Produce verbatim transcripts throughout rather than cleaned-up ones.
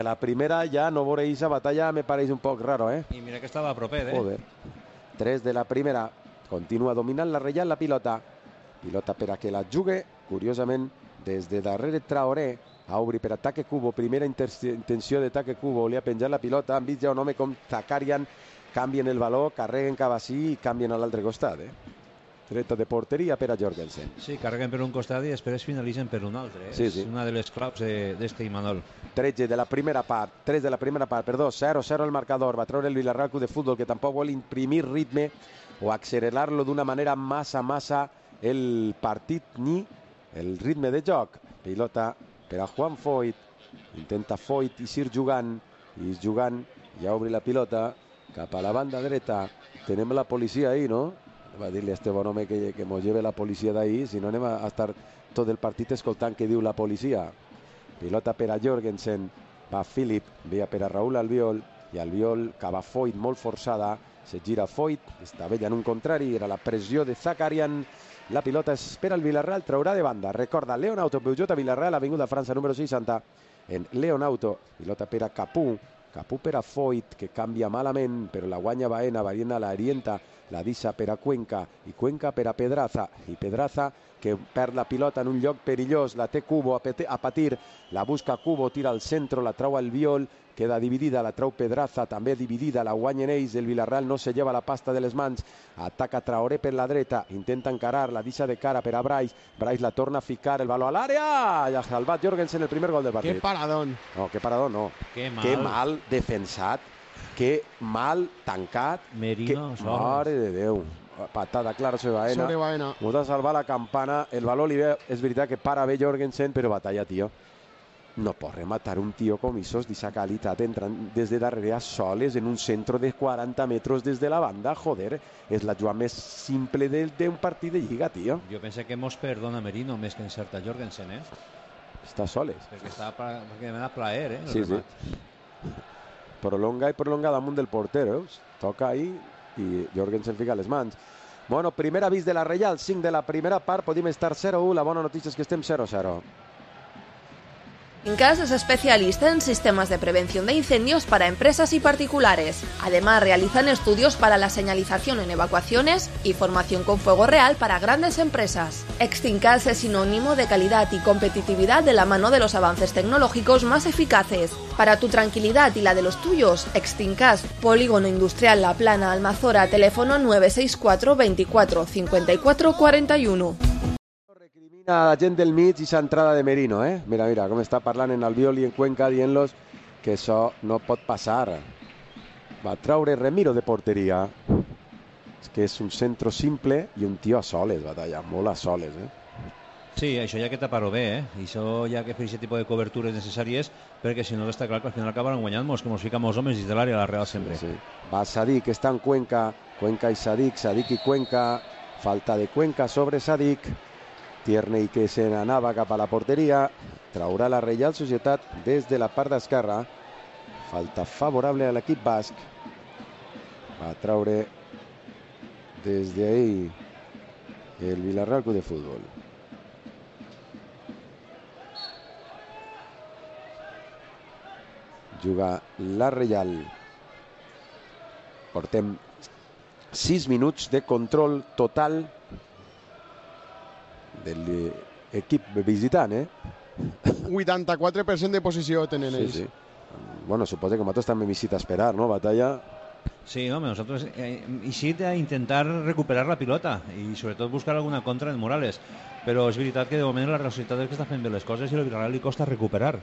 La primera ja no veure aquesta batalla me pareix un poc raro, eh? I mira que estava a propet, eh? Joder. tres de la primera. Continua dominant la Reial la pilota. Pilota per a que la jugui. Curiosament, des de darrere Traoré. A obrir per ataque Cubo. Primera intenció d'ataque Cubo. Li ha penjat la pilota. Han vist ja un home com Zakarian. Canvien el valor, carreguen cap així i canvien a l'altre costat, eh? Dreta de porteria per a Jorgensen. Sí, carreguen per un costat i després finalitzen per un altre. Eh? Sí, sí. És una de les claus d'este Imanol. tretze de la primera part, tres de la primera part, perdó, zero zero el marcador. Va treure el Villarreal Club de Futbol, que tampoc vol imprimir ritme o accelerar-lo d'una manera massa, massa el partit ni el ritme de joc. Pilota per a Juan Foyt. Intenta Foyt i Sir jugant. I jugant, ja obri la pilota cap a la banda dreta. Tenem la policia ahí, no? Va dir-li a este bon home que, que mos lleve la policia d'ahir, si no anem a estar tot el partit escoltant què diu la policia. Pilota per a Jorgensen, va Philip, veia per a Raúl Albiol, i Albiol cava Foyt molt forçada, se gira Foyt, està vella en un contrari, era la pressió de Zakarian, la pilota és per al Villarreal, traurà de banda, recorda, Leonauto, Peugeot a Villarreal, Avinguda França número seixanta, en Leonauto, pilota per a Capú, Capú per a Foyt, que canvia malament, però la guanya Baena, Baena la orienta, la deixa per a Cuenca, i Cuenca per a Pedraza, i Pedraza que perd la pilota en un lloc perillós, la té Cubo a patir, la busca Cubo, tira al centre, la trau Albiol, queda dividida, la trau Pedraza, també dividida, la guanyen ells, el Villarreal no se lleva la pasta de les mans, ataca Traoré per la dreta, intenta encarar, la deixa de cara per a Brais, Brais la torna a ficar, el baló a l'àrea, i ha salvat Jorgensen el primer gol del partit. Qué paradón. No, qué paradón, no. Qué mal. Qué mal defensat, qué mal tancat. Merino, que... Mare de Déu. Patada clara sobre Baena. Sobre Baena. Mos ha salvat la campana. El baló li ve, és veritat que para bé Jorgensen, però batalla, tio. No pot rematar un tio com Isos d'Issa qualitat entrant des de darrere a soles en un centre de quaranta metres des de la banda. Joder, és la jugada més simple d'un partit de lliga, tio. Jo penso que mos perdona Merino més que encerta Jorgensen, eh? Està soles. Perquè està perquè me da plaer, eh? Sí, sí. Prolonga i prolonga damunt del porter, veus? Toca ahí i Jorgensen fica les mans. Bueno, primer avís de la Reial, cinc de la primera part, podem estar zero u, la bona notícia és que estem zero zero. Fincas es especialista en sistemas de prevención de incendios para empresas y particulares. Además, realizan estudios para la señalización en evacuaciones y formación con fuego real para grandes empresas. Extincas es sinónimo de calidad y competitividad de la mano de los avances tecnológicos más eficaces. Para tu tranquilidad y la de los tuyos, Extincas, Polígono Industrial La Plana, Almazora, teléfono nueve seis cuatro veinticuatro cincuenta y cuatro cuarenta y uno. A la gent del mig i sa entrada de Merino, eh? Mira, mira, com està parlant en Albiol i en Cuenca dient-los que això no pot passar. Va treure Remiro de porteria. És que és un centre simple i un tio a soles, batalla, molt a soles, eh? Sí, això ja que tapar-ho bé, eh? I això ja que fer aquest tipus de cobertures necessàries, perquè si no està clar que al final acabaran guanyant-nos, que ens fica molts homes dins de l'àrea a la Real sempre. Sí, sí. Va Sadik, està en Cuenca, Cuenca i Sadik, Sadik i Cuenca, falta de Cuenca sobre Sadik. Tierney que se n'anava cap a la porteria, traurà la Reial Societat des de la part d'esquerra. Falta favorable a l'equip basc. Va traure des d'ahí el Villarreal Club de Futbol. Juga la Reial. Portem sis minuts de control total de l'equip visitant, eh? vuitanta-quatre per cent de posició tenen ells. Sí, sí. Bueno, suposo que nosaltres també visita a esperar, ¿no? Batalla. Sí, home, nosotros eh, eixit a intentar recuperar la pilota i sobretot buscar alguna contra en Morales, però és veritat que de moment la Real Societat és que està fent bé les coses i el Villarreal li costa recuperar.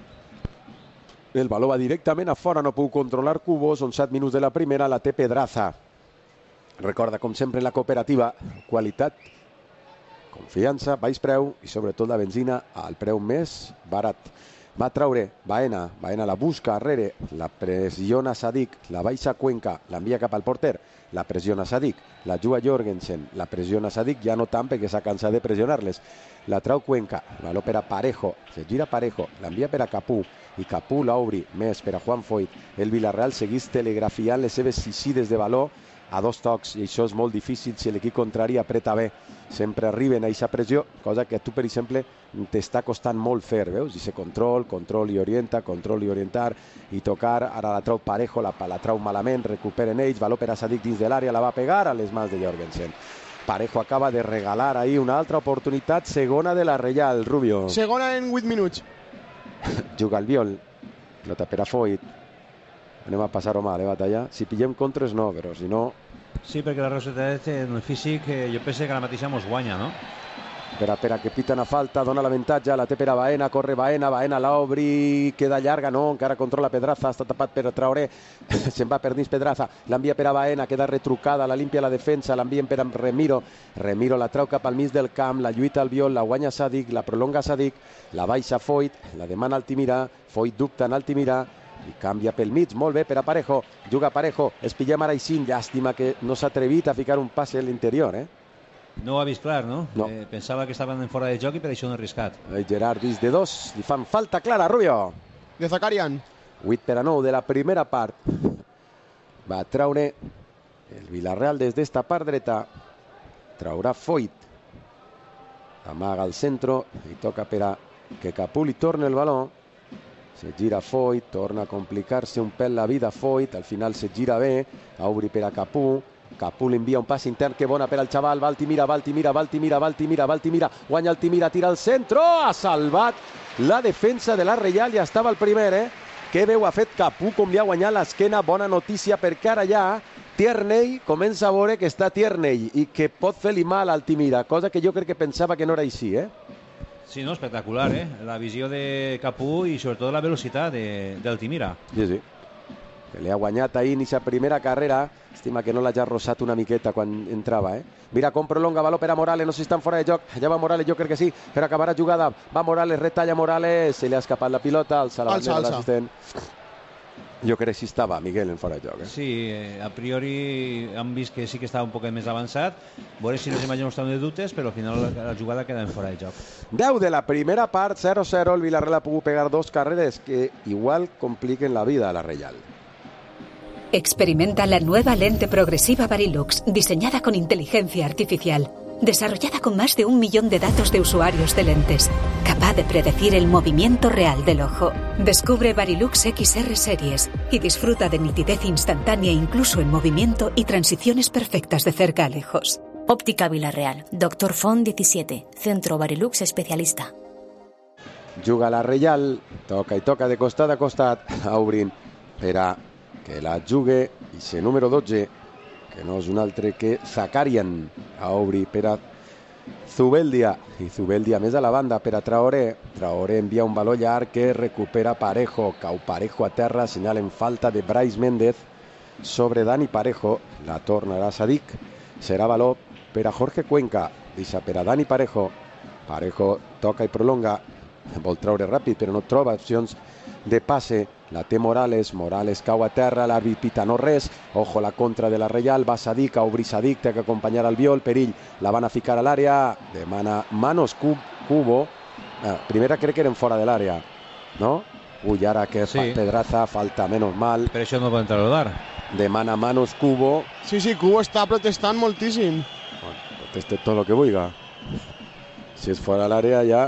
El baló va directament a fora, no puc controlar Cubo, són set minuts de la primera, la té Pedraza. Recorda, com sempre, la cooperativa, qualitat, confiança, baix preu i sobretot la benzina al preu més barat. Va traure Baena, Baena la busca arrere, la pressiona Sadik, la baixa Cuenca, l'envia cap al porter, la pressiona Sadik, la juga Jorgensen, la pressiona Sadik, ja no tant perquè s'ha cansat de pressionar-les, la trau Cuenca, baló per a Parejo, se gira Parejo, l'envia per a Capú, i Capú l'obri més per a Juan Foyt. El Villarreal seguís telegrafiant les seves eixides de baló a dos tocs, i això és molt difícil si l'equip contrari apreta bé. Sempre arriben a aquesta pressió, cosa que a tu, per exemple, t'està costant molt fer, veus? I se control, control i orienta, control i orientar, i tocar, ara la trau Parejo, la, la trau malament, recuperen ells, valor per a Sadik dins de l'àrea, la va pegar a les mans de Jorgensen. Parejo acaba de regalar ahir una altra oportunitat, segona de la Reial, Rubio. Segona en vuit minuts. Juga el Viol, pilota per a Foyt. Anem a passar-ho mal, eh, batalla? Si pillem contres no, però si no... Sí, perquè la Rossetet en el físic eh, jo penso que la mateixa mos guanya, no? Espera, espera, que pita una falta, dona l'avantatge, la té per a Baena, corre Baena, Baena l'obri, queda llarga, no, encara controla Pedraza, està tapat per Traoré, se'n va per dins Pedraza, l'envia per a Baena, queda retrucada, la limpia la defensa, l'envien per a Remiro, Remiro la trau cap al mig del camp, la lluita al Viol, la guanya Sadik, la prolonga Sadik, la baixa Foyt, la demana Altimira, Foyt dubta en Altimira, i canvia pel mig, molt bé per a Parejo, juga Parejo, es pillem ara Aixín, llàstima que no s'ha atrevit a ficar un passe a l'interior, eh? No ho ha vist clar, no? No. Eh, pensava que estaven en fora de joc i per això no ha arriscat. El Gerard dins de dos, li fan falta clara, Rubio. De Zakarian. vuit per a nou de la primera part. Va traure el Villarreal des d'esta part dreta. Traurà Foyt. Amaga al centre i toca per a que Capú li torni el baló. Se gira Foyt, torna a complicar-se un pèl la vida Foyt, al final se gira bé, obri per a Capú. Capú li envia un pas intern, que bona per al xaval, va Altimira, va Altimira, va Altimira, va Altimira, va Altimira, guanya Altimira, tira al centre, ha salvat la defensa de la Reial, ja estava el primer, eh? Que veu ha fet Capú, com li ha guanyat l'esquena, bona notícia, perquè ara ja Tierney comença a veure que està Tierney i que pot fer-li mal a Altimira, cosa que jo crec que pensava que no era així, eh? Sí, no, espectacular, eh? La visió de Capú i sobretot la velocitat d'Altimira. Sí, sí. Que li ha guanyat ahir en aquesta primera carrera. Estima que no l'ha ja rossat una miqueta quan entrava, eh? Mira com prolonga, valor per a Morales, no sé si estan fora de joc. Allà va Morales, jo crec que sí, per acabar la jugada. Va Morales, retalla Morales, se li ha escapat la pilota, alça la bandera de l'assistent. Jo crec que sí estava Miguel en fora de joc, eh? Sí, eh, a priori han vist que sí que estava un poc més avançat. Veure si les imatges no estan de dubtes, però al final la, la jugada queda en fora de joc. deu de la primera part, zero zero, el Villarreal ha pogut pegar dos carreres que igual compliquen la vida a la Reial. Experimenta la nueva lente progresiva Varilux, diseñada con inteligencia artificial, desarrollada con más de un millón de datos de usuarios de lentes, capaz de predecir el movimiento real del ojo. Descubre Varilux X R Series y disfruta de nitidez instantánea incluso en movimiento y transiciones perfectas de cerca a lejos. Óptica Villarreal, Doctor Font diecisiete, Centro Varilux Especialista. Juga la Reial, toca i toca de costat a costat, a obrint per a que la jugue i ser número dotze, que no és un altre que Zakarian, a obrir per a Zubeldia, i Zubeldia més a la banda per a Traoré. Traoré envia un valor llarg que recupera Parejo, cau Parejo a terra, senyalen falta de Brais Méndez sobre Dani Parejo, la tornarà Sadik, serà valor per a Jorge Cuenca, deixa per a Dani Parejo, Parejo toca i prolonga, vol treure ràpid però no troba opcions de passe, la té Morales, Morales cau a terra, l'àrbit pita no res, ojo la contra de la Reial, va Sadik, a obrir Sadik, té que acompanyar al Viol, perill, la van a ficar a l'àrea, demana Manos Cub, Cubo, eh, primera crec que eren fora de l'àrea, no? Ui, ara que sí. Pedraza, falta, menos mal. Per això no pot entrar al bar. Demana Manos Cubo. Sí, sí, Cubo està protestant moltíssim. Bueno, proteste tot lo que vulga. Si és fora de l'àrea ja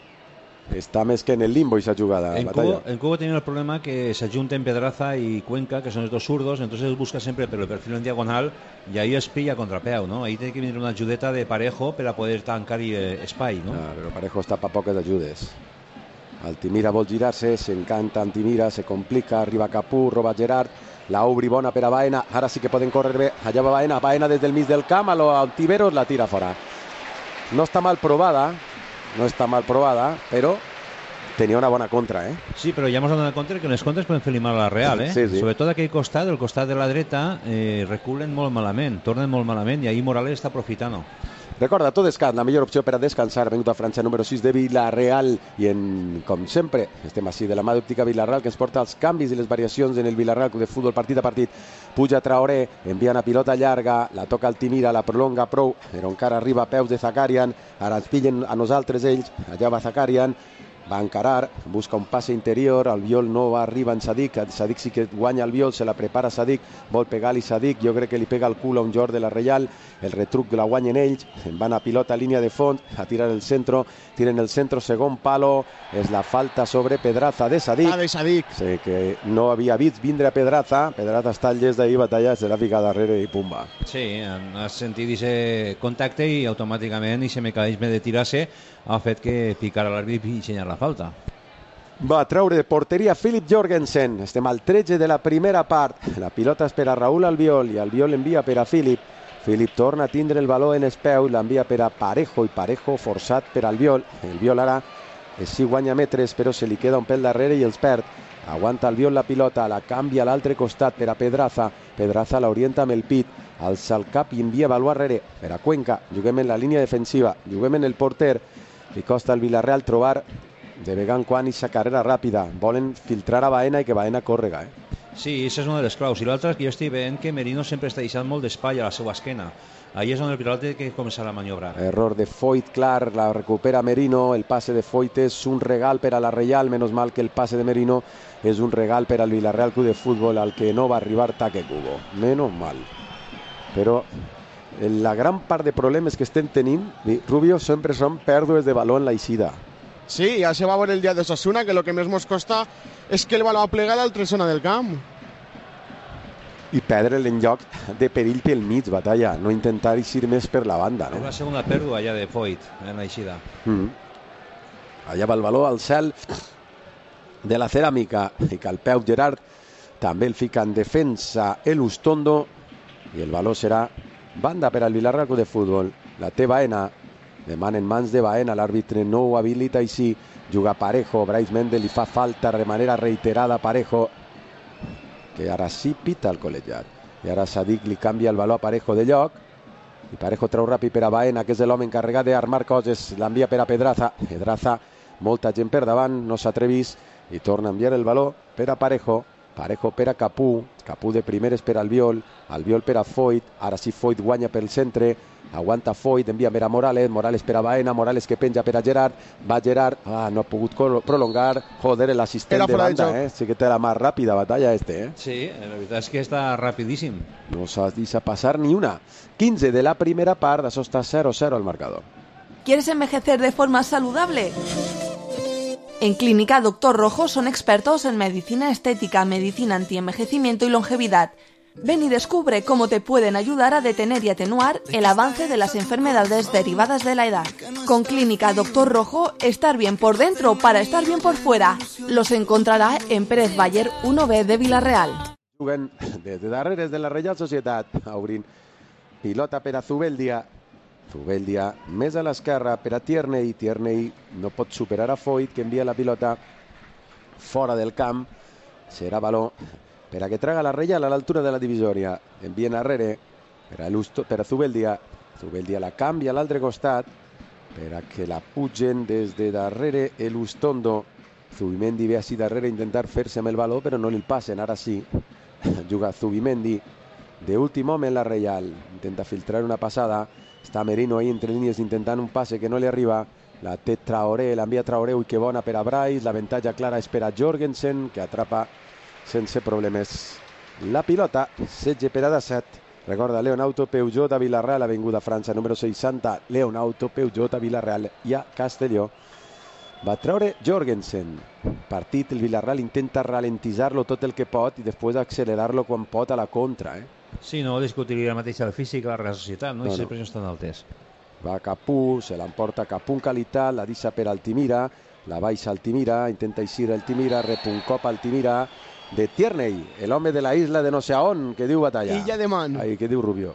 està més que en el limbo esa jugada. En Cubo, en Cubo tenía el problema que se junten Pedraza y Cuenca, que son los dos zurdos, entonces busca siempre el perfil en diagonal y ahí es pilla contrapeu, ¿no? Ahí tiene que venir una ayudeta de Parejo para poder tancar y eh, Spy, ¿no? Ah, però Parejo està pa poques ajudes. Altimira vol girar-se, s'encanta Altimira, se complica, arriba Capú, roba Gerard, la obri bona per a Baena, ara sí que poden córrer bé, allà va Baena, Baena des del mig del camp, a lo Altiveros la tira fora. No està mal provada, no està mal provada, però tenia una bona contra, eh? Sí, però ja hemos hablado de contra, que les contres poden fer-li mal a la Real, eh? Sí, sí. Sobretot aquell costat, el costat de la dreta, eh, reculen molt malament, tornen molt malament, i ahí Morales està aprofitant. Recorda, tu descans, la millor opció per a descansar, venut a França número sis de Villarreal, i en, com sempre, estem així de la mà d'Òptica Villarreal, que ens porta els canvis i les variacions en el Villarreal Club de Futbol, partit a partit. Puja Traoré, envia una pilota llarga, la toca Altimira, la prolonga prou, però encara arriba a peus de Zakarian, ara ens pillen a nosaltres ells, allà va Zakarian, va encarar, busca un passe interior, el Viol no arriba en Sadik, Sadik sí que guanya el Viol, se la prepara Sadik, vol pegar-li Sadik, jo crec que li pega el cul a un jugador de la Reial, el retruc la guanyen ells, van a pilota a línia de fons, a tirar el centro, tiren el centro, segon palo, és la falta sobre Pedraza de Sadik. Ah, de Sadik. Sí, que no havia vist vindre a Pedraza, Pedraza està al llest d'ahir, batalla, se l'ha ficat darrere i pumba. Sí, has sentit aquest contacte i automàticament aquest mecanisme de tirar-se ha fet que picara l'àrbit i ensenyar la falta. Va treure de porteria Philip Jorgensen. Estem al tretze de la primera part. La pilota és per a Raúl Albiol i Albiol envia per a Philip. Philip torna a tindre el baló en els peus, l'envia per a Parejo i Parejo forçat per Albiol. El Viol ara sí guanya metres, però se li queda un pèl darrere i els perd. Aguanta Albiol la pilota, la canvia a l'altre costat per a Pedraza. Pedraza l'orienta amb el pit, alça el cap i envia baló arrere per a Cuenca. Juguem en la línia defensiva, juguem en el porter. Li costa al Villarreal trobar de vegada en quan i sa carrera ràpida. Volen filtrar a Baena i que Baena córrega. Eh? Sí, això és una de les claus. I l'altra és que jo estic veient que Merino sempre està deixant molt d'espai a la seva esquena. Ahí és on el pilot té que començar a maniobrar. Error de Foyt, clar, la recupera Merino. El passe de Foyt és un regal per a la Reial, menos mal que el passe de Merino és un regal per al Villarreal Club de Fútbol al que no va arribar Taque Cubo. Menos mal. Però la gran part de problemes que estem tenint, Rubio, sempre són pèrdues de baló en la eixida. Sí, ja se va veure el dia de Osasuna que el que més ens costa és que el baló plega a l'altra zona del camp. I perdre'l en lloc de perill pel mig, batalla, no intentar eixir més per la banda. No? És la segona pèrdua allà de Foyt en l'eixida. Mm. Allà va el baló al cel de la ceràmica i que al peu Gerard també el fica en defensa el Ustondo i el baló serà banda per al Villarreal Club de Futbol. La té Baena, demana en mans de Baena, l'àrbitre no ho habilita així, juga Parejo, Brais Méndez li fa falta de manera reiterada a Parejo, que ara sí pita el col·legiat. I ara Sadik li canvia el baló a Parejo de lloc, i Parejo treu ràpid per a Baena, que és l'home encarregat d'armar coses, l'envia per a Pedraza. Pedraza, molta gent per davant, no s'atrevís, i torna a enviar el baló per a Parejo. Parejo per a Capú, Capú de primeres per al Viol, Albiol per a Foyt, ara sí Foyt guanya pel centre, aguanta Foyt, envia per a Morales, Morales per a Baena, Morales que penja per a Gerard, va Gerard, ah, no ha pogut prolongar, joder, l'assistent de banda, eh? Sí que té la mà ràpida batalla este, eh? Sí, la veritat és que està rapidíssim. No s'ha deixat passar ni una. quinze de la primera part, això està cero cero al marcador. ¿Quieres envejecer de forma saludable? En Clínica Doctor Rojo son expertos en medicina estética, medicina antienvejecimiento y longevidad. Ven y descubre cómo te pueden ayudar a detener y atenuar el avance de las enfermedades derivadas de la edad. Con Clínica Doctor Rojo, estar bien por dentro para estar bien por fuera. Los encontrará en Pérez Bayer uno B de Villarreal. Juguen des de darrere de la Reial Societat, obrint pilota per a Zubeldia. Zubeldia més a l'esquerra per a Tierney. Tierney no pot superar a Foyt, que envia la pilota fora del camp. Serà baló per a que traga la Reial a l'altura de la divisòria. Envien arrere per a, Lusto, per a Zubeldia. Zubeldia la canvia a l'altre costat per a que la pugen des de darrere el Ustondo. Zubimendi ve així darrere intentar fer-se amb el baló, però no li passen. Ara sí, juga Zubimendi de últim home en la Reial. Intenta filtrar una passada. Està Merino ahí entre línies intentant un passe que no li arriba. La té Traoré, l'envia Traoré, ui que bona per a Brais. L'avantatge clara és per a Jorgensen, que atrapa sense problemes la pilota. setze per a disset. Recorda, Leonauto Peugeot a Villarreal, Avinguda França número seixanta. Leonauto Peugeot a Villarreal i a Castelló. Va treure Jorgensen. Partit, el Villarreal intenta ralentitzar-lo tot el que pot i després accelerar-lo quan pot a la contra, eh? Sí, no discutiria la mateixa el físic a la Real Societat, no? No, I no. sempre no estan altes. Va Capú, se l'emporta Capú en qualitat, la deixa per Altimira, la baixa Altimira, intenta eixir Altimira, rep un cop Altimira de Tierney, el home de la isla de no sé on, que diu Batalla. Illa de Man. Ahí, que diu Rubio.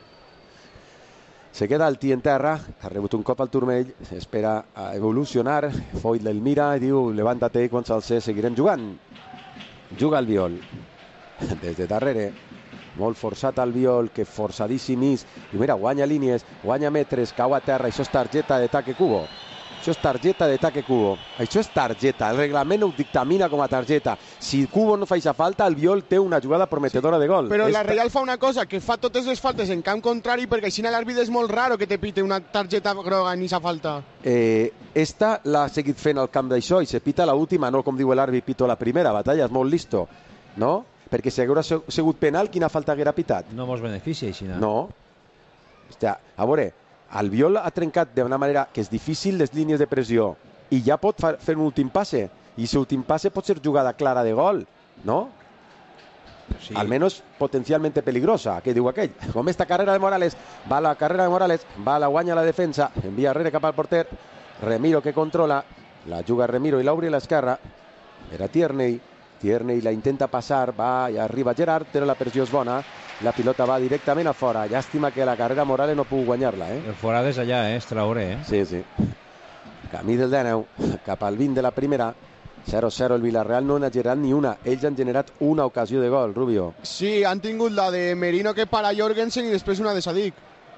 Se queda Alti en terra, ha rebut un cop al turmell, espera a evolucionar, Foyt el mira i diu, levántate i quan s'alce seguirem jugant. Juga el Viol, des de darrere, molt forçat al Viol, que forçadíssim és, i mira, guanya línies, guanya metres, cau a terra, això és targeta de Taque Cubo. Això és targeta de Take Kubo. Això és targeta. El reglament ho dictamina com a targeta. Si Kubo no fa aquesta falta, el Biol té una jugada prometedora de gol. Però és la Real fa una cosa, que fa totes les faltes en camp contrari, perquè així l'àrbitre és molt raro que te pite una targeta groga en aquesta falta. Eh, esta l'ha seguit fent al camp d'això i se pita l'última, no com diu l'àrbit, pito la primera. Batalla, és molt listo, no? Perquè si haguera sigut penal, quina falta haguera pitat? No mos beneficia, així. No. Hòstia, a veure, el Biol ha trencat d'una manera que és difícil les línies de pressió i ja pot fer un últim passe, i aquest últim passe pot ser jugada clara de gol, no? Sí. Al menos potencialmente peligrosa, que diu aquell. Com esta carrera de Morales, va la carrera de Morales, va la guanya la defensa, envia rere cap al porter, Remiro que controla, la juga Remiro i l'obri a l'esquerra, era Tierney, Tierney la intenta passar, va i arriba Gerard, però la pressió és bona, la pilota va directament a fora. Llàstima que la carrera Morales no pugui guanyar-la, eh? El fora des allà, eh? És Traoré, eh? Sí, sí. Camí del dènou, cap al vint de la primera, zero zero, el Villarreal no n'ha generat ni una. Ells han generat una ocasió de gol, Rubio. Sí, han tingut la de Merino que para Jorgensen i després una de Sadik.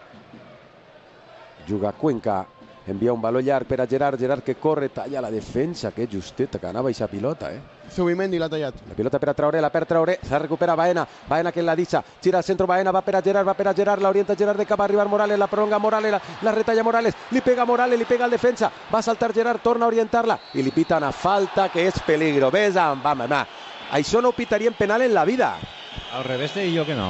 Juga Cuenca, envia un valor llarg per a Gerard, Gerard que corre, talla la defensa, que justeta que anava aquesta pilota, eh? Zubimendi l'ha tallat. La pilota per a Traoré, la perd Traoré, la recupera Baena, Baena que la deixa, gira al centro Baena, va per a Gerard, va per a Gerard, la orienta Gerard de cap a arribar Morales, la prolonga Morales, la, la retalla Morales, li pega Morales, li pega al defensa, va a saltar Gerard, torna a orientar-la i li pita una falta que és peligro. Ves amb, va, va, va. Això no ho pitarien penal en la vida. Al revés te digo que no.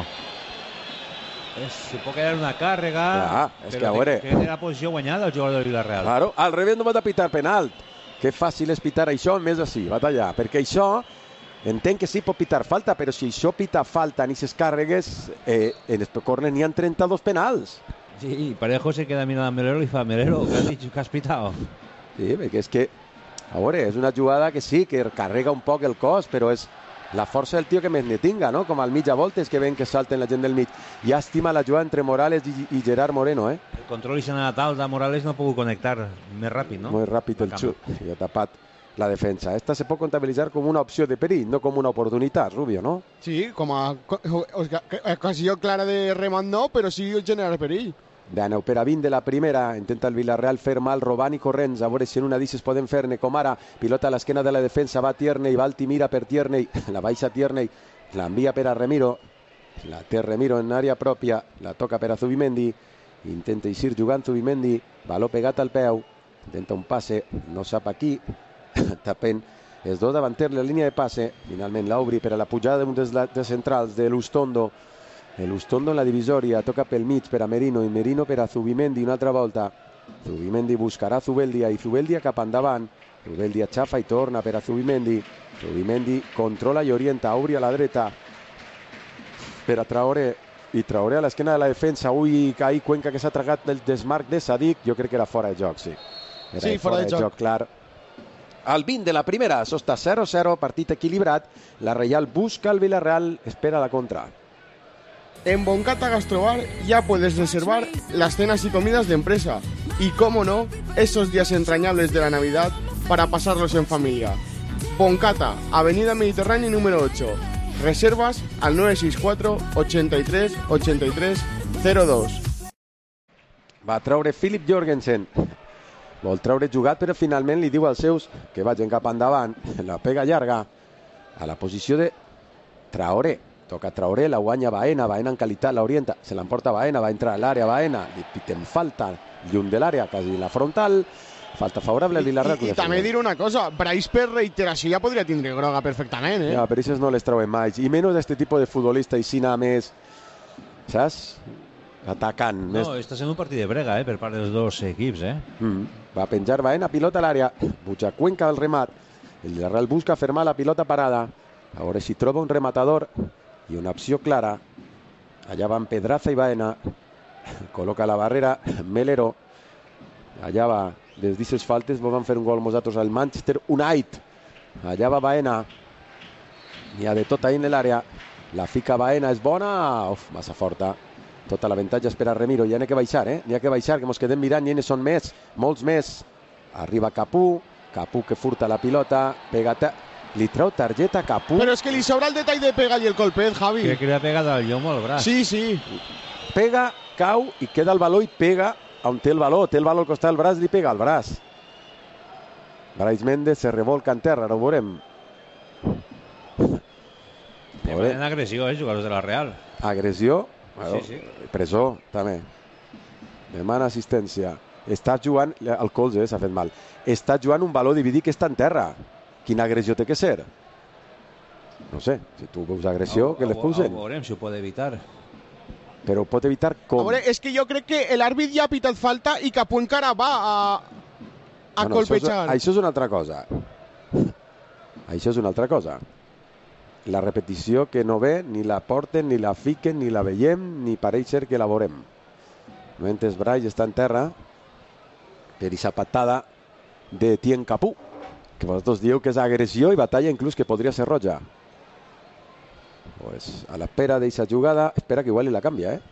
Es, supongo que era una càrrega, ah, és però que, a veure, que era posició guanyada el jugador del Villarreal. Claro, al revés no va a pitar penal. Que fàcil és pitar això, més així, batalla, perquè això entenc que sí pot pitar falta, però si això pita falta en aquestes càrregues, eh, en el córner n'hi ha trenta-dos penals. Sí, Parejo se queda mirando a Melero y fa, Melero, ¿qué has dicho? ¿Qué has pitado? Sí, perquè és que, a veure, és una jugada que sí, que carrega un poc el cos, però és la força del tio que més ne tinga, no? Com al mig a voltes que ven que salten la gent del mig. Llàstima la jugada entre Morales i, i Gerard Moreno, eh? El control i s'ha tal de Morales no ha pogut connectar més ràpid, no? Molt ràpid el xut, i ha tapat la defensa. Esta se pot comptabilitzar com una opció de perill, no com una oportunitat, Rubio, no? Sí, com a ocasió clara de remat no, però sí generar perill. Dènou per a vint de la primera, intenta el Villarreal fer mal robant i corrents, a veure si en una d'ixes poden fer-ne, com ara, pilota a l'esquena de la defensa, va Tierney, va Altimira per Tierney, la baixa Tierney, l'envia per a Remiro, la té Remiro en àrea pròpia, la toca per a Zubimendi, intenta eixir jugant Zubimendi, valor pegat al peu, intenta un passe, no sap aquí, tapent els dos davanters la línia de passe, finalment l'obri per a la pujada d'un dels, dels centrals de l'Ustondo, l'Ustondo en la divisòria, toca pel mig per a Merino i Merino per a Zubimendi una altra volta, Zubimendi buscarà Zubeldia i Zubeldia cap endavant, Zubeldia xafa i torna per a Zubimendi, Zubimendi controla i orienta, obri a la dreta per a Traoré i Traoré a l'esquena de la defensa. Ui, Cai Cuenca que s'ha tragat el desmarc de Sadik, jo crec que era fora de joc, sí. Era sí, fora, fora de, de joc. joc, clar. Al vint de la primera, això està zero zero, partit equilibrat, la Reial busca el Villarreal, espera la contra. En Boncata Gastrobar ya puedes reservar las cenas y comidas de empresa y, cómo no, esos días entrañables de la Navidad para pasarlos en familia. Boncata, Avenida Mediterránea número ocho. Reservas al nueve seis cuatro, ochenta y tres, ochenta y tres, cero dos. Va treure Philip Jorgensen. Vol treure jugat, però finalment li diu als seus que vagin cap endavant. La pega llarga a la posició de Traoré. Toca Traoré, la guanya Baena, Baena en qualitat l'orienta, se l'emporta Baena, va entrar a l'àrea Baena, li piten falta, lluny de l'àrea, quasi la frontal, falta favorable al Villarreal. I, i, i també dir una cosa, Brais per reiteració ja podria tindre groga perfectament, eh? Ja, però aquests no les treuen mai, i menys d'aquest tipus de futbolista, i si nada més, saps? Atacant. No, més... està sent un partit de brega, eh, per part dels dos equips, eh? Mm. Va penjar Baena, pilota a l'àrea, puja Cuenca del remat, el Villarreal busca fermar la pilota parada, a veure si troba un rematador, i una opció clara. Allà van Pedraza i Baena, col·loca la barrera Melero, allà va des d'aquestes faltes van fer un gol nosaltres al Manchester United, allà va Baena, n'hi ha de tot ahí en l'àrea, la fica Baena, és bona, uf, massa forta, tota l'avantatge és per a Remiro, ja n'hi ha que baixar, eh? n'hi ha que baixar, que mos quedem mirant, i n'hi són més, molts més, arriba Capú, Capú que furta la pilota, pega li treu targeta a Capú. Però és que li sobra el detall de pegar i el colpet, Javi. Crec que li ha pegat al llomo al braç. Sí, sí. Pega, cau i queda el baló i pega on té el baló. Té el baló al costat del braç, li pega al braç. Brais Méndez se revolca en terra, ara ho veurem. Demanen agressió, eh, jugadors de la Real. Agressió? Bueno, sí, sí. Presó, també. Demana assistència. Està jugant, el colze eh, s'ha fet mal. Està jugant un baló dividit que està en terra. Quina agressió té que ser? No sé, si tu veus agressió, que l'expulsen. Ho veurem si ho pot evitar. Però ho pot evitar com? A veure, és que jo crec que l'àrbit ja ha pitat falta i Capú encara va a, a bueno, colpejar. Això és, això és una altra cosa. Això és una altra cosa. La repetició que no ve, ni la porten, ni la fiquen, ni la veiem, ni pareix ser que la veurem. Mentre Brais està en terra per aquesta patada de Tien Capú, que vosaltres dieu que és agressió i batalla inclús que podria ser roja. Pues a l'espera d'aquesta jugada, espera que igual i la canvia, eh?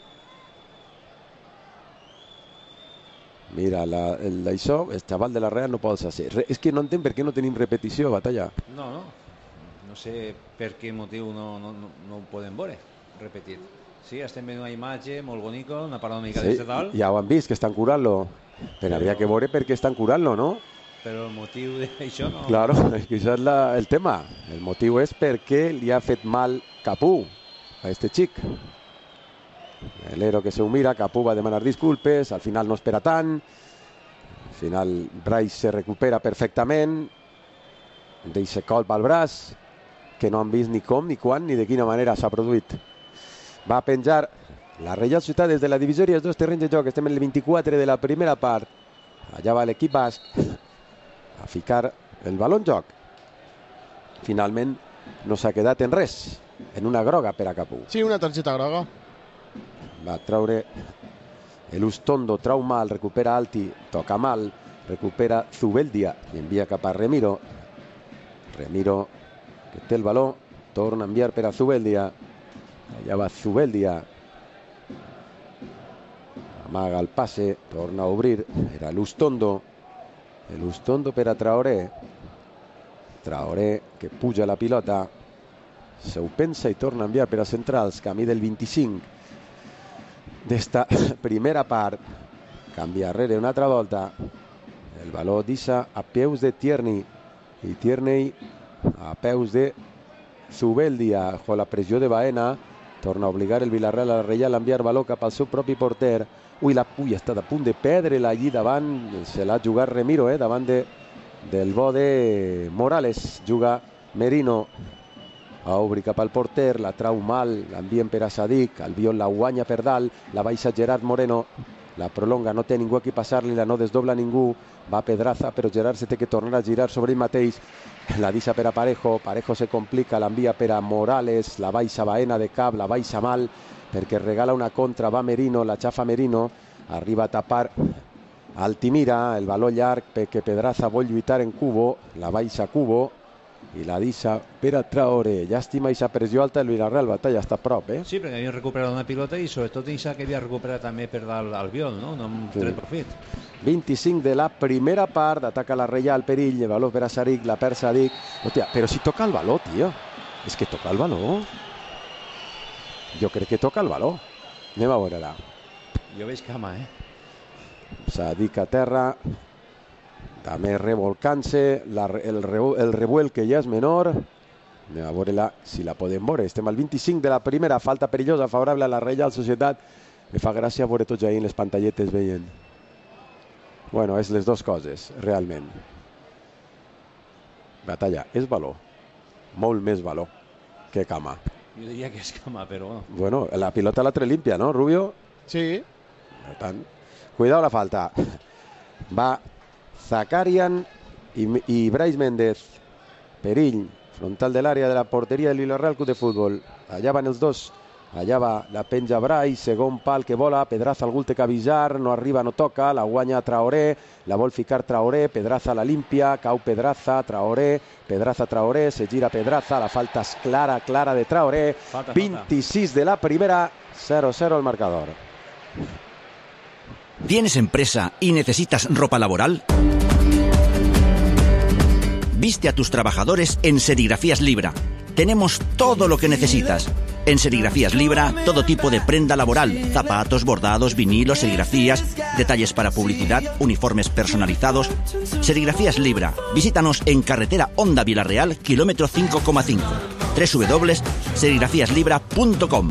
Mira, la, el, això, el xaval de la Real no pot ser. És que no entenc per què no tenim repetició, batalla. No, no. No sé per quin motiu no, no, no, no ho podem veure, repetit. Sí, estem veient una imatge molt bonica, una parada una mica sí, des de dalt. Ja ho han vist, que estan curant-lo. Però, Però hauria que veure per què estan curant-lo, no? Però el motiu d'això no... Claro, és que això és la, el tema. El motiu és perquè li ha fet mal Capú a este xic. L'ero que se ho mira, Capú va demanar disculpes, al final no espera tant. Al final Brais se recupera perfectament, deixa colp al braç, que no han vist ni com, ni quan, ni de quina manera s'ha produït. Va penjar la Reial Societat des de la divisió i els dos terrenys de joc. Estem en el vint-i-quatre de la primera part. Allà va l'equip basc a ficar el baló en joc. Finalment no s'ha quedat en res, en una groga per a Capú. Sí, una targeta groga. Va treure Elustondo, trau mal, recupera Alti, toca mal, recupera Zubeldia i envia cap a Remiro. Remiro, que té el baló, torna a enviar per a Zubeldia. Allà va Zubeldia. Amaga el passe, torna a obrir, era Elustondo. Elustondo per a Traoré. Traoré que puja la pilota, se ho pensa i torna a enviar per a centrals, camí del vint-i-cinc d'esta primera part. Canvia arrere una altra volta, el baló deixa a peus de Tierney i Tierney a peus de Zubeldia. Con la pressió de Baena torna a obligar el Villarreal a la Reial a enviar baló cap al seu propi porter. Ui, la Ui, ha estat a punt de perdre-la allí davant, se l'ha jugat Remiro, eh, davant de, del bo de Morales. Juga Merino a obrir cap al porter, la trau mal, l'envien per a Sadik, Albiol la guanya per dalt, la baixa Gerard Moreno, la prolonga, no té ningú a qui passar-li, la no desdobla ningú, va Pedraza, però Gerard se té que tornar a girar sobre ell mateix, la deixa per a Parejo, Parejo se complica, l'envia per a Morales, la baixa Baena de cap, la baixa mal, perquè regala una contra, va Merino, la xafa Merino, arriba a tapar Altimira, el baló llarg que Pedraza vol lluitar en Cubo, la baixa Cubo i la deixa per a Traoré. Llàstima aquesta pressió alta, el Villarreal batalla està a prop, eh? Sí, perquè havien recuperat una pilota i sobretot aquesta que havia recuperat també per dalt Albiol, no? No hem Sí. tret profit. vint-i-cinc de la primera part, ataca la Reial, perill, el baló per a Sadik, la per Sadik. Hòstia, però si toca el baló, tio. És que toca el baló. Jo crec que toca el baló. Anem a veure-la. Jo veig cama, eh? Sadik a terra, també revolcant-se, la, el, el revuel que ja és menor. Anem a veure-la, si la podem veure. Estem al vint-i-cinc de la primera, falta perillosa, favorable a la Reial Societat. Me fa gràcia veure tots ahí en les pantalletes veient. Bueno, és les dues coses, realment. Batalla, és valor. Molt més valor que cama. Jo diria que és cama, però bueno. Bueno, la pilota l'altre limpia, no, Rubio? Sí. Per tant, cuidado la falta. Va Zakarian i, i Brais Méndez. Perill, frontal de l'àrea de la porteria del Villarreal Club de Futbol. Allà van els dos. Allà va la penja Brais, segon pal que vola, Pedraza algú té que avisar, no arriba, no toca, la guanya Traoré, la vol ficar Traoré, Pedraza la limpia, cau Pedraza, Traoré, Pedraza Traoré, se gira Pedraza, la falta és clara, clara de Traoré, Falta, vint-i-sis de la primera, cero cero el marcador. ¿Tienes empresa y necesitas ropa laboral? Viste a tus trabajadores en Serigrafías Libra. Tenemos todo lo que necesitas. En Serigrafías Libra, todo tipo de prenda laboral, zapatos, bordados, vinilos, serigrafías, detalles para publicidad, uniformes personalizados. Serigrafías Libra. Visítanos en carretera Honda Vilareal, kilómetro cinco coma cinco. doble u doble u doble u punt serigrafías libra punt com.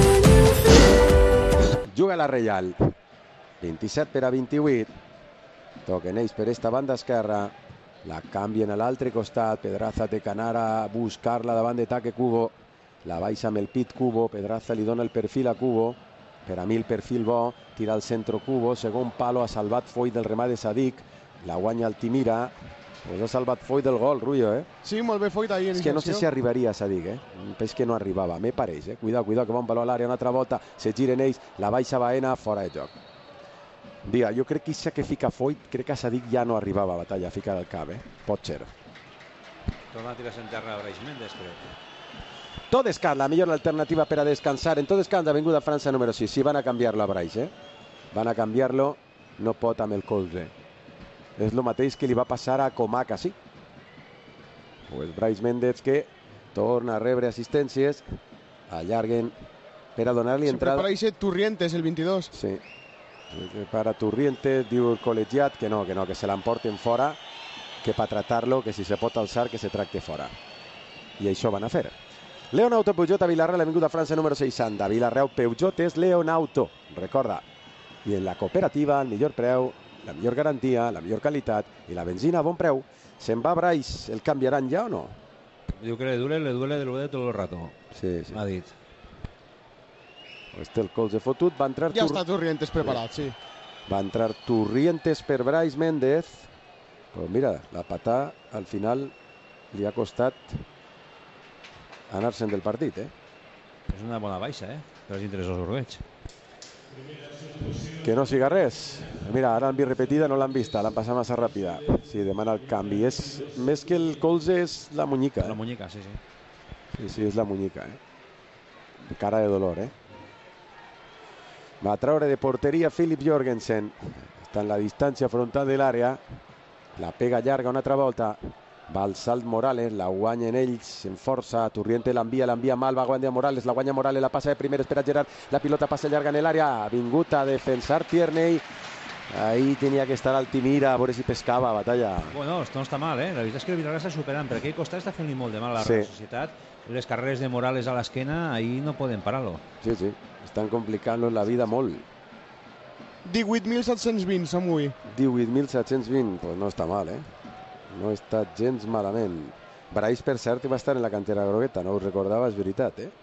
Juga la Reial. vint-i-set per a vint-i-vuit. Toquen ells per esta banda esquerra. La canvien a l'altre costat. Pedraza té que anar a buscar-la davant de Take Kubo. La baixa amb el pit Kubo. Pedraza li dona el perfil a Kubo. Per a mi el perfil bo. Tira al centre Kubo. Segon palo, ha salvat Foyt del remat de Sadik. La guanya Altimira. Pues ha salvat Foyt del gol, Rullo, eh? Sí, molt bé Foyt ahir en És que no sé si arribaria a Sadik, eh? Peix que no arribava, me pareix, eh? Cuidado, cuidado, que va un baló a l'àrea, una altra volta, se giren ells, la baixa Baena, fora de joc. Diga, jo crec que això que fica Foyt, crec que a Sadik ja no arribava a batalla a ficar el cap, eh? Pot ser. Torna a tirar-se en terra a Brais Méndez, crec. Toddescant, la millor alternativa per a descansar. En Toddescant ha vingut a França número sis. Sí, van a canviar-lo a Brais, eh? Van a canviar-lo, no pot amb el colze. És el mateix que li va passar a Comaca, sí. Pues Brais Méndez que torna a rebre assistències, allarguen per a donar-li entrada. Se prepara ese Turrientes, el vint-i-dos. Sí, se prepara Turrientes, diu el col·legiat que no, que no, que se l'emporten fora, que per tratar-lo, que si se pot alçar, que se tracte fora. I això van a fer. Leonauto Peugeot a Vilarreal, ha vingut a França número seixanta. Vilarreal Peugeot és Leonauto, recorda. I en la cooperativa, el millor preu, la millor garantia, la millor qualitat i la benzina a bon preu. Se'n va Brais, el canviaran ja o no? Diu que le duele, le duele, le duele todo el rato. Sí, sí. M'ha dit. Pues té el colze fotut, va entrar... Ja està Turrientes preparat, sí. Va entrar Turrientes per Brais Méndez. Però mira, la patà al final li ha costat anar-se'n del partit, eh? És una bona baixa, eh? Per als interessos orgueig. Que no siga res. Mira, ara l'han vist repetida, no l'han vista, l'han passat massa ràpida. Sí, demana el canvi. És, més que el colze és la muñica. Eh? La muñeca, sí, sí. Sí, sí, és la muñica, eh? Cara de dolor, eh? Va a treure de porteria Philip Jorgensen. Està en la distància frontal de l'àrea. La pega llarga una altra volta. Va al salt Morales, la guanyen ells en força. Turriente l'envia, l'envia mal, va guanyar Morales, la guanya Morales, la passa de primer, espera Gerard, la pilota passa llarga en l'àrea, ha vingut a defensar Tierney. Ahí tenia que estar Altimira, a veure si pescava, batalla. Bueno, no està mal, eh? La veritat és que el Vilarreal està superant, per aquell costat està fent-li molt de mal a la Sí. Societat. Les carreres de Morales a l'esquena, ahí no poden parar-lo. Sí, sí, estan complicant-lo la vida molt. divuit mil set-cents vint, Samui. divuit mil set-cents vint, pues no està mal, eh? No està gens malament. Brais, per cert, va estar en la cantera grogueta, no us recordava, és veritat, eh?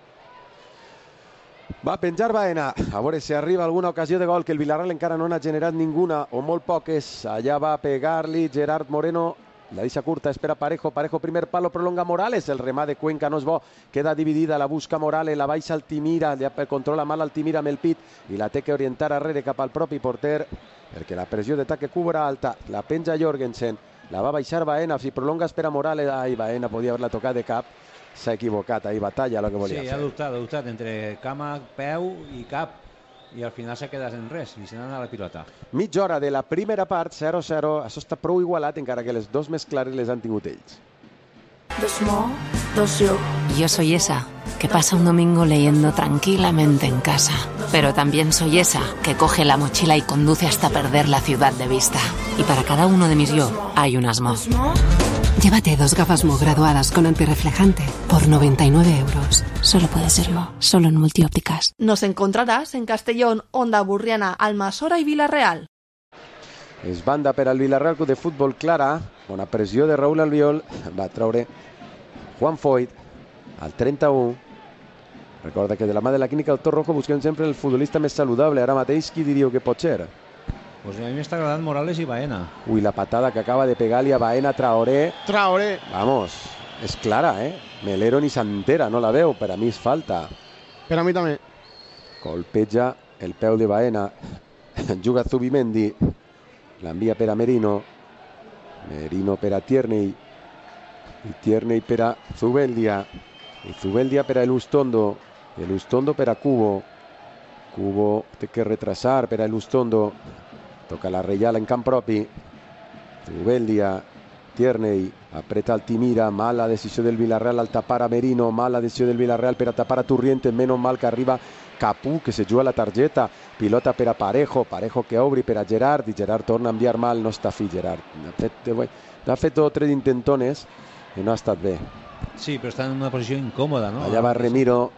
Va penjar Baena, a veure si arriba alguna ocasió de gol, que el Vilarreal encara no n'ha generat ninguna, o molt poques. Allà va a pegar-li Gerard Moreno, la deixa curta, espera Parejo, Parejo primer palo, prolonga Morales, el remat de Cuenca no és bo, queda dividida, la busca Morales, la baixa Altimira, controla mal Altimira amb el pit, i la té que orientar arrere cap al propi porter, perquè la pressió de Take Kubo era alta, la penja Jorgensen, la va baixar Baena, si prolonga espera Morales, ai, Baena podia haver-la tocat de cap, s'ha equivocat, ahí batalla el que volia sí, fer. ha dubtat, ha dubtat entre cama, peu i cap, i al final s'ha quedat en res, i se n'ha anat a la pilota. Mitja hora de la primera part, zero a zero, això està prou igualat, encara que les dos més clares les han tingut ells. Yo soy esa que pasa un domingo leyendo tranquilamente en casa, pero también soy esa que coge la mochila y conduce hasta perder la ciudad de vista. Y para cada uno de mis yo hay un Asmo. Llévate dos gafas Mo graduadas con antirreflejante por noventa y nueve euros. Solo puede ser Mo, solo en Multiópticas. Nos encontrarás en Castellón, Onda Burriana, Almassora i Vilareal. És banda per al Vilarreal Club de Futbol clara, bona pressió de Raúl Albiol, va treure Juan Foyt al trenta-u. Recorda que de la mà de la clínica Doctor Rojo busquem sempre el futbolista més saludable. Ara mateix qui diríeu que pot ser? Pues a mi m'està agradant Morales i Baena. Ui, la patada que acaba de pegar-li a Baena Traoré. Traoré. Vamos, és clara, eh? Melero ni s'entera, no la veu. Per a mi és falta. Per a mi també. Colpeja el peu de Baena. Juga Zubimendi. L'envia per a Merino. Merino per a Tierney. I Tierney per a Zubeldia. I Zubeldia per a Elustondo. Elustondo per a Kubo. Kubo té que retrasar per a Elustondo. Toca la Reial en camp propi. Zubeldia. Tierney. apreta Altimira, mala decisió del Villarreal al tapar a Merino, mala decisió del Villarreal per a tapar a Turrientes, menys mal que arriba Capú, que se juga la targeta, pilota per a Parejo, Parejo que obri per a Gerard, i Gerard torna a enviar mal, no està fi Gerard. Ha fet, ha fet dos o tres intentones i no ha estat bé. Sí, però està en una posició incòmoda, no? Allà va Remiro.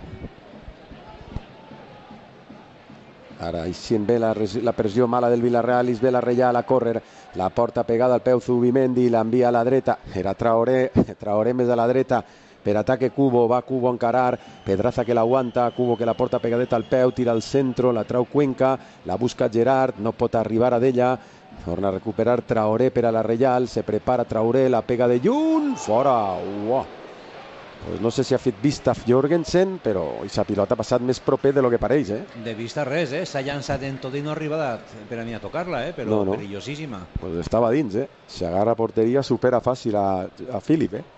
Ara hi sent bé la, la pressió mala del Villarreal, i es ve la Reial a córrer, la porta pegada al peu Zubimendi, l'envia a la dreta, era Traoré, Traoré més a la dreta, per ataque Cubo, va Cubo a encarar, Pedraza que l'aguanta, Cubo que la porta pegadeta al peu, tira al centro, la trau Cuenca, la busca Gerard, no pot arribar a d'ella, torna a recuperar Traoré per a la Reial, se prepara Traoré, la pega de lluny, fora, uah. Pues no sé si ha fet vista Jorgensen, però aquesta pilota ha passat més proper de lo que pareix, eh? De vista res, eh? S'ha llançat en tot i no ha arribat per a mi a tocar-la, eh? Però no, no. perillosíssima. Pues estava dins, eh? Si agarra porteria supera fàcil a, a Philip, eh?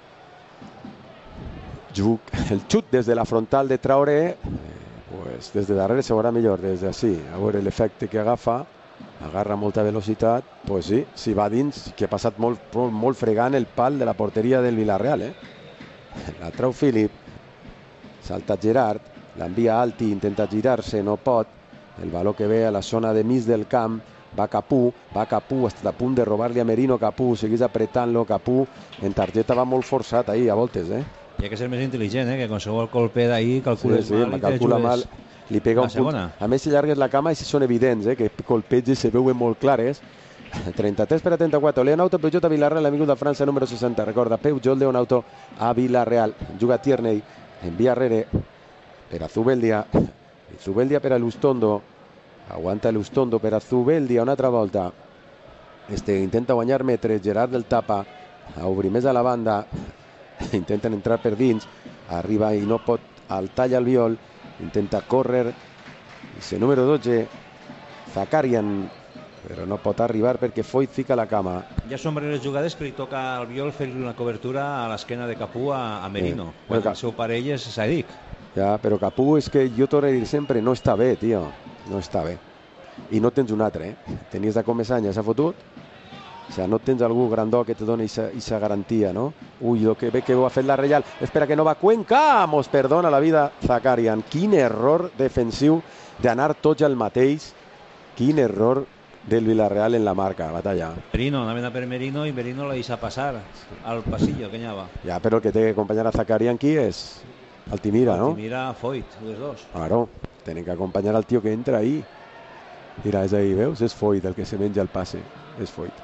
El xut des de la frontal de Traoré, eh, pues des de darrere se veurà millor, des d'ací, a veure l'efecte que agafa, agarra molta velocitat, pues sí, si va dins, que ha passat molt, molt, molt fregant el pal de la porteria del Villarreal, eh? La trau Philip, salta Gerard, l'envia Alti, intenta girar-se, no pot, el valor que ve a la zona de mig del camp, va Capú, va Capú, està a punt de robar-li a Merino, Capú, segueix apretant-lo, Capú, en targeta va molt forçat ahir a voltes, eh? Hi ha que ser més intel·ligent, eh? Que qualsevol colpe d'ahir calcules sí, sí, mal i calcula mal, li pega un punt. A més, si llargues la cama, i si són evidents, eh? Que colpets se veuen molt clares. trenta-tres per a trenta-quatre, Leonauto Peugeot a Villarreal, amigo de França, número seixanta. Recorda, Peugeot Leonauto a Villarreal. Juga Tierney, envia arrere per a Zubeldia. Zubeldia per a Lustondo. Aguanta Lustondo per a Zubeldia una altra volta. Este intenta guanyar metres, Gerard del tapa, a obrir més a la banda, intenten entrar per dins, arriba i no pot, al tall al viol, intenta córrer, ese número dotze, Zakarian, però no pot arribar perquè Foyt fica la cama. Ja són les jugades que li toca al viol fer una cobertura a l'esquena de Capú a, a Merino, eh, quan el seu parell és Sadik. Ja, però Capú és que jo torno a dir sempre, no està bé, tio, no està bé. I no tens un altre, eh? Tenies de Comesanya, s'ha fotut? O sigui, no tens algú grandó que te doni aquesta garantia, no? Ui, lo que bé que ho ha fet la Reial. Espera que no va Cuenca! Mos perdona la vida Zakarian. Quin error defensiu d'anar tots al mateix. Quin error del Villarreal en la marca, batalla. Merino, anaven a per Merino i Merino la deixa passar al pasillo, que anyava. Ja, però el que té que acompanyar a Zakarian aquí és Altimira, no? Altimira, Foyt, els dos. Claro, tenen que acompanyar al tio que entra ahí. Mira, és ahí, veus? És Foyt el que se menja el passe. És Foyt.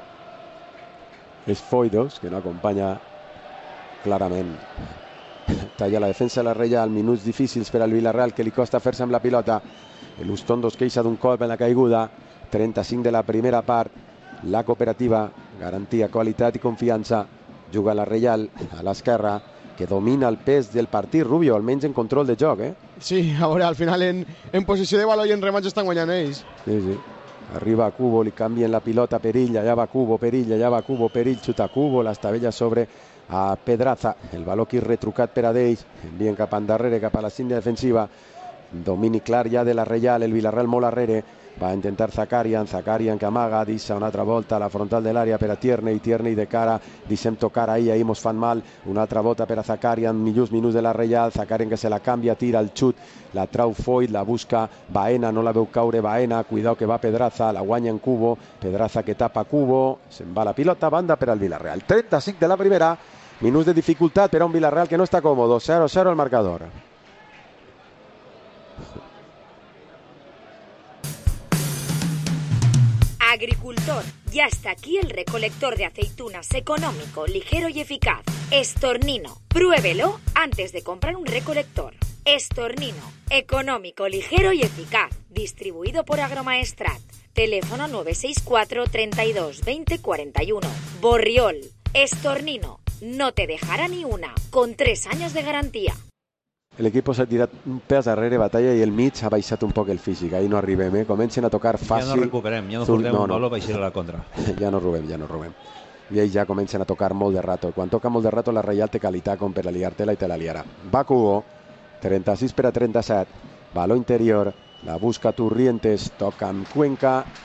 És Foyt, veus? Que no acompanya clarament. Talla la defensa de la Reial, minuts difícils per al Villarreal, que li costa fer-se amb la pilota. Lustondo es queixa d'un colp en la caiguda. trenta-cinc de la primera part. La cooperativa garantia qualitat i confiança. Juga la Reial a l'esquerra, que domina el pes del partit. Rubio, almenys en control de joc, eh? Sí, a veure, al final en, en posició de valor i en rematx estan guanyant ells. Sí, sí. Arriba a Cubo, li canvien la pilota, Perill, allà va Cubo, Perill, allà va Cubo, Perill, xuta Cubo, l'estabella sobre a Pedraza, el valor aquí retrucat per a d'ells, envien cap endarrere, cap a la cinta defensiva, domini clar ja de la Reial, el Villarreal molt arrere, va a intentar Zakarian, Zakarian que amaga, deixa una altra volta a la frontal de l'àrea per a Tierney, Tierney de cara, deixem tocar ahir, ahir mos fan mal, una altra volta per a Zakarian, millors minuts de la Reial, Zakarian que se la canvia, tira el xut, la trau Foyt, la busca Baena, no la veu caure Baena, cuidao que va Pedraza, la guanya en Cubo, Pedraza que tapa Cubo, se'n va la pilota, banda per al Villarreal, trenta-cinc de la primera, minuts de dificultat per a un Villarreal que no està còmodo, cero cero el marcador. Agricultor, ya está aquí el recolector de aceitunas económico, ligero y eficaz. Estornino, pruébelo antes de comprar un recolector. Estornino, económico, ligero y eficaz. Distribuido por Agromaestrat. Teléfono nueve seis cuatro, treinta y dos, veinte, cuarenta y uno. Borriol, Estornino, no te dejará ni una, con tres años de garantía. El equipo s'ha tirat un pes darrere batalla i el mig ha baixat un poc el físic, ahí no arribem, eh? Comencen a tocar fàcil. Ja no recuperem, ja no portem no, un valor, baixar a la contra. Ja no robem, ja no robem. I ells ja comencen a tocar molt de rato. Quan toca molt de rato la Reial té qualitat com per a liar-te-la i te la liarà. Va Cubo, trenta-sis per a trenta-set, valor interior, la busca Turrientes, toca amb Cuenca,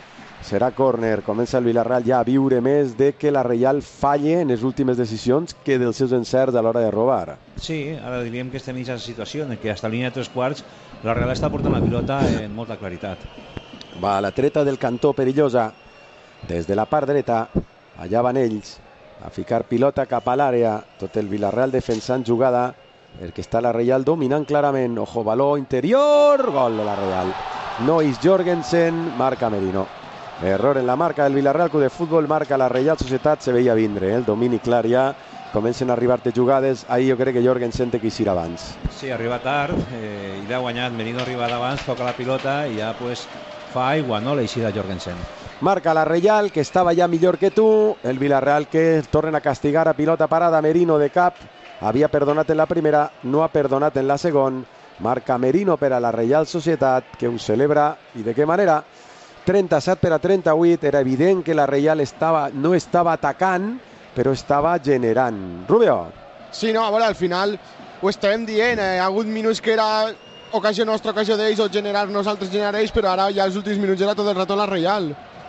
Serà córner. Comença el Villarreal ja a viure més de que la Reial falle en les últimes decisions que dels seus encerts a l'hora de robar. Sí, ara diríem que estem en aquesta situació en què hasta la línia de tres quarts la Real està portant la pilota en molta claritat. Va, la treta del cantó perillosa des de la part dreta. Allà van ells a ficar pilota cap a l'àrea. Tot el Villarreal defensant jugada perquè està la Reial dominant clarament. Ojo, baló interior, gol de la Reial. Nois Jorgensen, marca Merino. Error en la marca del Villarreal Club de Futbol, marca la Reial Societat. Se veia vindre, eh? El domini clar ja. Comencen a arribar-te jugades. Ahir jo crec que Jorgensen té que eixir abans. Sí, arriba tard eh, i l'ha guanyat. Merino arriba d'abans, toca la pilota i ja pues, fa aigua, no?, l'eixida Jorgensen. Marca la Reial, que estava ja millor que tu. El Villarreal que tornen a castigar a pilota parada. Merino de cap. Havia perdonat en la primera, no ha perdonat en la segona. Marca Merino per a la Reial Societat, que ho celebra. I de què manera? trenta-set per a trenta-vuit. Era evident que la Reial estava, no estava atacant, però estava generant. Rubio. Sí, no, a veure, al final ho estàvem dient. Eh, hi ha hagut minuts que era ocasió nostra, ocasió d'ells, o generar nosaltres, generar ells, però ara ja els últims minuts era tot el rato la Reial.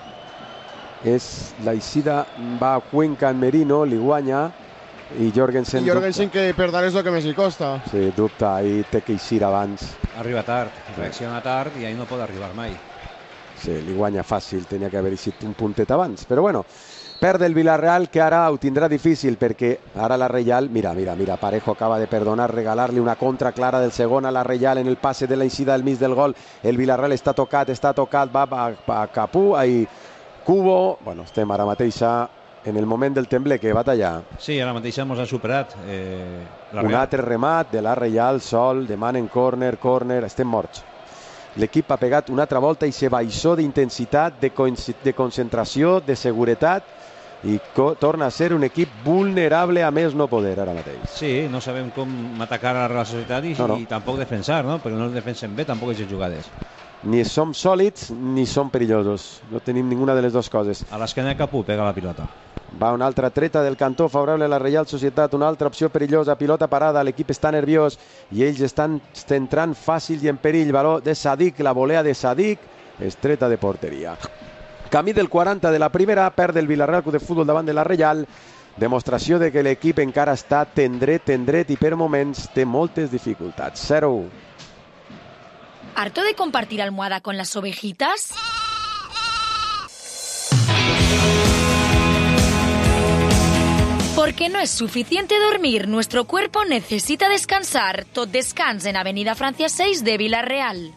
És la eixida, va a Cuenca en Merino, li guanya, i Jorgensen, I Jorgensen que per dar és el que més li costa. Sí, dubta, ahir té que eixir abans. Arriba tard, reacciona tard i ahir no pot arribar mai. Sí, li guanya fàcil, tenia que haver eixit un puntet abans, però bueno, perd el Villarreal, que ara ho tindrà difícil, perquè ara la Reial, mira, mira, mira, Parejo acaba de perdonar, regalar-li una contra clara del segon a la Reial en el passe de la eixida del mig del gol. El Villarreal està tocat, està tocat, va a, a Capú, ahí Cubo, bueno, estem ara mateix en el moment del tembleque, batalla. Sí, ara mateix ens ha superat. Eh, la un Real. altre remat de la Reial, sol, demanen córner, córner, estem morts. L'equip ha pegat una altra volta i se baixó d'intensitat, de, con de concentració, de seguretat, i torna a ser un equip vulnerable a més no poder ara mateix. Sí, no sabem com atacar a la Real Societat i, no, no. i tampoc defensar, no? Perquè no els defensen bé, tampoc aquestes jugades. Ni som sòlids ni som perillosos. No tenim ninguna de les dues coses. A l'esquena de Capú pega la pilota. Va una altra treta del cantó favorable a la Reial Societat, una altra opció perillosa, pilota parada, l'equip està nerviós i ells estan entrant fàcil i en perill. Baló de Sadik, la volea de Sadik, estreta de porteria. Camí del quaranta de la primera, perd el Villarreal Club de Futbol davant de la Reial. Demostració de que l'equip encara està tendret, tendret i per moments té moltes dificultats. zero u. ¿Harto de compartir almohada con las ovejitas? Porque no es suficiente dormir, nuestro cuerpo necesita descansar. Tot descans en Avenida Francia seis de Villarreal.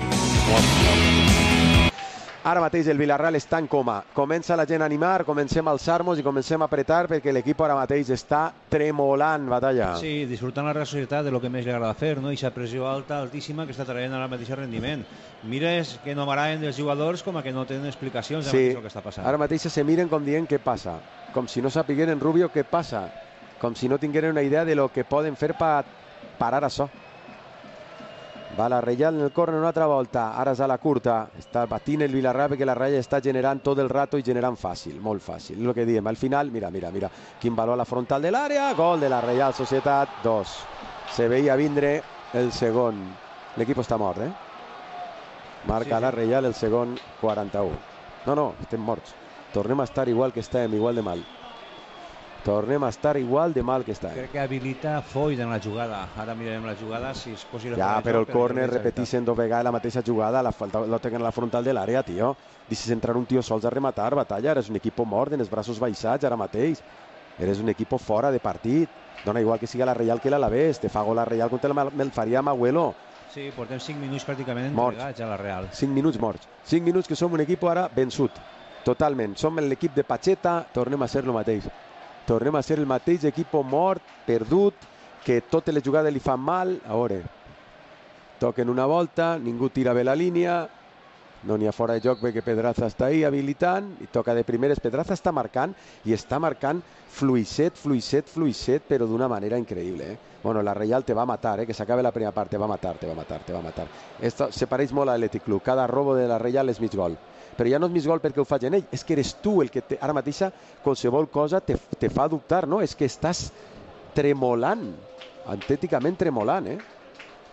Ara mateix el Villarreal està en coma. Comença la gent a animar, comencem a alçar-nos i comencem a apretar perquè l'equip ara mateix està tremolant, batalla. Sí, disfrutant la Real Societat de lo que més li agrada fer, no? Ixa pressió alta, altíssima, que està traient ara mateix el rendiment. Mires que no baraen els jugadors com a que no tenen explicacions de sí, el que està passant. Ara mateix se miren com dient què passa, com si no sapigueren Rubio què passa, com si no tingueren una idea de lo que poden fer per parar això. Va la Reial en el córner una altra volta, ara és a la curta, està batint el Villarreal perquè la Reial està generant tot el rato i generant fàcil, molt fàcil. És el que diem, al final, mira, mira, mira, quin valor a la frontal de l'àrea, gol de la Reial Societat, dos. Se veia vindre el segon. L'equip està mort, eh? Marca sí, sí. La Reial el segon quaranta-u. No, no, estem morts. Tornem a estar igual que estem, igual de mal. Tornem a estar igual de mal que està. Crec que habilita Foyt en la jugada. Ara mirarem la jugada, si és possible. Ja, però el córner repeteixen dos vegades la mateixa jugada, la falta la tenen a la frontal de l'àrea, tio. Deixes entrar un tio sols a rematar, batalla. Eres un equip mort, en els braços baixats ara mateix. Eres un equip fora de partit. Dona igual que siga la Reial que l'Alavés. Te fa gol la Reial contra el, el faria Magüelo. Sí, portem cinc minuts pràcticament morts. Entregats a la Real. cinc minuts morts. cinc minuts que som un equip ara vençut. Totalment. Som l'equip de Pacheta, tornem a ser el mateix. Tornem a ser el mateix equip mort, perdut, que totes les jugades li fan mal. A veure, toquen una volta, ningú tira bé la línia, no n'hi ha fora de joc perquè Pedraza està ahí habilitant, i toca de primeres. Pedraza està marcant, i està marcant fluixet, fluixet, fluixet, però d'una manera increïble. Eh? Bueno, la Reial te va matar, eh? Que s'acabe la primera part, te va matar, te va matar, te va matar. Esto se pareix molt a l'Atlètic Club, cada robo de la Reial és mig gol. Però ja no és mig gol perquè ho facin ell, és que eres tu el que te, ara mateixa qualsevol cosa te, te fa dubtar, no? És que estàs tremolant, antèticament tremolant, eh?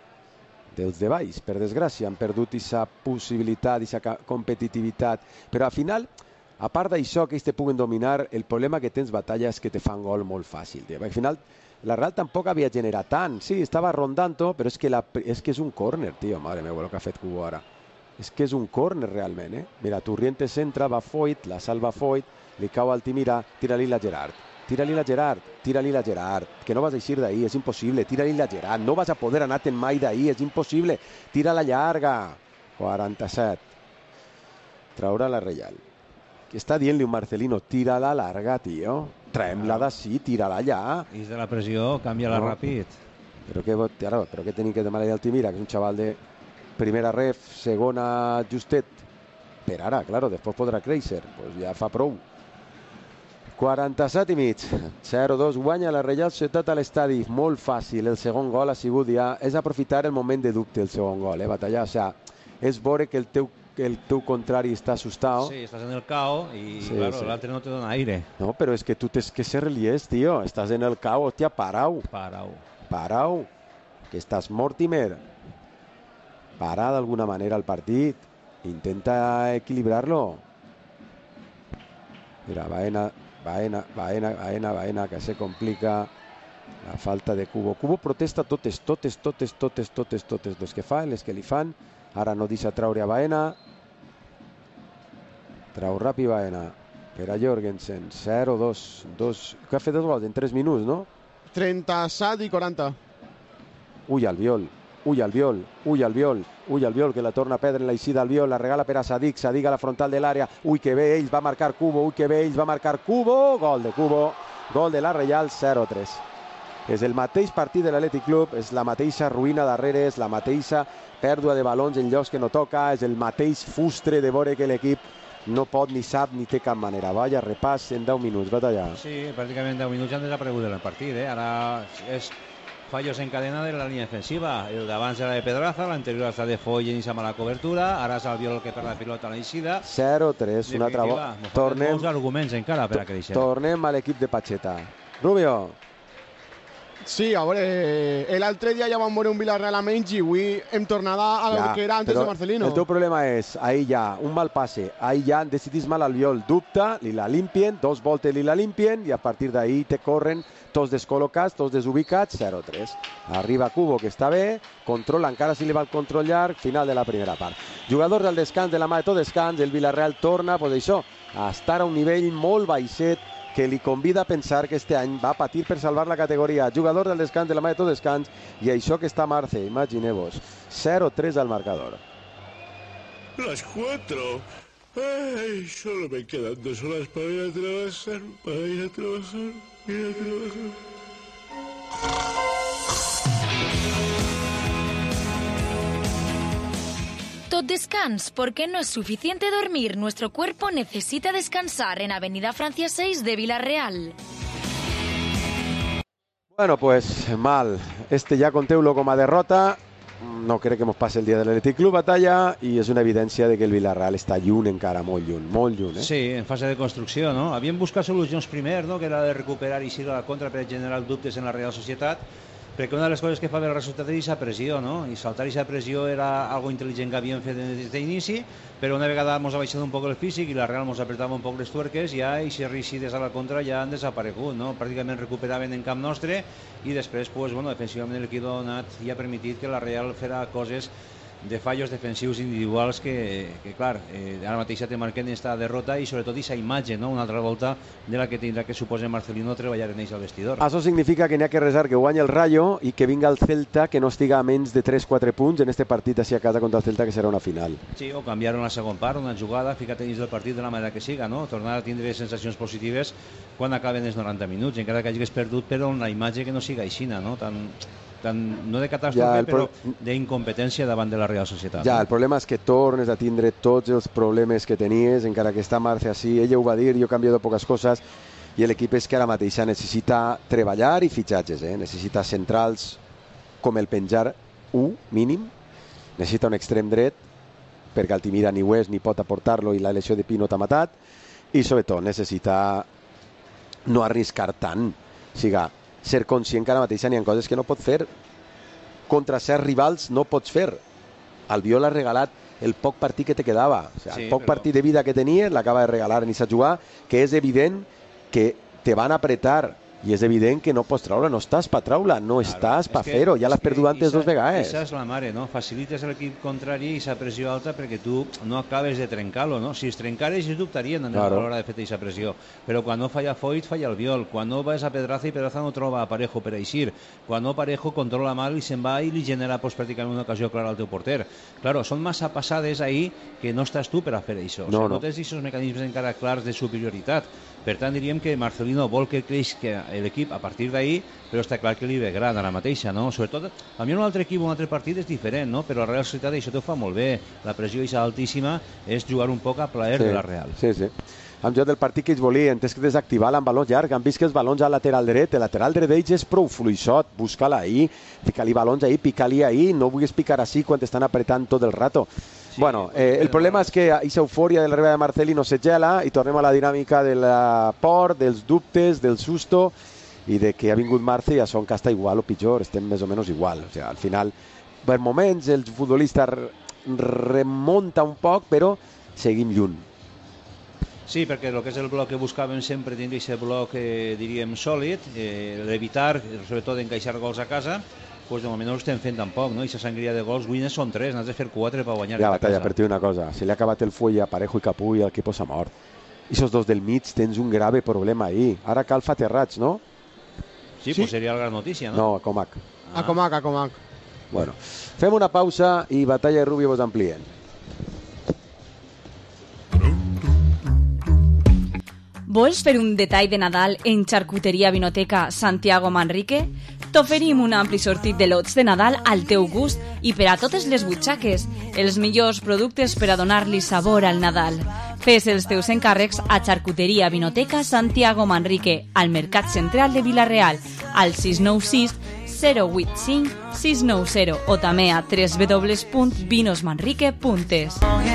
dels de baix, per desgràcia, han perdut aquesta possibilitat, aquesta competitivitat, però al final, a part d'això que ells te puguen dominar, el problema que tens batalla és que te fan gol molt fàcil, tio. Al final, la Real tampoc havia generat tant, sí, estava rondant-ho, però és que, la, és que és un córner, tio, madre meva, el que ha fet Cubo ara. És que és un córner realment, eh? Mira, Turrientes entra, va Foyt, la salva Foyt, li cau Altimira, tira-li la Gerard. Tira-li la Gerard, tira-li la Gerard, que no vas a eixir d'ahir, és impossible, tira-li la Gerard, no vas a poder anar-te'n mai d'ahir, és impossible, tira la llarga. quaranta-set. Traurà la Reial. Que està dient-li un Marcelino, tira la larga, tio. Traem-la d'ací, tira-la allà. I de la pressió, canvia-la no. ràpid. Però què, ara, però què tenim que demanar a Altimira, que és un xaval de primera ref, segona justet. Per ara, claro, després podrà créixer. Pues ja fa prou. quaranta-set i mig. zero dos guanya la Reial Societat a l'estadi. Molt fàcil. El segon gol ha sigut ja... És aprofitar el moment de dubte, el segon gol, eh, Batalla? O sea, és veure que el teu que el teu contrari està assustat. Sí, estàs en el cao i, sí, claro, sí. l'altre no te dona aire. No, però és que tu tens que ser liés, tio. Estàs en el cao, hòstia, parau. Parau. Parau. Que estàs Mortimer. Para d'alguna manera el partit. Intenta equilibrar-lo. Mira, Baena, Baena, Baena, Baena, Baena, que se complica. La falta de Cubo. Cubo protesta totes, totes, totes, totes, totes, totes. Les que fan, les que li fan. Ara no deixa traure a Baena. Trau ràpid Baena. Per a Jorgensen. zero dos. Que ha fet dos gols en tres minuts, no? trenta-set i quaranta. Ui, Albiol. Ui, Albiol. Ui, Albiol. Ui, Albiol, que la torna a perdre en l'eixida Albiol. La regala per a Sadik. Sadik a la frontal de l'àrea. Ui, que bé, ells va marcar Cubo. Ui, que bé, ells va marcar Cubo. Gol de Cubo. Gol de la Reial, zero tres. És el mateix partit de l'Atlètic Club, és la mateixa ruïna darrere, és la mateixa pèrdua de balons en llocs que no toca, és el mateix frustre de veure que l'equip no pot ni sap ni té cap manera. Vaya repàs en deu minuts, Batalla. Sí, pràcticament deu minuts ja han desaparegut en el partit, eh? Ara és fallos en cadena de la línia defensiva. El d'abans era de Pedraza, l'anterior està de Foy en aquesta mala cobertura, ara és Albiol el que perd la pilota a l'eixida. zero tres, una altra volta. Tornem molts arguments encara per a créixer. Tornem a l'equip de Pacheta. Rubio. Sí, a veure, l'altre dia ja vam veure un Villarreal a menys i avui hem tornat a ja, que era antes de Marcelino. El teu problema és, ahí ja, un mal passe, ahí ja han decidit mal Albiol, dubta, li la limpien, dos voltes li la limpien i a partir d'ahí te corren tots descol·locats, tots desubicats, zero tres. Arriba Cubo, que està bé, controla, encara si li va el control llarg, final de la primera part. Jugadors del descans, de la mà de tot descans, el Villarreal torna, pues això, a estar a un nivell molt baixet, que li convida a pensar que este any va patir per salvar la categoria. Jugador del descans, de la mà de tot descans, i això que està Marce, imagineu-vos. zero tres al marcador. Las cuatro. Ay, solo me quedan dos horas para ir a trabajar, para ir a trabajar, ir a trabajar. Tot descans, porque no es suficiente dormir. Nuestro cuerpo necesita descansar en Avenida Francia seis de Villarreal. Bueno, pues mal. Este ja conteu-lo com a derrota. No crec que ens passi el dia de l'Atlètic Club, Batalla, i és una evidència de que el Villarreal està lluny encara, molt lluny, molt lluny. Eh? Sí, en fase de construcció, no? Havien buscat solucions primer, no?, que era de recuperar i eixir a la contra per generar dubtes en la Real Societat, perquè una de les coses que fa bé el resultat és aquesta pressió, no? I saltar aquesta pressió era algo intel·ligent que havíem fet des d'inici, però una vegada ens ha baixat un poc el físic i la Real ens apretava un poc les tuerques, ja i si reixides a la contra ja han desaparegut, no? Pràcticament recuperaven en camp nostre i després, pues, bueno, defensivament l'equip ha donat i ha permitit que la Real fera coses de fallos defensius individuals que, que clar, eh, ara mateix te marquen esta derrota i sobretot aquesta imatge, no?, una altra volta de la que tindrà que suposa Marcelino treballar en ells al vestidor. Això significa que n'hi ha que resar que guanya el Rayo i que vinga el Celta, que no estiga a menys de tres quatre punts en este partit així a casa contra el Celta, que serà una final. Sí, o canviar una segon part, una jugada, ficar-te dins del partit de la manera que siga, no? Tornar a tindre sensacions positives quan acaben els noranta minuts, encara que hagis perdut, però una imatge que no siga aixina, no? Tan... Tan, no de catàstrofe, ja, però d'incompetència davant de la Real Societat. Ja, el problema és que tornes a tindre tots els problemes que tenies, encara que està Marce així, ella ho va dir, jo he canviat poques coses, i l'equip és que ara mateixa necessita treballar i fitxatges, eh? Necessita centrals com el penjar u, mínim, necessita un extrem dret, perquè Altimira ni ho és ni pot aportar-lo i la lesió de Pino t'ha matat, i sobretot necessita no arriscar tant, o sigui, ser conscient que ara mateix n'hi ha coses que no pot fer, contra certs rivals no pots fer. Albiol ha regalat el poc partit que te quedava. O sigui, sí, el poc però... partit de vida que tenia l'acaba de regalar en aquesta jugada, que és evident que te van apretar i és evident que no pots treure, no estàs per treure, no claro, estàs per fer-ho, ja l'has perdut antes dos vegades. Això és la mare, no? Facilites l'equip contrari i aquesta pressió alta perquè tu no acabes de trencar-lo, no? Si es trencares ells dubtarien a l'hora de fer aquesta pressió, però quan no falla Foyt, falla Albiol, quan no vas a Pedraza i Pedraza no troba a Parejo per eixir, quan no Parejo controla mal i se'n va i li genera pues, pràcticament una ocasió clara al teu porter. Claro, són massa passades ahí que no estàs tu per a fer això, no, o sigui, no. no tens aquests mecanismes encara clars de superioritat. Per tant, diríem que Marcelino vol que creixi l'equip a partir d'ahir, però està clar que li ve gran ara mateixa, no? Sobretot, a mi un altre equip, un altre partit és diferent, no? Però la Real Societat això t'ho fa molt bé. La pressió és altíssima, és jugar un poc a plaer sí, de la Real. Sí, sí. Amb jo del partit que ells volien, tens que desactivar-la amb balons llargs, han vist que els balons al lateral dret, el lateral dret d'ells és prou fluixot, busca-la ahí, fica-li balons ahí, pica-li ahí, no vulguis picar així quan t'estan apretant tot el rato. Sí, bueno, eh, el problema és que aquesta eufòria de l'arribada de Marcelino se gela i tornem a la dinàmica de la por, dels dubtes, del susto i de que ha vingut Marce i a son que està igual o pitjor, estem més o menys igual. O sigui, al final, per moments, el futbolista remunta un poc, però seguim lluny. Sí, perquè el que és el bloc que buscàvem sempre tindria aquest bloc, eh, diríem, sòlid, eh, d'evitar, sobretot, encaixar gols a casa, pues de moment no ho estem fent tampoc, no? I aquesta sangria de gols, Wines són tres, n'has de fer quatre per guanyar ja, a Batalla, casa. per dir una cosa, se li ha acabat el full a Parejo i Capú i el equip s'ha mort. I esos dos del mig tens un grave problema ahí. Ara cal fa Terrats, no? Sí, sí, pues seria la gran notícia, no? No, a Comac. Ah. A Comac, a Comac. Bueno, fem una pausa i Batalla i Rubio vos amplien. Vols fer un detall de Nadal en Xarcuteria Vinoteca Santiago Manrique? T'oferim un ampli sortit de lots de Nadal al teu gust i per a totes les butxaques, els millors productes per a donar-li sabor al Nadal. Fes els teus encàrrecs a Xarcuteria Vinoteca Santiago Manrique, al Mercat Central de Vila-real, al sis nou sis zero vuit cinc sis nou zero o també a w w w punt vinos manrique punt es.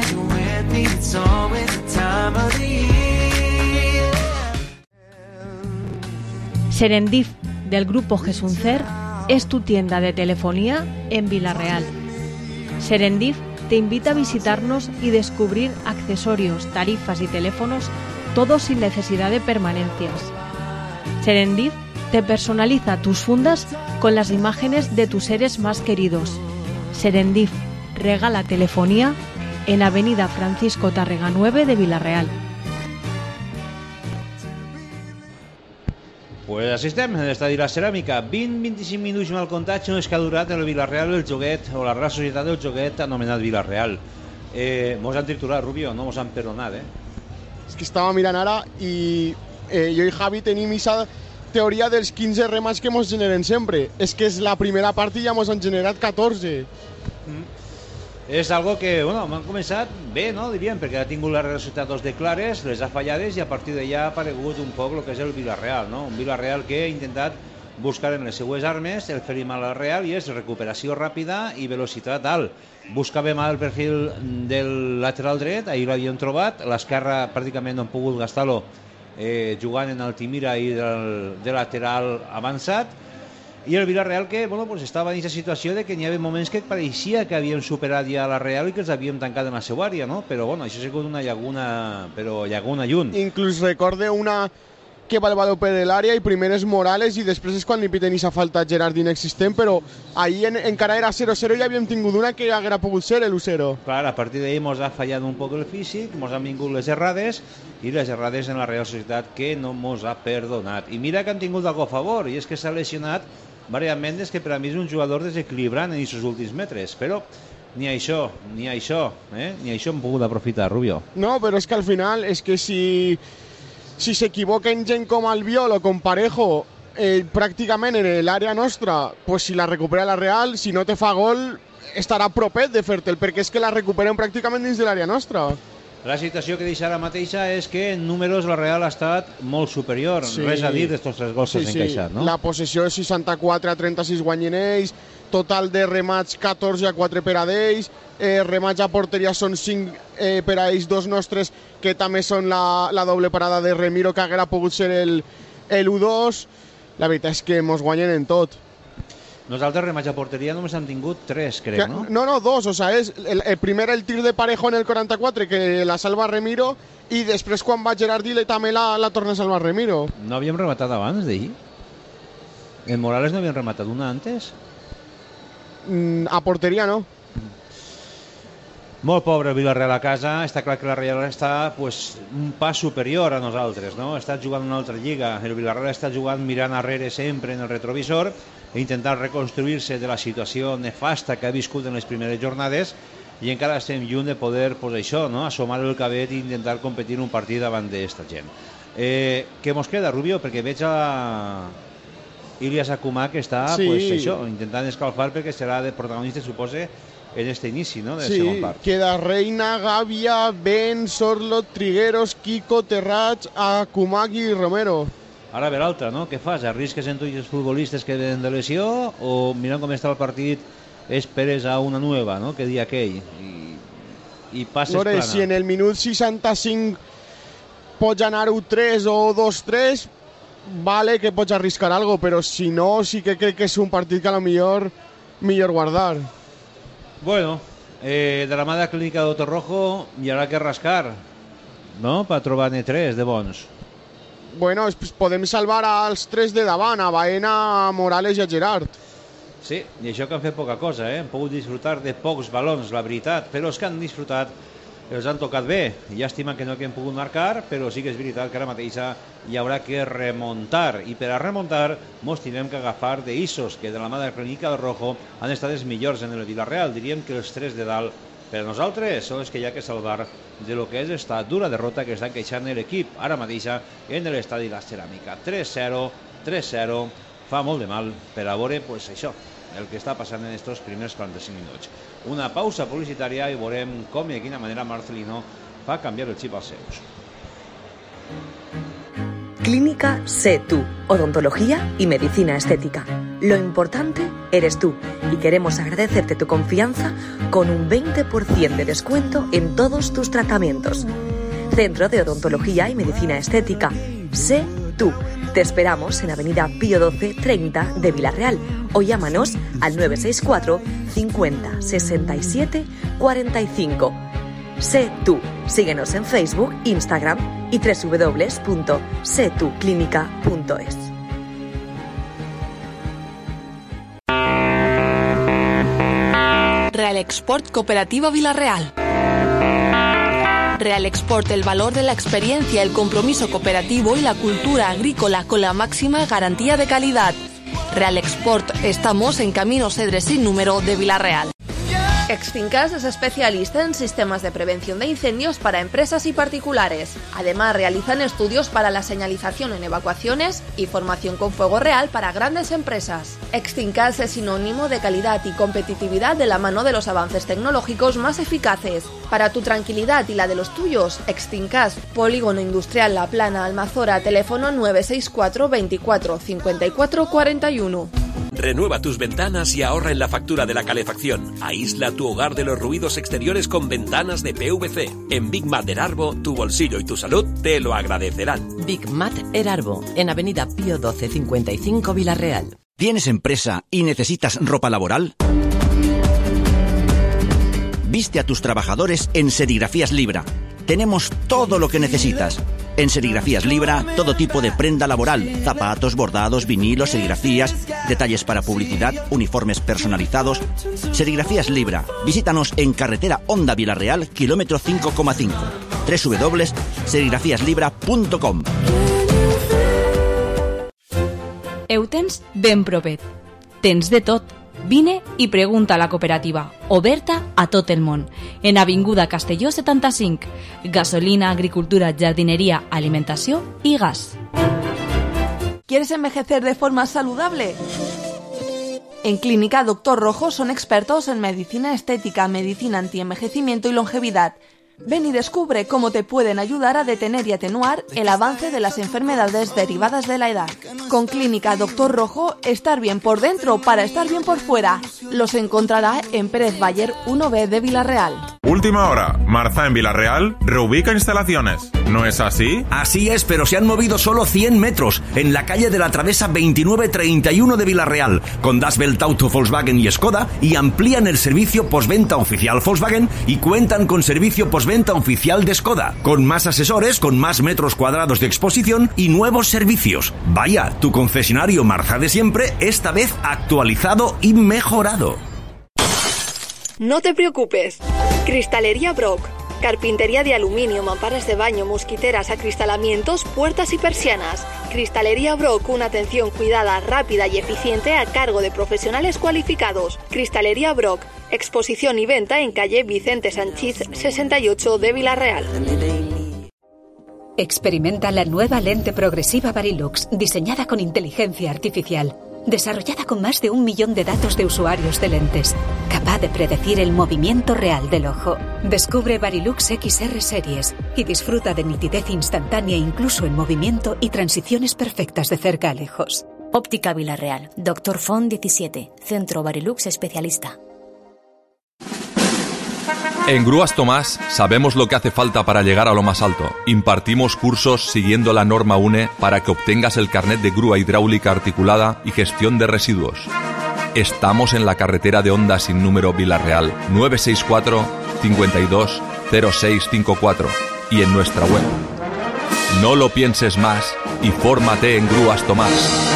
Serendip, del grupo Gesuncer, es tu tienda de telefonía en Vila-real. Serendip te invita a visitarnos y descubrir accesorios, tarifas y teléfonos, todo sin necesidad de permanencias. Serendip te personaliza tus fundas con las imágenes de tus seres más queridos. Serendip regala telefonía en Avenida Francisco Tárrega nueve de Vila-real. Pues així estem, en l'estadi La Ceràmica. vint a vint-i-cinc minuts mal comptats no és que ha durat el Vila-real el joguet, o la Real Societat del joguet anomenat Vila-real. Eh, mos han triturat, Rubio, no mos han perdonat, eh? És que estava mirant ara i eh, jo i Javi tenim aquesta teoria dels quinze remats que mos generen sempre. És que és la primera part i ja mos han generat catorze. Mm. És algo que, bueno, m'han començat bé, no, diríem, perquè ha tingut la Real Societat dos de clares, les ha fallades i a partir d'allà ha aparegut un poc el que és el Vila-real, no? Un Vila-real que ha intentat buscar en les seues armes el fer mal al Real i és recuperació ràpida i velocitat alt. Buscàvem el perfil del lateral dret, ahir l'havíem trobat, l'esquerra pràcticament no hem pogut gastar-lo eh, jugant en Altimira i del, de lateral avançat. I el Vila-real que bueno, pues estava en aquesta situació de que n'hi havia moments que pareixia que havíem superat ja la Real i que els havíem tancat en la seva àrea, no? Però bueno, això ha sigut una llaguna, però llaguna lluny. Inclús recorde una que va el baló per l'àrea i primer és Morales i després és quan li piten aquesta falta Gerard inexistent, però ahir en, encara era zero zero i havíem tingut una que haguera pogut ser l'u zero. Clar, a partir d'ahir mos ha fallat un poc el físic, mos han vingut les errades i les errades en la Real Societat que no mos ha perdonat. I mira que han tingut algo a favor i és que s'ha lesionat Varias Méndez, que per a mi és un jugador desequilibrant en aquests últims metres, però ni això, ni això, eh? ni això hem pogut aprofitar, Rubio. No, però és que al final, és que si si s'equivoquen gent com Albiol o com Parejo eh, pràcticament en l'àrea nostra, pues si la recupera la Real, si no te fa gol, estarà propet de fer-te'l, perquè és que la recuperen pràcticament dins de l'àrea nostra. La situació que deixa ara mateixa és que en números la Real ha estat molt superior, sí. Res a dir d'estos tres gols que s'han sí, sí. encaixat, no? La possessió és seixanta-quatre a trenta-sis guanyen ells, total de remats catorze a quatre per a d'ells, eh, remats a porteria són cinc eh, per a ells, dos nostres que també són la, la doble parada de Remiro que haguera pogut ser el, el u dos. La veritat és que mos guanyen en tot. Nosaltres remats a porteria només hem tingut tres, crec, Que, no? no, no, dos, o sea, és el, el primer el tir de Parejo en el quaranta-quatre que la salva Remiro i després quan va Gerard Dile també la, la torna a salvar Remiro. No havíem rematat abans d'ahir? En Morales no havien rematat una antes? Mm, a porteria no. Molt pobre el Villarreal a casa, està clar que la Real està pues, un pas superior a nosaltres, no? Està jugant una altra lliga, el Villarreal està jugant mirant arrere sempre en el retrovisor e intentant reconstruir-se de la situació nefasta que ha viscut en les primeres jornades i encara estem lluny de poder, pues això, no? Assomar el cabet i intentar competir un partit davant d'esta gent. Eh, què mos queda, Rubio? Perquè veig a Ilias Akumá que està Sí. pues, això, intentant escalfar perquè serà de protagonista, supose, en este inici, no?, del Sí, segon part. queda Reina, Gavia, Ben, Sorlot, Trigueros, Kiko, Terrats, Akumaki i Romero. Ara ve l'altre, no? Què fas? Arrisques en tots els futbolistes que venen de lesió o mirant com està el partit esperes a una nueva, no?, que dia aquell i, i passes Lore, plana. si en el minut seixanta-cinc pots anar u tres o dos tres, vale que pots arriscar algo, però si no, sí que crec que és un partit que a lo millor millor guardar. Bueno, eh, de la mà de la clínica Doctor Rojo hi haurà que rascar, no?, per trobar-ne tres de bons. Bueno, pues podem salvar als tres de davant, a Baena, a Morales i a Gerard. Sí, i això que han fet poca cosa, eh? Han pogut disfrutar de pocs balons, la veritat, però els que han disfrutat els han tocat bé. Llàstima que no que han pogut marcar, però sí que és veritat que ara mateix hi haurà que remuntar, i per a remuntar mos tindrem que agafar d'Issos, que de la mà de la clínica del Rojo han estat els millors en el Villarreal. Diríem que els tres de dalt per a nosaltres són els que hi ha que salvar de lo que és esta dura derrota que està queixant l'equip ara mateix en l'estadi La Ceràmica. tres zero, tres zero, fa molt de mal per a veure pues, això, el que està passant en estos primers quaranta-cinc minuts. Una pausa publicitària i veurem com i de quina manera Marcelino fa canviar el xip als seus. Clínica Sé Tú, odontología y medicina estética. Lo importante eres tú y queremos agradecerte tu confianza con un veinte por ciento de descuento en todos tus tratamientos. Centro de Odontología y Medicina Estética. Sé Tú. Te esperamos en Avenida Pío doce treinta de Villarreal o llámanos al nueve seis cuatro cincuenta sesenta y siete cuarenta y cinco. Sé Tú. Síguenos en Facebook, Instagram y doble u doble u doble u punto sé tú clínica punto es. Real Export Cooperativa Villarreal. Real Export, el valor de la experiencia, el compromiso cooperativo y la cultura agrícola con la máxima garantía de calidad. Real Export, estamos en Camino Cedres sin número de Villarreal. Extincas es especialista en sistemas de prevención de incendios para empresas y particulares. Además, realizan estudios para la señalización en evacuaciones y formación con fuego real para grandes empresas. Extincas es sinónimo de calidad y competitividad de la mano de los avances tecnológicos más eficaces. Para tu tranquilidad y la de los tuyos, Extincas, Polígono Industrial La Plana, Almazora, teléfono nueve seis cuatro veinticuatro cincuenta y cuatro cuarenta y uno. Renueva tus ventanas y ahorra en la factura de la calefacción. Aísla tu hogar de los ruidos exteriores con ventanas de P V C. En Big Mat Erarbo, tu bolsillo y tu salud te lo agradecerán. Big Mat Erarbo, en Avenida Pío doce cincuenta y cinco Villarreal. ¿Tienes empresa y necesitas ropa laboral? Viste a tus trabajadores en Serigrafías Libra. Tenemos todo lo que necesitas. En Serigrafías Libra, todo tipo de prenda laboral, zapatos, bordados, vinilos, serigrafías, detalles para publicidad, uniformes personalizados. Serigrafías Libra. Visítanos en carretera Onda Villarreal, kilómetro cinco coma cinco. doble u doble u doble u punto serigrafías libra punto com. Heu tens ben propet. Tens de tot. Vine i pregunta a la cooperativa, oberta a tot el món, en Avinguda Castelló setanta-cinc. Gasolina, agricultura, jardinería, alimentació y gas. ¿Quieres envejecer de forma saludable? En Clínica Doctor Rojo son expertos en medicina estética, medicina antienvejecimiento y longevidad. Ven y descubre cómo te pueden ayudar a detener y atenuar el avance de las enfermedades derivadas de la edad. Con Clínica Doctor Rojo, estar bien por dentro para estar bien por fuera. Los encontrará en Pérez Bayer uno B de Villarreal. Última hora, Marza en Villarreal reubica instalaciones. ¿No es así? Así es, pero se han movido solo cien metros en la calle de la Travesa veintinueve treinta y uno de Villarreal, con Das Welt Auto, Volkswagen y Skoda, y amplían el servicio postventa oficial Volkswagen y cuentan con servicio postventa oficial de Skoda, con más asesores, con más metros cuadrados de exposición y nuevos servicios. Vaya, tu concesionario Marza de siempre, esta vez actualizado y mejorado. No te preocupes. Cristalería Brock. Carpintería de aluminio, mamparas de baño, mosquiteras, acristalamientos, puertas y persianas. Cristalería Brock, una atención cuidada, rápida y eficiente a cargo de profesionales cualificados. Cristalería Brock, exposición y venta en calle Vicente Sanchís sesenta y ocho de Villarreal. Experimenta la nueva lente progresiva Varilux, diseñada con inteligencia artificial. Desarrollada con más de un millón de datos de usuarios de lentes, capaz de predecir el movimiento real del ojo. Descubre Varilux X R Series y disfruta de nitidez instantánea incluso en movimiento y transiciones perfectas de cerca a lejos. Óptica Villarreal, Doctor Font diecisiete, Centro Varilux Especialista. En Grúas Tomás sabemos lo que hace falta para llegar a lo más alto. Impartimos cursos siguiendo la norma U N E para que obtengas el carnet de grúa hidráulica articulada y gestión de residuos. Estamos en la carretera de Honda sin número Villarreal, nueve seis cuatro, cincuenta y dos, cero seis cincuenta y cuatro y en nuestra web. No lo pienses más y fórmate en Grúas Tomás.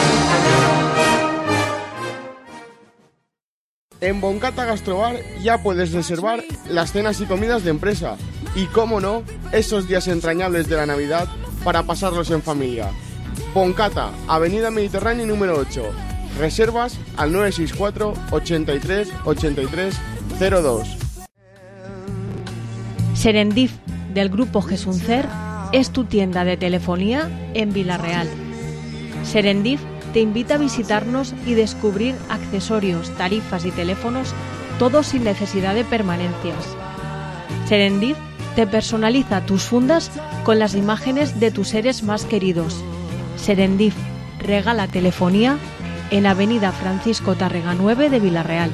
En Boncata Gastrobar ya puedes reservar las cenas y comidas de empresa y, cómo no, esos días entrañables de la Navidad para pasarlos en familia. Boncata, Avenida Mediterránea número ocho. Reservas al nueve seis cuatro, ochenta y tres, ochenta y tres, cero dos. Serendif, del grupo Gesuncer, es tu tienda de telefonía en Villarreal. Serendif te invita a visitarnos y descubrir accesorios, tarifas y teléfonos, todos sin necesidad de permanencias. Serendif te personaliza tus fundas con las imágenes de tus seres más queridos. Serendif regala telefonía en Avenida Francisco Tárrega nueve de Villarreal.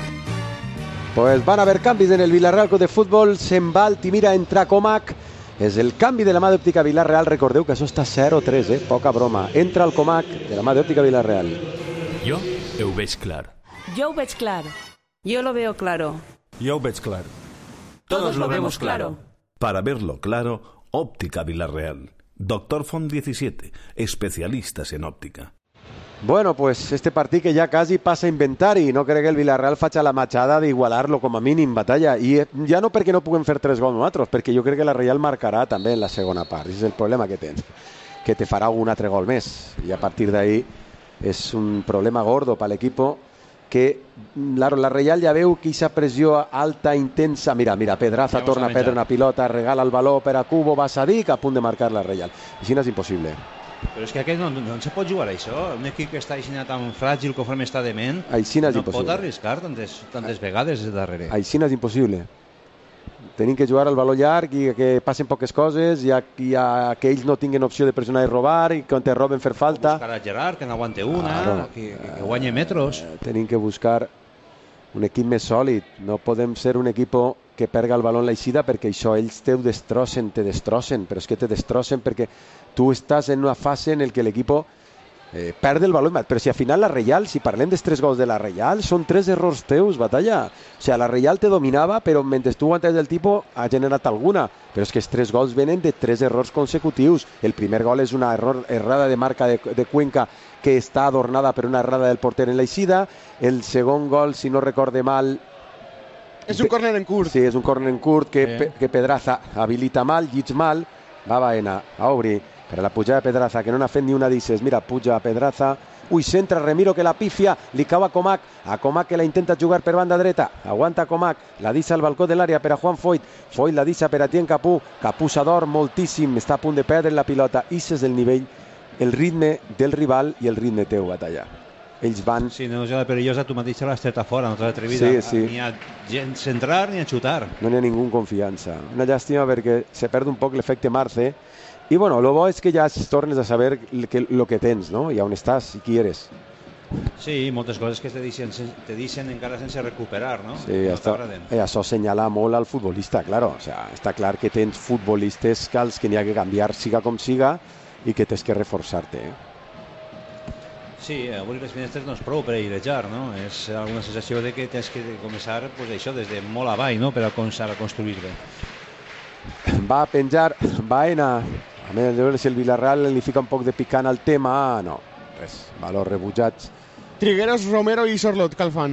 Pues van a haver canvis en el Villarreal Club de Futbol. Se'n va Altimira, entra Comac. És el canvi de la mà d'Òptica Villarreal. Recordeu que això està zero tres, eh? Poca broma. Entra el Comac de la mà d'Òptica Villarreal. Jo ho veig clar. Yo lo veig clar. Yo lo veo claro. Jo ho veig clar. Todos lo vemos claro. Para verlo claro, Óptica Villarreal. Doctor Font diecisiete, especialistas en óptica. Bueno, pues este partit que ja quasi passa a inventari. No crec que el Villarreal faci la matxada d'igualar-lo com a mínim, Batalla. I ja no perquè no puguem fer tres gols nosaltres, perquè jo crec que la Reial marcarà també en la segona part. Aquest és el problema que tens, que te farà algun altre gol més. I a partir d'ahí és un problema gordo per l'equipo que la, la Reial ja veu que aquesta pressió alta, intensa. Mira, mira, Pedraza torna a perdre una pilota, regala el baló per a Cubo, va Sadik, a punt de marcar la Reial. Així no és impossible. Però és que aquest no, no, no se pot jugar a això. Un equip que està així tan fràgil conforme està dement així no pot arriscar tantes, tantes vegades darrere. Així no és impossible. Tenim que jugar al baló llarg i que passen poques coses i, a, i a, que ells no tinguin opció de pressionar i robar i quan te roben fer falta. Buscar a Gerard, que n'aguante una, claro, que, que guanyi metros. Tenim que buscar un equip més sòlid. No podem ser un equip que perga el baló en l'eixida perquè això ells te ho destrossen, te destrossen, però és que te destrossen perquè tu estàs en una fase en què l'equip eh, perd el baló. Però si al final la Reial, si parlem dels tres gols de la Reial, són tres errors teus, Batalla. O sigui, la Reial te dominava, però mentre tu aguantes del tipus ha generat alguna. Però és que els tres gols venen de tres errors consecutius. El primer gol és una error, errada de marca de, de Cuenca que està adornada per una errada del porter en l'eixida. El segon gol, si no recorde mal, és un córner en curt. Sí, és un córner en curt que, sí. que Pedraza habilita mal, llits mal, va Baena a obrir per a la pujada de Pedraza, que no n'ha fet ni una dices. Mira, puja a Pedraza, ui, centra Remiro que la pifia, li cau a Comac, a Comac que la intenta jugar per banda dreta, aguanta Comac, la dissa al balcó de l'àrea per a Juan Foyt, Foyt la dissa per a Tien Capú, Capú s'adorm moltíssim, està a punt de perdre la pilota. Ix és el nivell, el ritme del rival i el ritme teu, Batalla. Ells van... Sí, no és la perillosa, tu mateixa l'has tret a fora, no t'has atrevit sí, sí. ni a centrar ni a xutar. No n'hi ha ningú confiança. Una llàstima perquè se perd un poc l'efecte Marce. I bueno, lo bo és que ja tornes a saber el que, lo que tens, no? I on estàs i qui eres. Sí, moltes coses que te deixen, te deixen encara sense recuperar, no? Sí, no això, eh, això assenyala molt al futbolista, claro. O sea, està clar que tens futbolistes que els que n'hi ha que canviar siga com siga i que tens que reforçar-te. Eh? Sí, avui les finestres no és prou per airejar, no? És alguna sensació de que tens que començar pues, això des de molt avall, no? Per a començar a construir-te. Va a penjar Baena. A veure si el Villarreal li fica un poc de picant al tema. Ah, no, res, valors rebutjats. Trigueros, Romero i Sorlot, cal fan?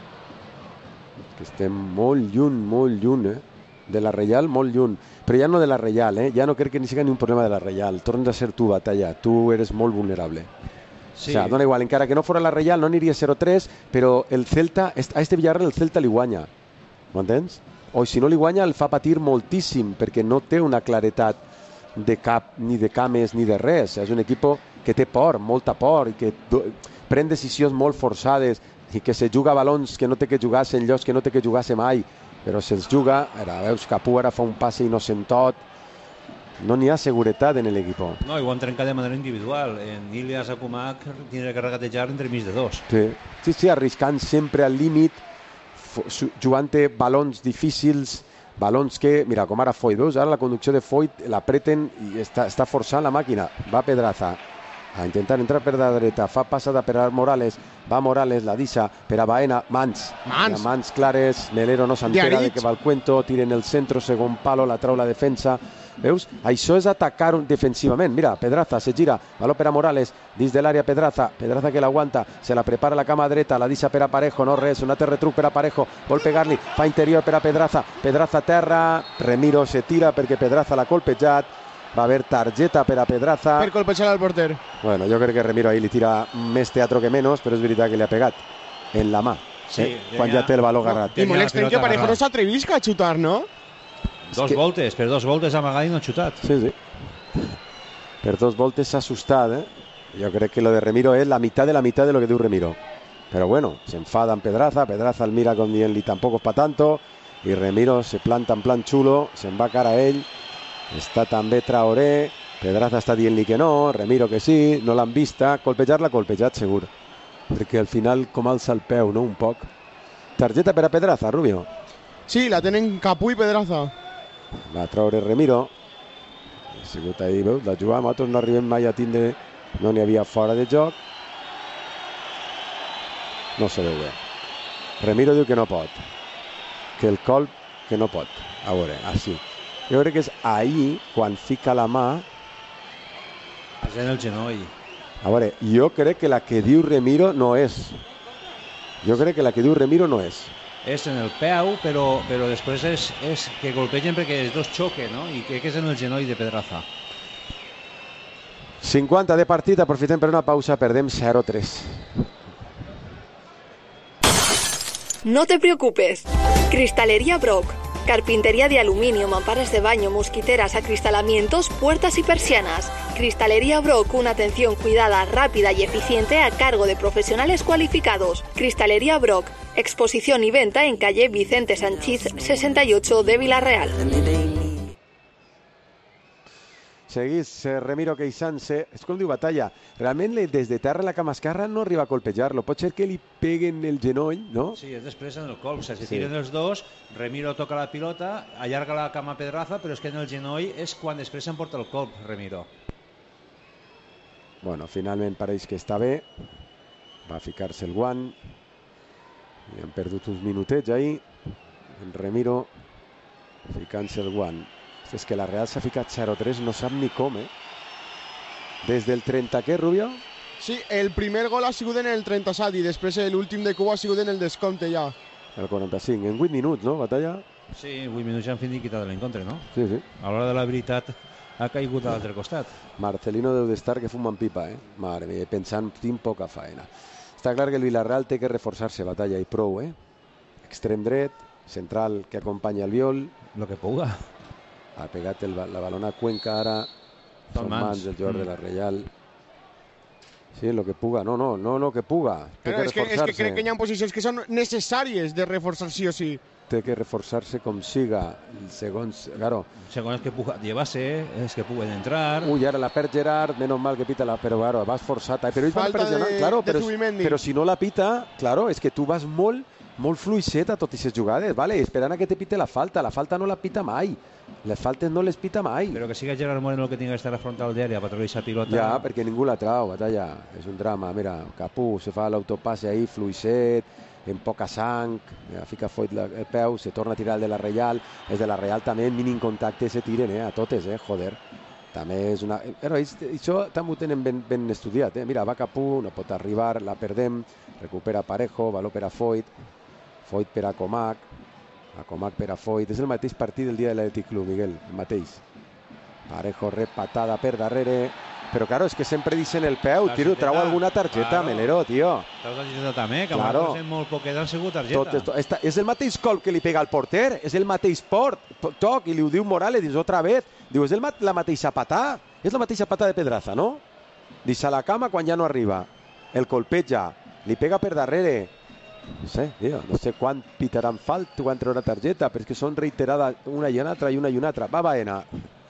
Que estem molt lluny, molt lluny, eh? De la Reial, molt lluny. Però ja no de la Reial, eh? Ja no crec que ni siga ni un problema de la Reial. Tornes a ser tu, Batalla. Tu eres molt vulnerable. Sí. O sea, dona igual, encara que no fora la Reial no aniria zero tres, però el Celta, a este Villarreal el Celta li guanya. M'entens? O si no li guanya el fa patir moltíssim, perquè no té una claretat de cap, ni de cames, ni de res. És un equip que té por, molta por, i que pren decisions molt forçades, i que se juga balons que no té que jugar-se en llocs que no té que jugar-se mai, però se'ls juga. Ara veus que Capu ara fa un passe innocentot. No n'hi ha seguretat en l'equip. No, i ho han trencat de manera individual. En Ilias Akumak tindrà que regatejar entre mig de dos. Sí, sí, sí, arriscant sempre al límit, jugant-te balons difícils, balons que, mira, com ara Foyt, veus? Ara la conducció de Foyt l'apreten i està, està forçant la màquina. Va Pedraza a intentar entrar per la dreta, fa passada per a Morales, va Morales, la deixa per a Baena, mans, mans, mans clares, Melero no s'entera de que va al cuento, tira en el centre, segon palo, la trau la defensa. Veus? Això és atacar defensivament. Mira, Pedraza se gira, valor per a Morales, dins de l'àrea Pedraza, Pedraza que l'aguanta, se la prepara la cama dreta, la deixa per a Parejo, no res, un altre retruc per a Parejo, vol pegar-li, fa interior per a Pedraza, Pedraza terra, Remiro se tira perquè Pedraza l'ha colpejat, va haver targeta per a Pedraza. Per colpejar al porter. Bueno, jo crec que Remiro ahí li tira més teatro que menys, però és veritat que li ha pegat en la mà, sí, eh? Quan ja té el valor agarrat. I molt estrany que Parejo no s'atrevisca a xutar, no? Dos que... voltes, per dos voltes amagat i no ha xutat. Sí, sí. Per dos voltes s'ha assustat, eh? Jo crec que lo de Remiro és la mitad de la mitad de lo que diu Remiro. Però bueno, se enfada en Pedraza, Pedraza el mira com dient-li tampoco es pa tanto, i Remiro se planta en plan xulo, se'n va cara a ell, està també Traoré, Pedraza està dient-li que no, Remiro que sí, no l'han vista, colpejar l'ha colpejat segur, perquè al final com alça el peu, no?, un poc. Targeta per a Pedraza, Rubio. Sí, la tenen Capu i Pedraza. Va Traoré Remiro. Ha sigut ahí, veus, la jugada, nosaltres no arribem mai a tindre, no n'hi havia fora de joc. No se veu bé. Remiro diu que no pot, que el colp que no pot. A veure, així. Jo crec que és ahí quan fica la mà. És en el genoll. A veure, jo crec que la que diu Remiro no és. Jo crec que la que diu Remiro no és. És en el peu, però, però després és, és que golpegen perquè els dos xoquen, no? I crec que és en el genoll de Pedraza. cinquanta de partit, aprofitem per una pausa, perdem zero tres. No te preocupes. Cristalería Brock. Carpintería de aluminio, mamparas de baño, mosquiteras, acristalamientos, puertas y persianas. Cristalería Brock, una atención cuidada, rápida y eficiente a cargo de profesionales cualificados. Cristalería Brock, exposición y venta en calle Vicente Sanchís sesenta y ocho de Villarreal. Seguís, eh, Remiro queixant-se. És com diu Batalla, realment des de terra la cama esquerra no arriba a colpejar-lo. Pot ser que li peguen el genoll, no? Sí, és després en el colp. Se Sí. tiren els dos, Remiro toca la pilota, allarga la cama a Pedraza, però és que en el genoll és quan després s'emporta el colp, Remiro. Bueno, finalment pareix que està bé. Va ficar-se el guant. I han perdut uns minutets ahí. En Remiro ficant-se el guant. És que la Real s'ha ficat zero tres, no sap ni com, eh? Des del trenta, què, Rubio? Sí, el primer gol ha sigut en el trenta-set i després l'últim de Cuba ha sigut en el descompte ja. El quaranta-cinc, en vuit minuts, no, Batalla? Sí, vuit minuts ja han finiquitat l'encontre, no? Sí, sí. A l'hora de la veritat ha caigut a l'altre costat. Marcelino deu d'estar que fuma en pipa, eh? Mare meva, pensant, tinc poca faena. Està clar que el Villarreal té que reforçar-se, Batalla, i prou, eh? Extrem dret, central que acompanya el Viol. Lo que puga. Ha pegat el, la balona a Cuenca ara. Són mans. mans del jugador mm. de la Reial. Sí, lo que puga. No, no, no, no, que puga. Té Però que és, que, és que crec que hi ha posicions que són necessàries de reforçar sí o sí. té que reforçar-se com siga. Segons, claro. Segons que puga llevarse, es que puguen entrar. Uy, ara la perd Gerard, menos mal que pita la, però claro, vas forçat. Però ells van Falta pressionar, de- claro, de però, Zubimendi. però si no la pita, claro, és que tu vas molt, molt fluixet a totes aquestes jugades, vale? Esperant a que te pite la falta. La falta no la pita mai. Les faltes no les pita mai. Però que siga Gerard Moreno el que tinga que estar a frontal d'àrea para traure esa pilota. Ja, perquè ningú la trau, batalla. És un drama. Mira, Capú se fa l'autopasse ahí, fluixet, en poca sang, mira, fica Foyt la- el peu, se torna a tirar el de la Reial. És de la Reial també en mínim contacte se tiren, eh, a totes, eh, joder. També és una... Però ells, això també ho tenen ben, ben estudiat, eh. Mira, va Capú, no pot arribar, la perdem, recupera Parejo, valor per a Foyt, Foyt per a Comac, a Comac per a Foyt. És el mateix partit del dia de l'Atlètic Club, Miguel, el mateix. Parejo rep patada per darrere, però claro, és que sempre dicen el peu, La tio, targeta, trau alguna targeta, claro. Melero, tio. Trau targeta també, que Claro. claro. molt poquet han sigut targeta. Tot, esto, esta, és el mateix colp que li pega al porter, és el mateix port, toc, i li ho diu Morales, dius otra vez, diu, és el, mat- la mateixa patà, és la mateixa patà de Pedraza, no? Deixa la cama quan ja no arriba, el colpeja, li pega per darrere, no sé, tio, no sé quan pitaran falta, quan traurà targeta, però és que són reiterades una i una altra i una i una altra. Va Baena,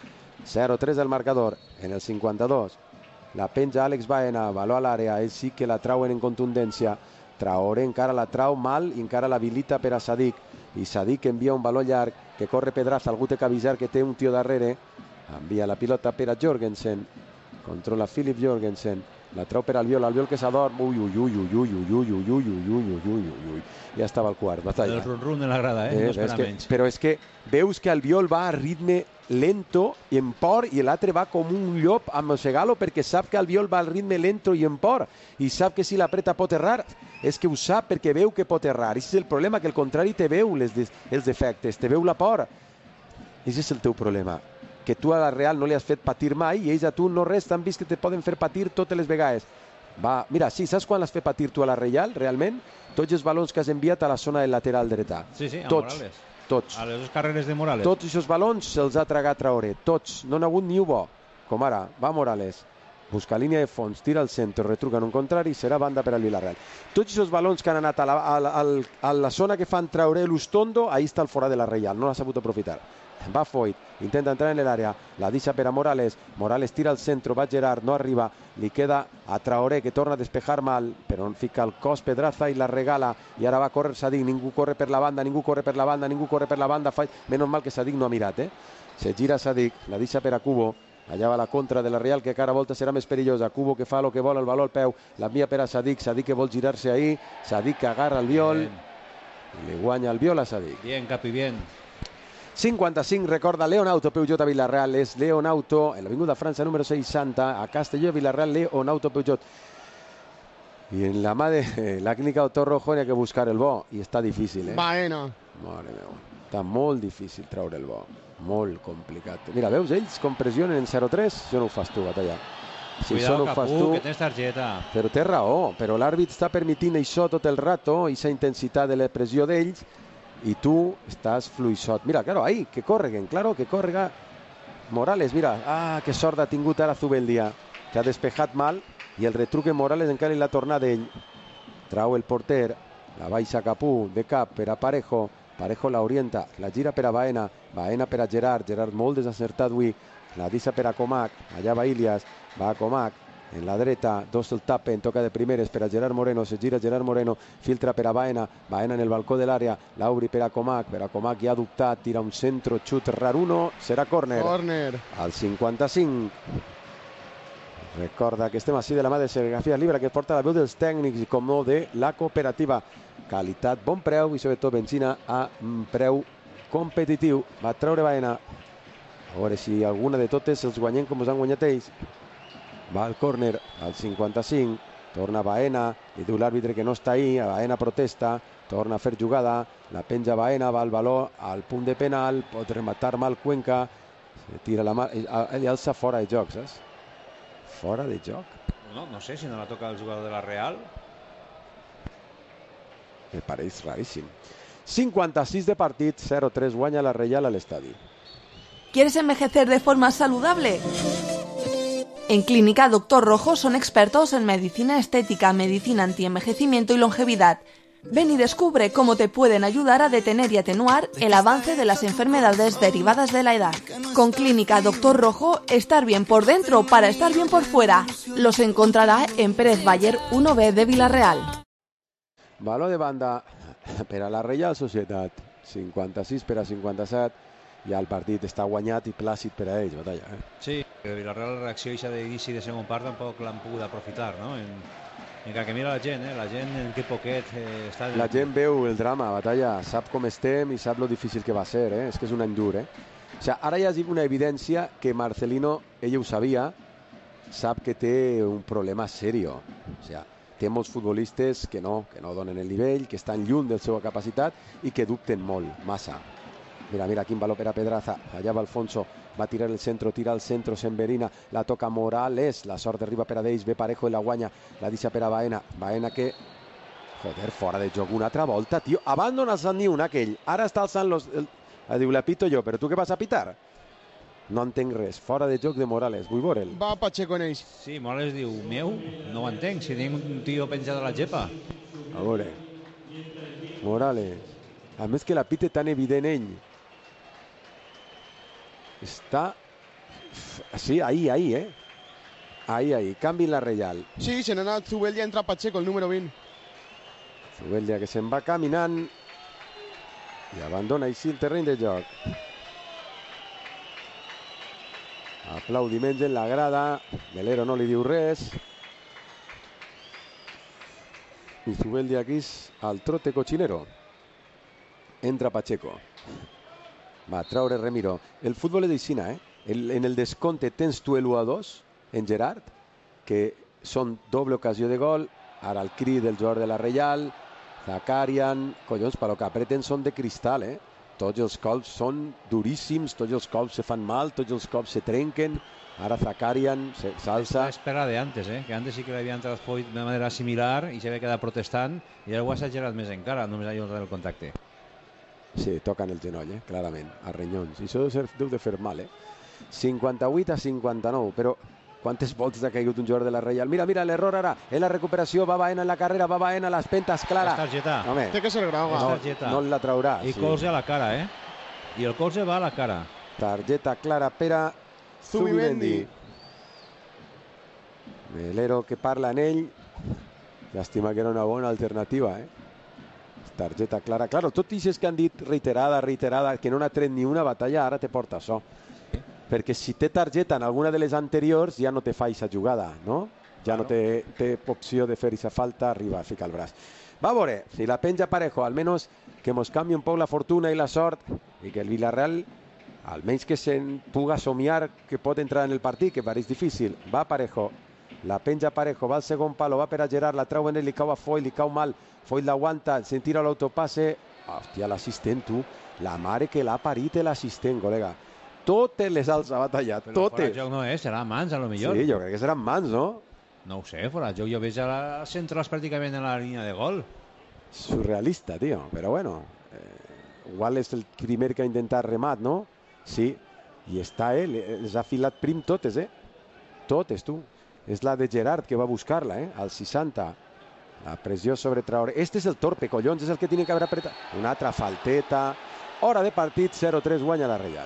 zero tres del marcador, en el cinquanta-dos. La penja Àlex Baena, valor a l'àrea, ell sí que la trauen en contundència. Traoré encara la trau mal i encara l'habilita per a Sadik. I Sadik envia un baló llarg que corre Pedraza, algú té que avisar que té un tio darrere. Envia la pilota per a Jorgensen. Controla Philip Jorgensen. La trau per Albiol, Albiol que s'adorm. Ui, ui, ui, ui, ui, ui, ui, ui, ui, ui, ui, ui, ui, ui. Ja estava al quart, batalla. El run-run de la grada, eh? Eh, no és espera que, menys. però és que veus que Albiol va a ritme lento i en por i l'altre va com un llop a mossegar-lo perquè sap que Albiol va al ritme lento i en por i sap que si l'apreta pot errar. És que ho sap perquè veu que pot errar. Aquest és el problema, que el contrari te veu les de, els defectes, te veu la por. Aquest és el teu problema, que tu a la Real no li has fet patir mai i ells a tu no res, t'han vist que te poden fer patir totes les vegades. Va, mira, sí, saps quan l'has fet patir tu a la Reial, realment? Tots els balons que has enviat a la zona del lateral dretà. Sí, sí, a tots, Morales. tots. A les dues carreres de Morales. Tots aquests balons se'ls ha tragat Traoré, tots. No n'ha hagut ni un bo. Com ara, va Morales, busca línia de fons, tira al centre, retruca en un contrari, serà banda per al Villarreal. Tots aquests balons que han anat a la, a la, a la, a la zona que fan Traoré l'Ustondo, ahí està el fora de la Reial, no l'ha sabut aprofitar. Va Foyt, intenta entrar en l'àrea, la deixa per a Morales, Morales tira al centre, va Gerard, no arriba, li queda a Traoré que torna a despejar mal, però fica el cos Pedraza i la regala, i ara va a córrer Sadik, ningú corre per la banda, ningú corre per la banda, ningú corre per la banda, fa... menys mal que Sadik no ha mirat, eh? Se gira Sadik, la deixa per a Cubo, allà va la contra de la Real, que cada volta serà més perillosa. Cubo que fa el que vol, el valor al peu, l'envia per a Sadik, Sadik que vol girar-se ahí, Sadik que agarra el viol, li guanya el viol a Sadik. Bien, Capi, bien. cinquanta-cinc, recorda Leonauto Peugeot a Villarreal, és Leonauto, en l'Avinguda França número seixanta, a Castelló de Villarreal, Leonauto Peugeot. I en la mà de la clínica Doctor Rojo n'hi ha que buscar el bo, i està difícil, eh? Baena. Mare meva, està molt difícil treure el bo, molt complicat. Mira, veus, ells com pressionen en zero tres, això no ho fas tu, batalla. Si això Cuidado, no ho fas Capú, tu... que tens targeta. Però té raó, però l'àrbit està permitint això tot el rato, aquesta intensitat de la pressió d'ells, i tu estàs fluixot. Mira, claro, ahí, que correguen, claro, que correga Morales, mira, ah, que sort ha tingut ara Zubeldia, que ha despejat mal, i el retruque Morales encara i la tornada d'ell. Trau el porter, la baixa Capú, de cap per a Parejo, Parejo la orienta, la gira per a Baena, Baena per a Gerard, Gerard molt desacertat avui, la deixa per a Comac, allà va Ilias, va a Comac, en la dreta, dos el tapen, toca de primeres per a Gerard Moreno, se gira Gerard Moreno, filtra per a Baena, Baena en el balcó de l'àrea, l'obri per a Comac, per a Comac ja ha dubtat, tira un centro, xut raruno, serà córner. Córner. Al cinquanta-cinc. Recorda que estem així de la mà de Serigrafia Libre, que porta la veu dels tècnics i com no de la cooperativa. Qualitat, bon preu i sobretot benzina a preu competitiu. Va treure Baena. A veure si alguna de totes els guanyem com els han guanyat ells. Va al córner al cinquanta-cinc, torna Baena, li diu l'àrbitre que no està ahí, Baena protesta, torna a fer jugada, la penja Baena, va al valor al punt de penal, pot rematar mal Cuenca, se tira la mà, ell alça fora de joc, saps? Fora de joc. No, no sé si no la toca el jugador de la Real. Me pareix raríssim. cinquanta-sis de partit, zero tres, guanya la Reial a l'estadi. ¿Quieres envejecer de forma saludable? En Clínica Doctor Rojo son expertos en medicina estética, medicina antienvejecimiento y longevidad. Ven y descubre cómo te pueden ayudar a detener y atenuar el avance de las enfermedades derivadas de la edad. Con Clínica Doctor Rojo, estar bien por dentro para estar bien por fuera. Los encontrará en Pérez Baller uno B de Vila-real. Baló de banda per a la Reial Societat, cinquanta-sis per a cinquanta-set, i el partit està guanyat i plàcid per a ells, Batalla. Eh? Sí, el Villarreal la reacció eixa d'inici de segon part tampoc l'han pogut aprofitar, no? En, en que mira la gent, eh? La gent en que poquet eh, està... La gent veu el drama, Batalla, sap com estem i sap lo difícil que va ser, eh? És que és un any dur, eh? O sigui, ara hi ha una evidència que Marcelino, ell ho sabia, sap que té un problema serio. O sigui, té molts futbolistes que no, que no donen el nivell, que estan lluny de la seva capacitat i que dubten molt, massa. Mira, mira, quin valor per a Pedraza. Allà va Alfonso, va tirar el centro, tira el centro, Semberina, la toca Morales, la sort arriba per a d'ells, ve Parejo i la guanya, la deixa per a Baena. Baena que, joder, fora de joc una altra volta, tio. Abans no n'ha alçat ni un aquell, ara està alçant los... El... Diu, la pito jo, però tu què vas a pitar? No entenc res, fora de joc de Morales, vull veure'l. Va Pacheco en ells. Sí, Morales diu, meu, no ho entenc, si tinc un tio penjat a la gepa. A veure, Morales, a més que la pite tan evident ell. Està... Sí, ahí, ahí, eh? Ahí, ahí, canvi la Reial. Sí, se n'ha anat Zubeldia, entra Pacheco, el número vint. Zubeldia que se'n va caminant i abandona així el terreny de joc. Aplaudiments en la grada, Melero no li diu res. I Zubeldia aquí és al trote cochinero. Entra Pacheco. Va traure Remiro. El futbol és d'Ixina, eh? El, en el descompte tens tu l'u a dos en Gerard, que són doble ocasió de gol. Ara el crit del jugador de la Reial, Zakarian, collons, però que apreten són de cristal, eh? Tots els colps són duríssims, tots els colps se fan mal, tots els colps se trenquen. Ara Zakarian s'alça. Espera de antes, eh? Que antes sí que l'havien transfoit de manera similar i s'havia quedat protestant i ara ho ha exagerat més encara, només ha ajudat el contacte. Sí, toquen el genoll, eh? Clarament, a renyons. I això deu, ser, deu de fer mal, eh? cinquanta-vuit a cinquanta-nou, però quantes voltes ha caigut un jugador de la Reial? Mira, mira, l'error ara, en la recuperació, va Baena en la carrera, va Baena, les pentes, clara. És targeta. Home, té que ser groga. No, no la traurà. I sí. colze a la cara, eh? I el colze va a la cara. Targeta clara per a Zubimendi. Melero que parla en ell. Llàstima que era una bona alternativa, eh? Targeta clara. Claro, tot i que han dit reiterada, reiterada, que no n'ha tret ni una batalla, ara te porta això. Perquè si té targeta en alguna de les anteriors ja no te fa aquesta jugada, no? Ja no té, té opció de fer aquesta falta, arriba, fica el braç. Va a veure, si la penja Parejo, almenys que mos canvi un poc la fortuna i la sort i que el Villarreal, almenys que se'n puga somiar que pot entrar en el partit, que pareix difícil. Va Parejo, la penja Parejo, va al segon palo, va per a Gerard, la trau en ell, li cau a Foy, li cau mal, Foy l'aguanta, se'n tira l'autopasse. Hòstia, l'assistent, tu, la mare que l'ha parit l'assistent, col·lega. Totes les alça batalla, Però totes. fora de joc no és, serà mans a lo millor. Sí, jo crec que seran mans, no? No ho sé, fora de joc jo veig a la centrals pràcticament en la línia de gol. Surrealista, tio, però bueno, eh, igual és el primer que ha intentat remat, no? Sí, i està ell, els ha filat prim totes, eh? Totes, tu. És la de Gerard que va buscar-la, eh? Al seixanta. La pressió sobre Traoré. Este és el torpe, collons, és el que tiene que haver apretat. Una altra falteta. Hora de partit, cero tres, guanya la Reial.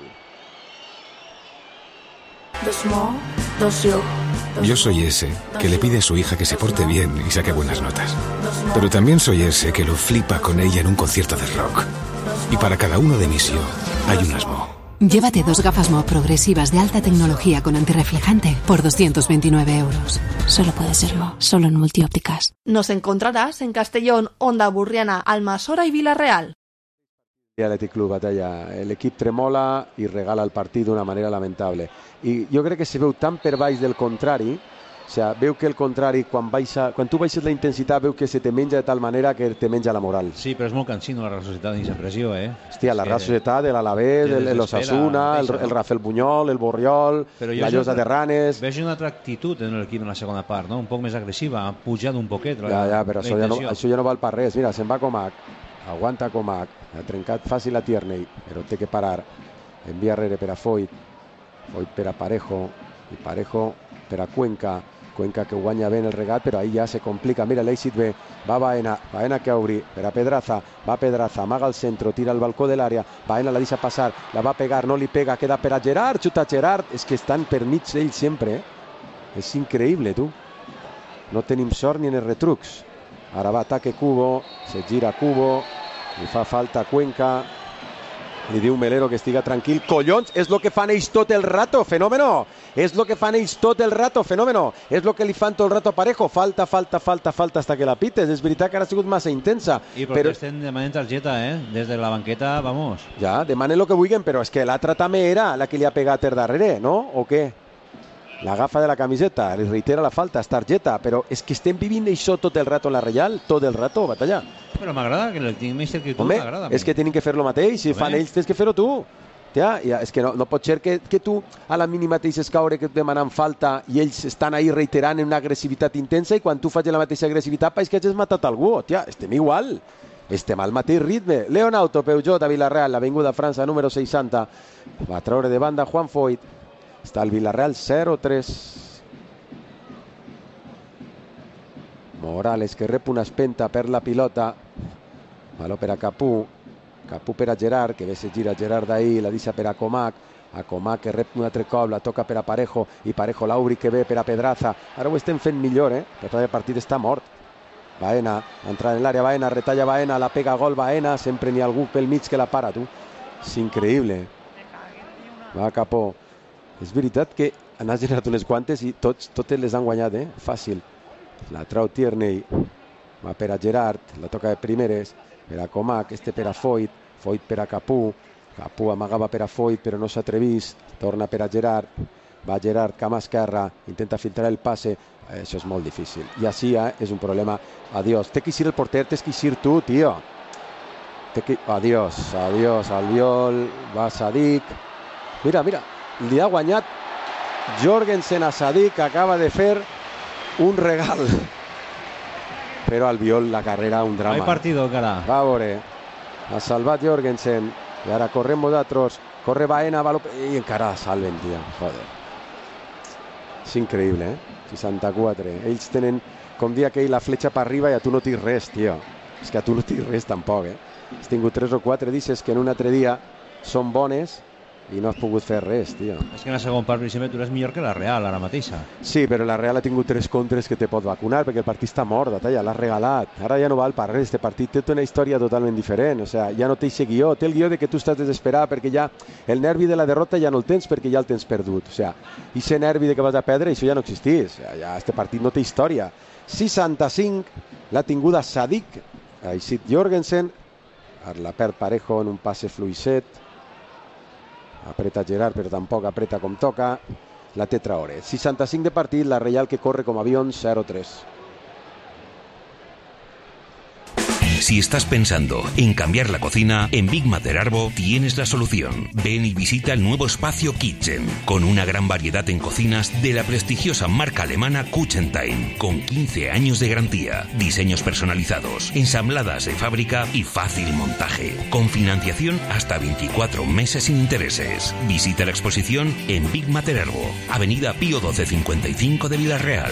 Yo soy ese que le pide a su hija que se porte bien y saque buenas notas. Pero también soy ese que lo flipa con ella en un concierto de rock. Y para cada uno de mis yo hay unas Mo. Llévate dos gafas Mo progresivas de alta tecnología con antirreflejante por doscientos veintinueve euros. Solo puede ser Mo, solo en Multiópticas. Nos encontrarás en Castellón, Onda Burriana, Almasora y Vila-real. Athletic Club, Batalla. L'equip tremola i regala el partit d'una manera lamentable. I jo crec que se veu tan per baix del contrari, o sigui, veu que el contrari, quan, baixa, quan tu baixes la intensitat, veu que se te menja de tal manera que te menja la moral. Sí, però és molt cansino la Real Societat dins la pressió, eh? Hòstia, la Real Societat, l'Alavés, l'Osasuna, el, el Rafael Buñol, el Borriol, la Llosa de Ranes... Veig una altra actitud en l'equip en la segona part, no? Un poc més agressiva, ha pujat un poquet la, ja, ja, però la això ja, no, intenció. això ja no val per res. Mira, se'n va Comac, aguanta Comac, ha trencat fàcil a Tierney, però té que parar. Envia rere per a Foyt, Foyt per a Parejo, i Parejo per a Cuenca. Cuenca que guanya bé en el regat, però ahí ja se complica. Mira, l'èxit bé, va Baena, Baena que obri per a Pedraza, va Pedraza, amaga al centro, tira al balcó de l'àrea, Baena la deixa passar, la va pegar, no li pega, queda per a Gerard, xuta Gerard, és que estan per mig ells sempre, eh? És increïble, tu. No tenim sort ni en els retrucs. Ara va ataque Cubo, se gira Cubo, li fa falta Cuenca, li diu Melero que estiga tranquil. Collons, és el que fan ells tot el rato, fenómeno. És el que fan ells tot el rato, fenómeno. És el que li fan tot el rato a Parejo. Falta, falta, falta, falta hasta que la pites. És veritat que ara ha sigut massa intensa. I protesten però... demanen targeta, eh? Des de la banqueta, vamos. Ja, demanen el que vulguin, però és que l'altra també era la que li ha pegat per darrere, no? O què? L'agafa de la camiseta, li reitera la falta, és targeta, però és que estem vivint això tot el rato en la Reial, tot el rato, batalla. Però m'agrada que el Mister que tu m'agrada. És que tenen que fer lo mateix, si Home. fan ells tens que fer-ho tu. Tia, ja, és que no, no pot ser que, que tu a la mínima deixes caure que et demanen falta i ells estan ahí reiterant en una agressivitat intensa i quan tu faig la mateixa agressivitat pareix que hagis matat algú. Tia, estem igual. Estem al mateix ritme. Leonauto Peugeot a Villarreal, l'Avinguda França número seixanta. Va treure de banda Juan Foyt. Està el Villarreal zero tres. Morales que rep una espenta per la pilota. Baló per a Capú. Capú per a Gerard, que bé se gira Gerard d'ahir, la deixa per a Comac. A Comac que rep un altre cop, la toca per a Parejo i Parejo l'obri que ve per a Pedraza. Ara ho estem fent millor, eh? Però el partit està mort. Baena, entra en l'àrea Baena, retalla Baena, la pega gol Baena, sempre n'hi ha algú pel mig que la para, tu. És increïble. Va Capó. És veritat que n'ha generat unes quantes i tots, totes les han guanyat, eh? Fàcil. La trau Tierney, va per a Gerard, la toca de primeres, per a Comac, este per a Foyt, Foyt per a Capú, Capú amagava per a Foyt però no s'ha atrevís, torna per a Gerard, va Gerard, cama esquerra, intenta filtrar el passe, eh, això és molt difícil. I així eh, és un problema. Adiós, té que eixir el porter, tens que eixir tu, tio. Té que... Adiós, adiós, Albiol, va Sadik. Mira, mira, li ha guanyat Jorgensen a Sadik, que acaba de fer un regal. Però Albiol, la carrera, un drama. Hay partido, encara. Va a veure. Ha salvat Jorgensen. I ara correm nosaltres. Corre Baena, baló... i encara salven, tia. Joder. És increïble, eh? seixanta-quatre. Ells tenen, com dir aquell, la fletxa per arriba i a tu no tens res, tio. És que a tu no tens res tampoc, eh? Has tingut tres o quatre disses que en un altre dia són bones i no has pogut fer res, tio. És que en la segon part, per exemple, tu eres millor que la Real ara mateixa. Sí, però la Real ha tingut tres contres que te pot vacunar perquè el partit està mort, talla, l'has regalat. Ara ja no val per res, este partit té una història totalment diferent, o sea, ja no té aquest guió, té el guió de que tu estàs desesperat perquè ja el nervi de la derrota ja no el tens perquè ja el tens perdut, o sea, i ese nervi de que vas a perdre, això ja no existís, o sea, ja este partit no té història. seixanta-cinc, l'ha tinguda Sadik, ha eixit Jorgensen, la perd Parejo en un passe fluixet, apreta Gerard però tampoc apreta com toca, la té Traoré. seixanta-cinc de partit, la Reial que corre com avión zero tres. Si estás pensando en cambiar la cocina, en Big Mater Arbo tienes la solución. Ven y visita el nuevo espacio Kitchen, con una gran variedad en cocinas de la prestigiosa marca alemana Kuchentime, con quince años de garantía, diseños personalizados, ensambladas de fábrica y fácil montaje, con financiación hasta veinticuatro meses sin intereses. Visita la exposición en Big Mater Arbo, Avenida Pío doce cincuenta y cinco de Villarreal.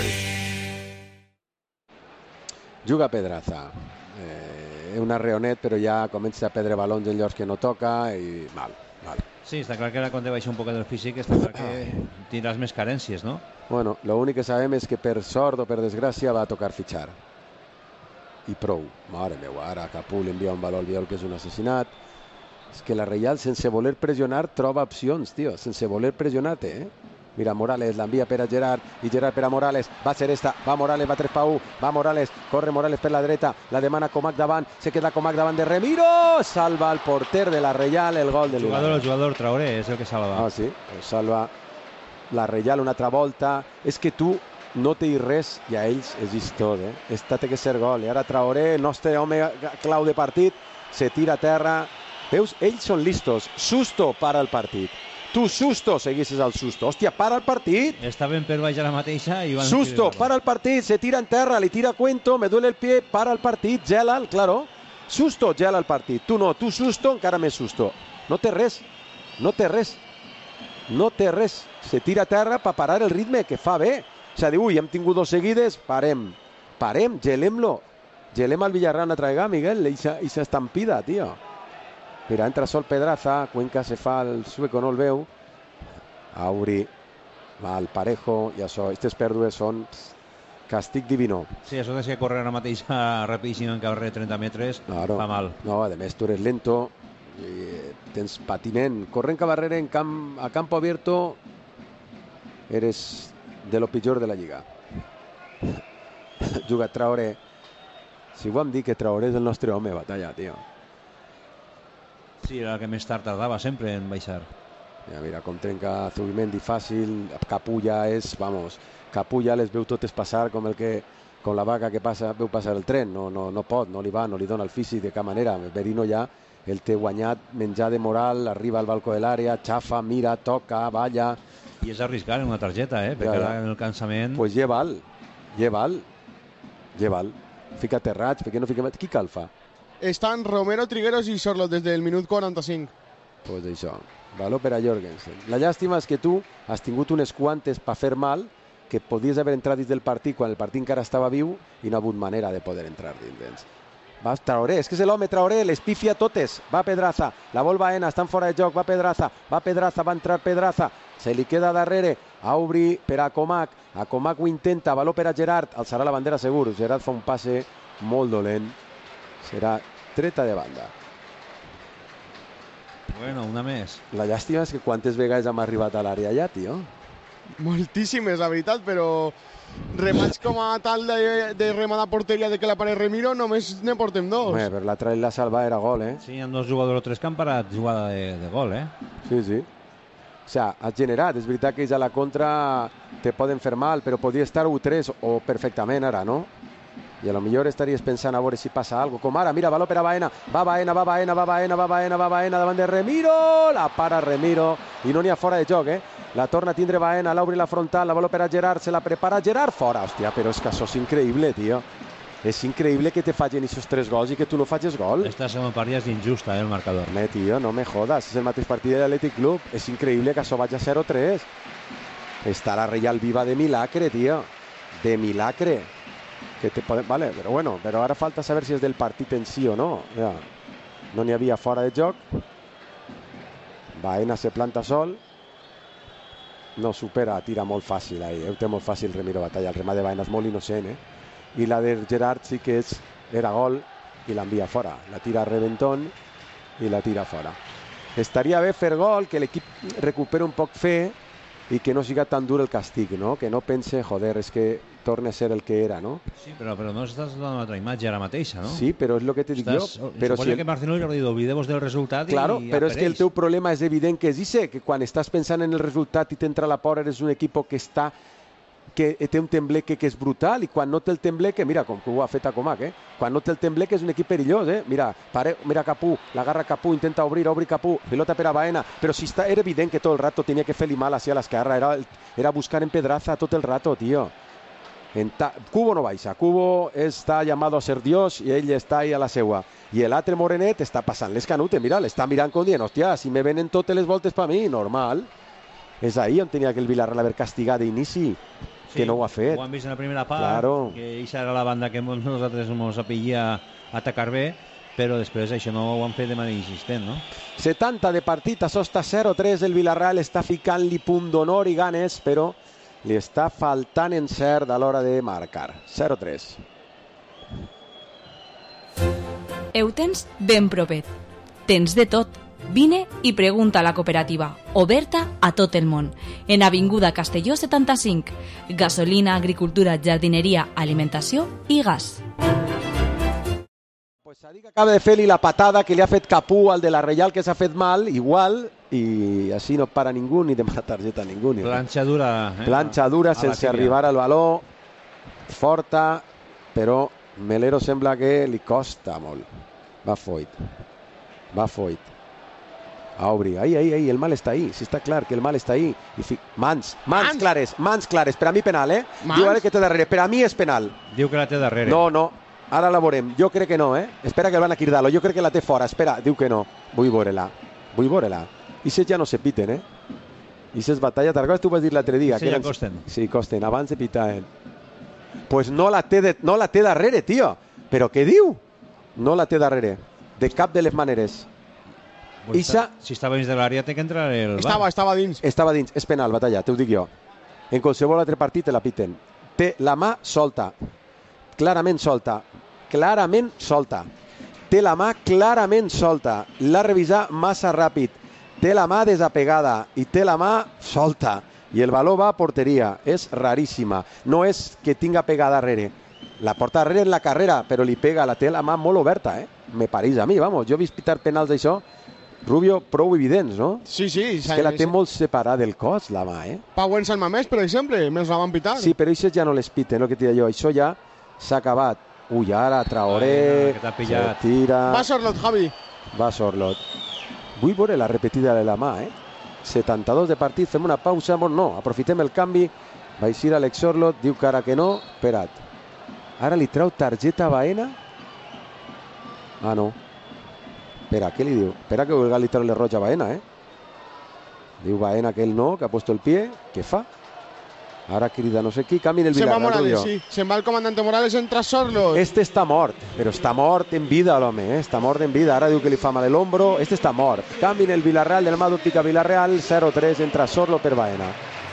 Juga Pedraza. Una reonet, però ja comença a perdre balons en llocs que no toca i mal, mal. Sí, està clar que ara quan te baixa un poc del físic està clar que tindràs més carències, no? Bueno, l'únic que sabem és que per sort o per desgràcia va a tocar fitxar. I prou. Mare meva, ara Capú li envia un valor al Biol que és un assassinat. És que la Reial, sense voler pressionar, troba opcions, tio. Sense voler pressionar-te, eh? Mira, Morales l'envia per a Gerard i Gerard per a Morales, va ser esta, va Morales, va tres per u, va Morales, corre Morales per la dreta, la demana Comac davant, se queda Comac davant de Remiro, salva el porter de la Reial, el gol del jugador, el jugador Traoré és el que salva. Ah, sí, salva la Reial una altra volta. És que tu no té res i a ells és vist tot, eh? Esta té que ser gol, i ara Traoré, nostre home clau de partit, se tira a terra. Veus, ells són listos, Susto para el partit. Tu, Susto, seguisses al Susto. Hòstia, para el partit. Estaven per baix a la mateixa i van... Susto, para el partit, se tira en terra, li tira Cuento, me duele el pie, para el partit, gela'l, claro. Susto, gela el partit. Tu no, tu Susto, encara més Susto. No té res, no té res. No té res. Se tira a terra per parar el ritme, que fa bé. O sigui, ui, hem tingut dos seguides, parem, parem, gelem-lo. Gelem al Villarreal una altra vegada, Miguel, i s'ha estampida, tio. Mira, entra Sol Pedraza, Cuenca se fa el sueco, no el veu. Auri, mal, Parejo, i això, aquestes pèrdues són càstig divino. Sí, això és que correr ara mateix rapidíssim en carrer trenta metres, claro. Fa mal. No, a més, tu eres lento, i tens patiment. Corrent carrer en camp, a campo abierto, eres de lo pitjor de la lliga. Juga Traoré. Si ho vam dir que Traoré és el nostre home, batalla, tio. Sí, era el que més tard tardava sempre en baixar. Ja, mira, com trenca Zubimendi fàcil, Capulla és, vamos, Capulla les veu totes passar com el que, com la vaca que passa, veu passar el tren, no, no, no pot, no li va, no li dona el físic de cap manera. Berino ja el té guanyat, menjar de moral, arriba al balcó de l'àrea, xafa, mira, toca, balla. I és arriscar en una targeta, eh? Perquè ja, ja. Ara en el cansament... Pues lleval, lleval, lleval. Fica't raig, perquè no fiquem... Qui calfa? Estan Romero, Trigueros i Sorlot des del minut quaranta-cinc. Pues això, valor per a Jorgensen. La llàstima és que tu has tingut unes quantes per fer mal que podies haver entrat dins del partit quan el partit encara estava viu i no ha hagut manera de poder entrar dins. Va Traoré, és que és l'home Traoré, les pifia totes. Va Pedraza, la vol Baena, estan fora de joc, va Pedraza, va Pedraza, va entrar Pedraza, se li queda darrere, Aubry per a Comac, a Comac ho intenta, valor per a Gerard, alçarà la bandera segur, Gerard fa un passe molt dolent, serà treta de banda. Bueno, una més. La llàstima és que quantes vegades hem arribat a l'àrea ja, tio? Moltíssimes, la veritat, però remats com a tal de, de remada a porteria de que la pare Remiro, només ne portem dos. Home, per l'altra la salva era gol, eh? Sí, hi ha dos jugadors o tres que han parat jugada de, de gol, eh? Sí, sí. O sigui, has generat, és veritat que ells a la contra te poden fer mal, però podria estar u tres o perfectament ara, no? I a lo millor estaries pensant a veure si passa alguna cosa. Com ara, mira, valor per a Baena, va Baena, va Baena, va Baena, va Baena, va Baena, davant de Remiro, la para Remiro, i no n'hi ha fora de joc, eh? La torna a tindre Baena, l'obri la frontal, la valor per a Gerard, se la prepara Gerard, fora, hòstia, però és que això és increïble, tio. És increïble que te facin aquests tres gols i que tu no facis gol. Esta segona part ja és injusta, eh, el marcador. No, tio, no me jodas, és el mateix partit de l'Atlètic Club. És increïble que això vagi a zero tres. Està la Reial viva de milagre, tio. De milagre. Que te poden... Vale, però bueno, però ara falta saber si és del partit en si o no. Ja. No n'hi havia fora de joc. Baena se planta sol. No supera, tira molt fàcil ahí. Ho té molt fàcil Remiro Batalla. El remat de Baena és molt innocent, eh? I la de Gerard sí que és, era gol i l'envia fora. La tira a Reventón i la tira fora. Estaria bé fer gol, que l'equip recupera un poc fe i que no siga tan dur el castig, no? Que no pense, joder, és que torna a ser el que era, no? Sí, però, però no estàs donant una altra imatge ara mateixa, no? Sí, però és el que te dic estàs, jo. Però suposo si... que Marcelo li ha dit, oblideu-vos del resultat claro, i però apareix. És que el teu problema és evident que és ixe, que quan estàs pensant en el resultat i t'entra la por, eres un equip que està que té un tembleque que és brutal i quan no té el tembleque, mira com que ho ha fet a Comac, eh? Quan no té el tembleque és un equip perillós, eh? Mira, pare, mira Capú, l'agarra Capú, intenta obrir, obri Capú, pilota per a Baena, però si està, era evident que tot el rato tenia que fer-li mal hacia l'esquerra, era, era buscar en Pedraza tot el rato, tio. En ta... Cubo no baixa, Cubo està llamado a ser Dios i ell està ahí a la seua. I l'altre morenet està passant les canutes, mira, l'està mirant com dient, hòstia, si me venen totes les voltes per mi, normal. És ahí on tenia que el Villarreal haver castigat d'inici. Sí, que no ho ha fet. Ho han vist en la primera part, claro. Que aquesta era la banda que nosaltres ens apellia a atacar bé, però després això no ho han fet de manera insistent, no? setanta de partit, això està zero tres, el Villarreal està ficant-li punt d'honor i ganes, però li està faltant encert a l'hora de marcar. zero tres. Ho tens ben propet. Tens de tot. Vine i pregunta a la cooperativa, oberta a tot el món. En Avinguda Castelló setanta-cinc. Gasolina, agricultura, jardineria, alimentació i gas. Pues Sadik acaba de fer-li la patada que li ha fet Capú al de la Reial, que s'ha fet mal, igual, i així no para ningú ni demana targeta a ningú. Ni planxa dura. Eh? Planxa dura, sense arribar al baló. Forta, però Melero sembla que li costa molt. Va Foyt. Va Foyt. A obrir. Ahí, ahí, ahí, el mal està ahí. Si està clar que el mal està ahí. I fi... Mans, mans, mans clares, mans clares. Per a mi penal, eh? Mans? Diu ara que té darrere. Per a mi és penal. Diu que la té darrere. No, no. Ara la veurem. Jo crec que no, eh? Espera que el van a Quirdalo. Jo crec que la té fora. Espera, diu que no. Vull veure-la. Vull veure-la. I si ja no se piten, eh? I ses batalla, te'n recordes? Tu vas dir l'altre dia. Sí, ja costen. Sí, costen, abans de pitar. Pues no la té, de, no la té darrere, tio. Però què diu? No la té darrere. De cap de les maneres. Pues Ixa... Si estava dins de l'àrea, té que entrar el... Estava, estava dins. Estava dins. És penal, batalla, t'ho dic jo. En qualsevol altre partit te la piten. Té la mà solta. Clarament solta. Clarament solta. Té la mà clarament solta. L'ha revisat massa ràpid. Té la mà desapegada i té la mà solta. I el baló va a porteria. És raríssima. No és que tinga pegada darrere. La porta darrere en la carrera, però li pega, la té la mà molt oberta, eh? Me pareix a mi, vamos. Jo he vist pitar penals d'això, Rubio, prou evidents, no? Sí, sí. És que la té molt separada del cos, la mà, eh? Pau en San Mamés, per exemple, me'ls la van pitar. Sí, però això ja no les piten, el que t'he dit jo. Això ja s'ha acabat. Ui, ara Traoré, Ai, se tira... Va Sorlot, Javi. Va Sorlot. Vull veure la repetida de la mà, eh? setanta-dos de partit, fem una pausa. No, aprofitem el canvi. Va eixir Alex Sorlot, diu que ara que no. Espera't. Ara li treu targeta a Baena? Ah, no. Espera, què li diu? Espera que vulga li treu-le roig a Baena, eh? Diu Baena que ell no, que ha puesto el pie. Què fa? Ara crida no sé qui, canvi en el Villarreal. Villarreal. Se va Morales, sí. Se'n va el comandante Morales, entra Sorlot. Este està mort, però està mort en vida, l'home, eh? Està mort en vida. Ara diu que li fa mal l'ombro. Este està mort. Canvi en el Villarreal, del mà d'Òptica Villarreal, zero tres, entra Sorlot per Baena.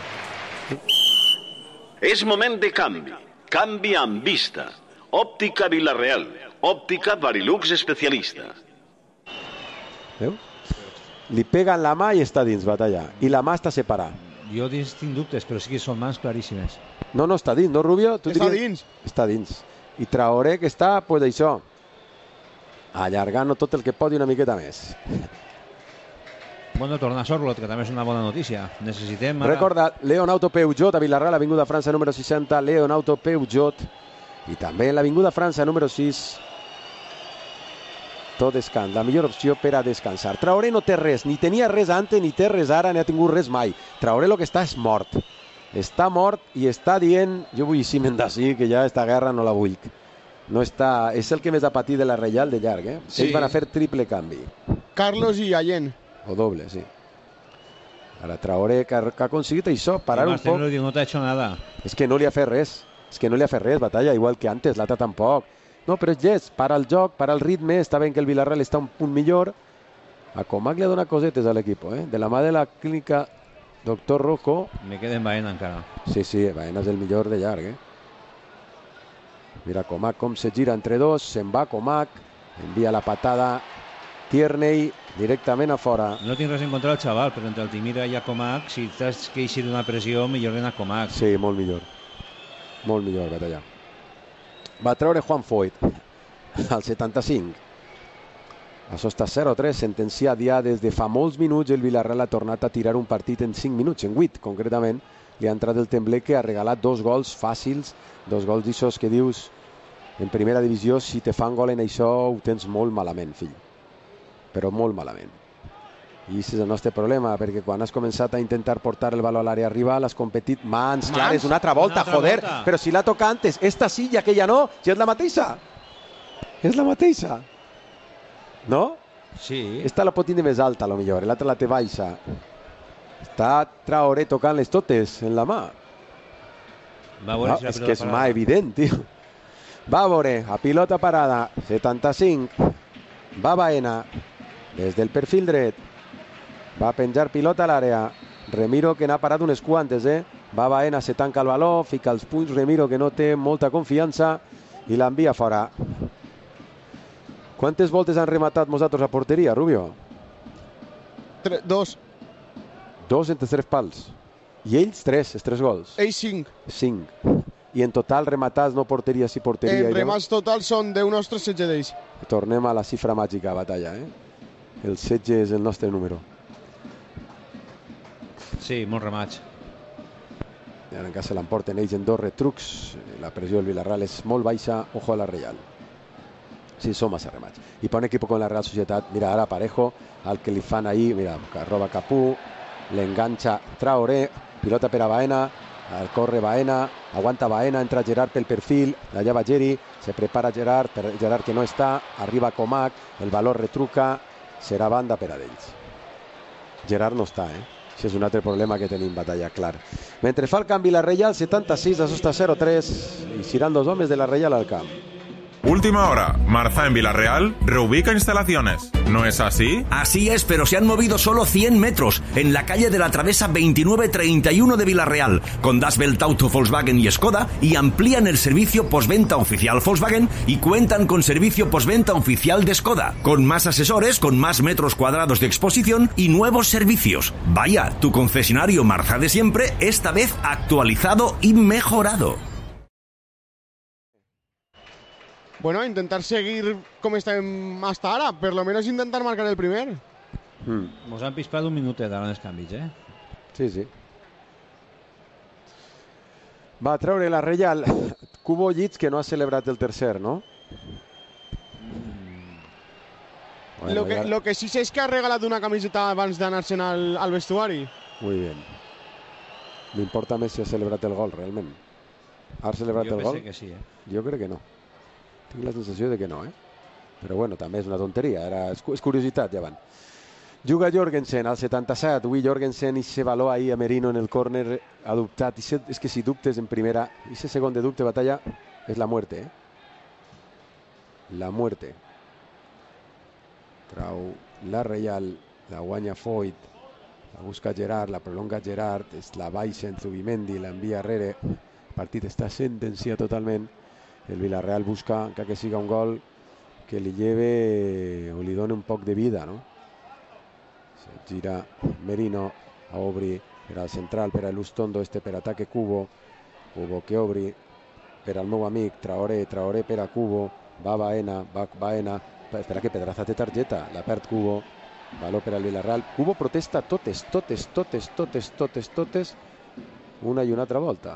És moment de canvi. Canvi amb vista. Òptica Villarreal. Òptica Varilux especialista. Veus? Li pega en la mà i està dins, batalla. I la mà està separada. Jo dins tinc dubtes, però sí que són mans claríssimes. No, no, està dins, no, Rubio? Tu està diries... dins. Està dins. I Traoré, que està, pues això, allargant tot el que pot i una miqueta més. Bueno, torna Sorlot, que també és una bona notícia. Necessitem... Ara... Recorda, Leonauto Peugeot, a Vilarreal, Avinguda França, número seixanta, Leonauto Peugeot. I també en l'Avinguda França, número sis, tot descans, la millor opció per a descansar. Traoré no té res, ni tenia res antes, ni té res ara, ni ha tingut res mai. Traoré el que està és mort. Està mort i està dient, jo vull Simen d'ací, que ja esta guerra no la vull. No està, és el que més ha patit de la Reial de llarg, eh? Sí. Ells van a fer triple canvi. Carlos i Allen. O doble, sí. Ara Traoré, que ha, que ha aconseguit això, parar un poc. No t'ha hecho nada. És que no li ha fet res. És que no li ha fet res, batalla, igual que antes, l'altre tampoc. No, però és llest, para el joc, para el ritme, està ben que el Villarreal està un punt millor. A Comac li ha donat cosetes a l'equip, eh? De la mà de la clínica Doctor Rojo. Me queda en Baena encara. Sí, sí, Baena és el millor de llarg, eh? Mira Comac com se gira entre dos, se'n va Comac, envia la patada Tierney directament a fora. No tinc res en contra del xaval, però entre el Timira i a Comac, si t'has que eixir d'una pressió, millor que a Comac. Sí, molt millor. Molt millor, batalla. Va treure Juan Foyt al setanta-cinc. Això està zero tres, sentenciat ja des de fa molts minuts. El Villarreal ha tornat a tirar un partit en cinc minuts, en vuit concretament. Li ha entrat el Tembler, que ha regalat dos gols fàcils, dos gols d'aixòs que dius en primera divisió, si te fan gol en això ho tens molt malament, fill. Però molt malament. I aquest és el nostre problema, perquè quan has començat a intentar portar el baló a l'àrea rival, has competit mans, mans clares, una altra volta, una altra joder, volta. Però si la toca antes, esta sí i aquella no, si és la mateixa. És la mateixa. No? Sí. Esta la pot tenir més alta, a lo millor, l'altra la té baixa. Està Traoré tocant-les totes en la mà. Va veure no, si la és que és parada. mà evident, tio. Va veure, a pilota parada, setanta-cinc. Va Baena, des del perfil dret. Va penjar pilota a l'àrea. Remiro, que n'ha parat unes quantes, eh? Va Baena, se tanca el baló, fica els punys. Remiro, que no té molta confiança, i l'envia fora. Quantes voltes han rematat nosaltres a porteria, Rubio? Tre, dos. Dos entre tres pals. I ells tres, els tres gols. Ells cinc. Cinc. I en total rematats, no porteria, sí porteria. En remats total són deu nostres, setze d'ells. Tornem a la xifra màgica, batalla, eh? El setze és el nostre número. Sí, molt remats. I ara encara se l'emporten ells en dos retrucs. La pressió del Villarreal és molt baixa. Ojo a la Reial. Sí, són massa remats. I per un equip com la Real Societat, mira ara Parejo, el que li fan ahir, mira, que roba Capú, l'enganxa Traoré, pilota per a Baena, el corre Baena, aguanta Baena, entra Gerard pel perfil, allà va Geri, se prepara Gerard, per Gerard que no està, arriba Comac, el valor retruca, serà banda per a d'ells. Gerard no està, eh? Això és un altre problema que tenim, Batalla, clar. Mentre fa el canvi la Reial, setanta-sis, asosta zero tres, i seran dos homes de la Reial al camp. Última hora. Marza en Villarreal reubica instalaciones. ¿No es así? Así es, pero se han movido solo cien metros en la calle de la Travesa veintinueve treinta y uno de Villarreal, con Das Welt Auto Volkswagen y Skoda, y amplían el servicio postventa oficial Volkswagen y cuentan con servicio postventa oficial de Skoda, con más asesores, con más metros cuadrados de exposición y nuevos servicios. Vaya, tu concesionario Marza de siempre, esta vez actualizado y mejorado. Bueno, intentar seguir com estem hasta ara, per lo menos intentar marcar el primer. Mm. Mos han pispat un minutet ara en els canvis, eh? Sí, sí. Va a treure la Reial Cubo Llits, que no ha celebrat el tercer, no? Mm. Bueno, lo, que, ja... lo que sí sé és que ha regalat una camiseta abans d'anar-se'n al, al vestuari. Muy bien. M'importa més si ha celebrat el gol, realment. Ha celebrat jo el gol? Jo que sí, eh? Jo crec que no. Tinc la sensació de que no, eh? Però bueno, també és una tonteria, era, és, és curiositat, ja van. Juga Jorgensen al setanta-set, avui Jorgensen i se valor ahir a Merino en el córner adoptat. I se, és que si dubtes en primera, i se segon de dubte, Batalla, és la muerte, eh? La muerte. Trau la Reial, la guanya Foyt, la busca Gerard, la prolonga Gerard, és la baixa en Zubimendi, l'envia arrere. El partit està sentenciat totalment. El Villarreal busca, encara que siga un gol, que li lleve o li doni un poc de vida, no? Se gira Merino a obri per al central, per a Lustondo, este per ataque Cubo. Cubo que obri per al meu amic Traoré, Traoré per a Cubo. Va Baena, va Baena. Espera que Pedraza té targeta, la perd Cubo. Valor per al Villarreal. Cubo protesta totes, totes, totes, totes, totes, totes, una i una altra volta.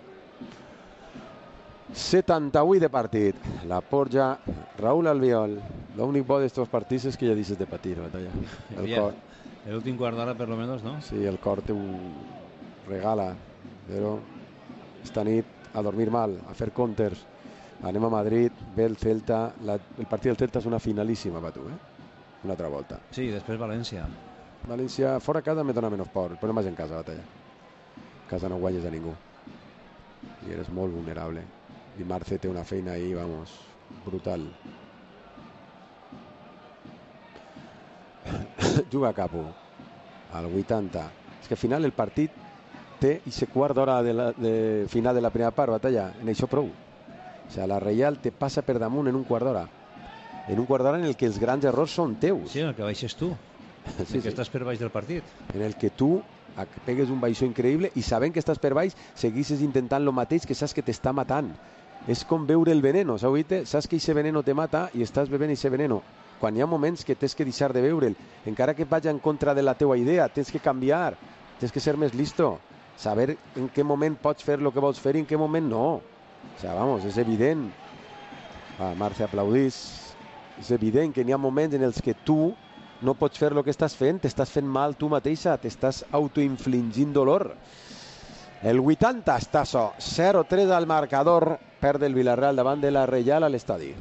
setanta-vuit de partit. La Porja, Raúl Albiol. L'únic bo d'estos partits és que ja dices de patir, Batalla. El Bien. cor. L'últim quart d'hora, per lo menos, no? Sí, el cor te ho regala. Però esta nit a dormir mal, a fer counters. Anem a Madrid, ve el Celta. La, el partit del Celta és una finalíssima per tu, eh? Una altra volta. Sí, després València. València, fora casa me dona menys por. El problema és en casa, Batalla. En casa no guanyes a ningú. I eres molt vulnerable. I Marce té una feina ahí, vamos, brutal. Juga Capo al vuitanta. És que al final el partit té aquest quart d'hora de, la, de final de la primera part, Batalla, en això prou. O sigui, la Reial te passa per damunt en un quart d'hora. En un quart d'hora en el que els grans errors són teus. Sí, en el que baixes tu. En sí, el que sí. Estàs per baix del partit. En el que tu pegues un baixó increïble i sabent que estàs per baix, seguisses intentant lo mateix que saps que t'està matant. És com beure el veneno, saps? Saps que aquest veneno te mata i estàs bevent aquest veneno. Quan hi ha moments que tens que deixar de beure'l, encara que vagi en contra de la teua idea, tens que canviar, tens que ser més listo, saber en què moment pots fer el que vols fer i en què moment no. O sigui, vamos, és evident. Ah, Marce aplaudís. És evident que n'hi ha moments en els que tu no pots fer el que estàs fent, t'estàs fent mal tu mateixa, t'estàs autoinfligint dolor. El vuitanta està so, cero tres al marcador, perd el Villarreal davant de la Reial al estadi.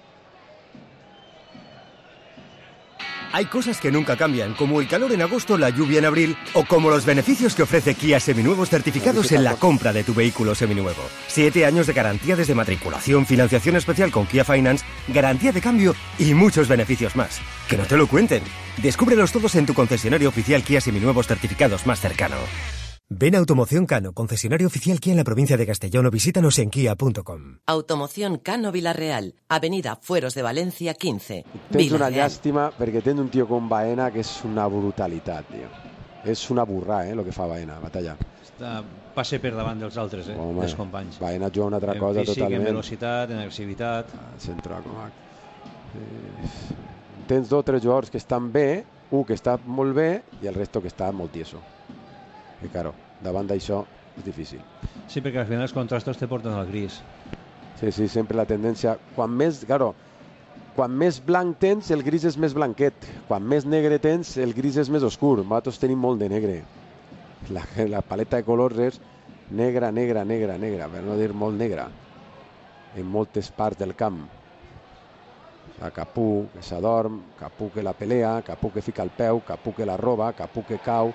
Hay cosas que nunca cambian, como el calor en agosto, la lluvia en abril, o como los beneficios que ofrece Kia Seminuevos certificados en la compra de tu vehículo seminuevo. Siete años de garantía desde matriculación, financiación especial con Kia Finance, garantía de cambio y muchos beneficios más. Que no te lo cuenten. Descúbrelos todos en tu concesionario oficial Kia Seminuevos certificados más cercano. Ven a Automoción Cano, concesionario oficial Kia en la provincia de Castellón, o visítanos en kia punto com. Automoción Cano Villarreal, avenida Fueros de Valencia quince. Tens una llàstima perquè tens un tio com Baena que és una brutalitat, tio. És una burra, eh, el que fa Baena, Batalla. Està, passe per davant dels altres, eh, Home, dels companys. Baena juga una altra en cosa físic, totalment. En velocitat, en agressivitat. Ah, centre com a... Eh, tens dos o tres jugadors que estan bé, un que està molt bé i el resto que està molt tieso. I claro, davant d'això és difícil. Sí, perquè al final els contrastos te porten al gris. Sí, sí, sempre la tendència... Quan més, claro, quan més blanc tens, el gris és més blanquet. Quan més negre tens, el gris és més oscur. Nosaltres tenim molt de negre. La, la paleta de colors és negra, negra, negra, negra, per no dir molt negra, en moltes parts del camp. A Capú, que s'adorm, Capú que la pelea, Capú que fica el peu, Capú que la roba, Capú que cau,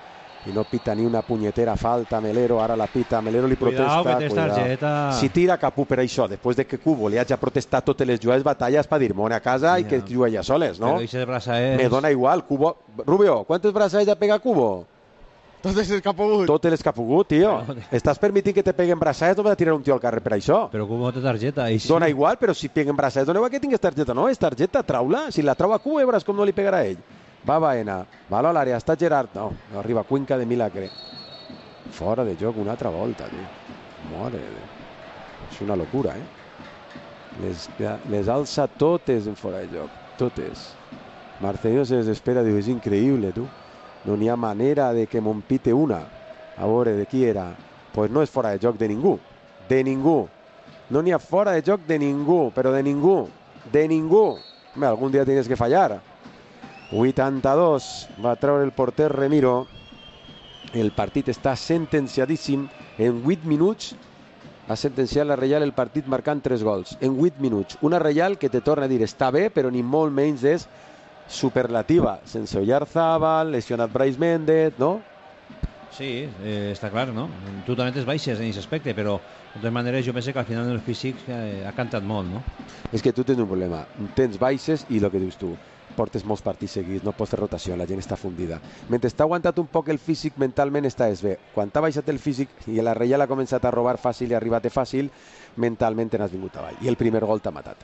i no pita ni una punyetera falta Melero, ara la pita, Melero li protesta. Cuidao, que tens targeta. Si tira Capú per això, després de que Cubo li hagi protestat totes les jugades batalles per dir mone a casa i que juga ja soles, no? Però eixes braçaers... Me dona igual, Cubo... Rubio, quantes braçades ha pegat Cubo? Totes les que ha pogut. Totes les que ha pogut, tio. Però... Estàs permitint que te peguen braçades o vas a tirar un tio al carrer per això? Però Cubo té targeta. I sí. Dona igual, però si peguen braçades, dona igual que tingues targeta, no? És targeta, trau-la. Si la trau a Cubo, veuràs com no li pegarà a ell. Va Baena, va a l'àrea, està Gerard. No, no arriba Cuenca de Milagre. Fora de joc una altra volta, tio. Mare de Déu. És una locura, eh? Les, les alça totes en fora de joc. Totes. Marcelino se desespera, diu, és increïble, tu. No n'hi ha manera de que me'n pite una. A veure, de qui era? Pues no és fora de joc de ningú. De ningú. No n'hi ha fora de joc de ningú, però de ningú. De ningú. Home, algun dia tienes que fallar. vuitanta-dos. Va treure el porter Remiro. El partit està sentenciadíssim. En vuit minuts ha sentenciat la Reial el partit marcant tres gols. En vuit minuts. Una Reial que te torna a dir està bé, però ni molt menys és superlativa. Sense Oyarzábal, lesionat Brais Méndez, no? Sí, eh, està clar, no? Tu també tens baixes en aquest aspecte, però de totes maneres jo penso que al final el físic eh, ha cantat molt, no? És que tu tens un problema. Tens baixes i el que dius tu, portes molts partits seguits, no pots fer rotació, la gent està fundida. Mentre està aguantat un poc el físic, mentalment estàs bé. Quan t'ha baixat el físic i la Reial ha començat a robar fàcil i ha arribat fàcil, mentalment te n'has vingut avall. I el primer gol t'ha matat.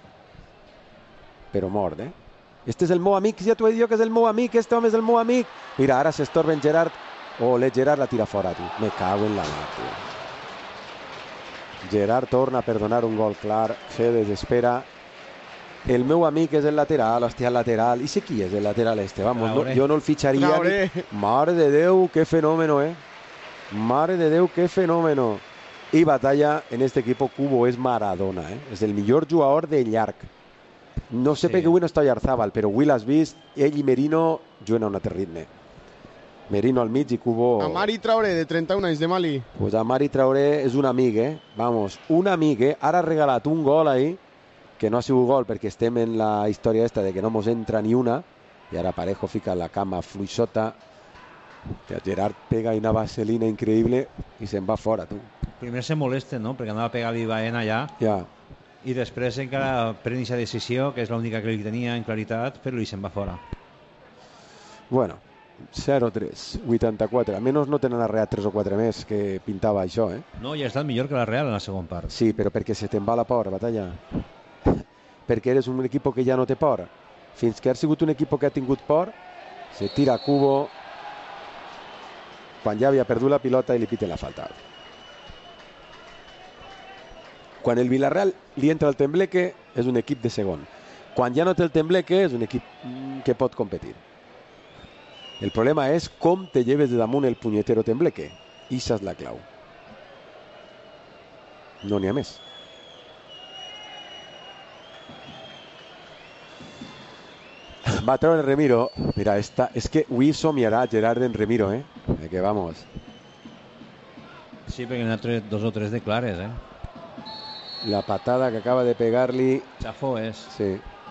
Però mort, eh? Este és el meu amic, ja t'ho he dit que és el meu amic, este home és el meu amic. Mira, ara s'estorba en Gerard. Oh, le Gerard la tira fora, tu. Me cago en la mar, tio. Gerard torna a perdonar un gol clar, se desespera. El meu amic és el lateral, hòstia, el lateral. I sé qui és el lateral este, vamos, no, jo no el fitxaria. Ni... Mare de Déu, qué fenómeno, eh. Mare de Déu, qué fenómeno. I batalla en este equipo, Cubo és Maradona, eh. És el millor jugador de llarg. No sé sí. per què avui no està Oyarzábal, però avui l'has vist, ell i Merino juguen a un altre ritme. Merino al mig i Cubo... Amari Traoré, de trenta-un anys, de Mali. Pues Amari Traoré és un amic, eh? Vamos, un amic, eh? Ara ha regalat un gol ahí, que no ha sigut gol perquè estem en la història esta de que no mos entra ni una, i ara Parejo fica la cama fluixota, que Gerard pega una vaselina increïble i se'n va fora, tu. Primer se molesta, no?, perquè anava a pegar-li Baena allà. Ja. I després encara pren aquesta decisió, que és l'única que li tenia en claritat, però li se'n va fora. Bueno, zero tres, vuitanta-quatre. Almenys no tenen arreat tres o quatre més que pintava això, eh? No, ja ha estat millor que la Real en la segona part. Sí, però perquè se te'n va la por, Batalla. Perquè eres un equip que ja no té por. Fins que has sigut un equip que ha tingut por, se tira a Cubo quan ja havia perdut la pilota i li piten la falta. Quan el Villarreal li entra el tembleque, és un equip de segon. Quan ja no té el tembleque, és un equip que pot competir. El problema és com te lleves de damunt el punyetero tembleque. Issa és la clau. No n'hi ha més. Va treure el Remiro. Mira, esta, és que avui somiarà Gerard en Remiro, eh? De que vamos. Sí, perquè n'hi ha dos o tres de clares, eh? La patada que acaba de pegar-li... Chafó és. Sí.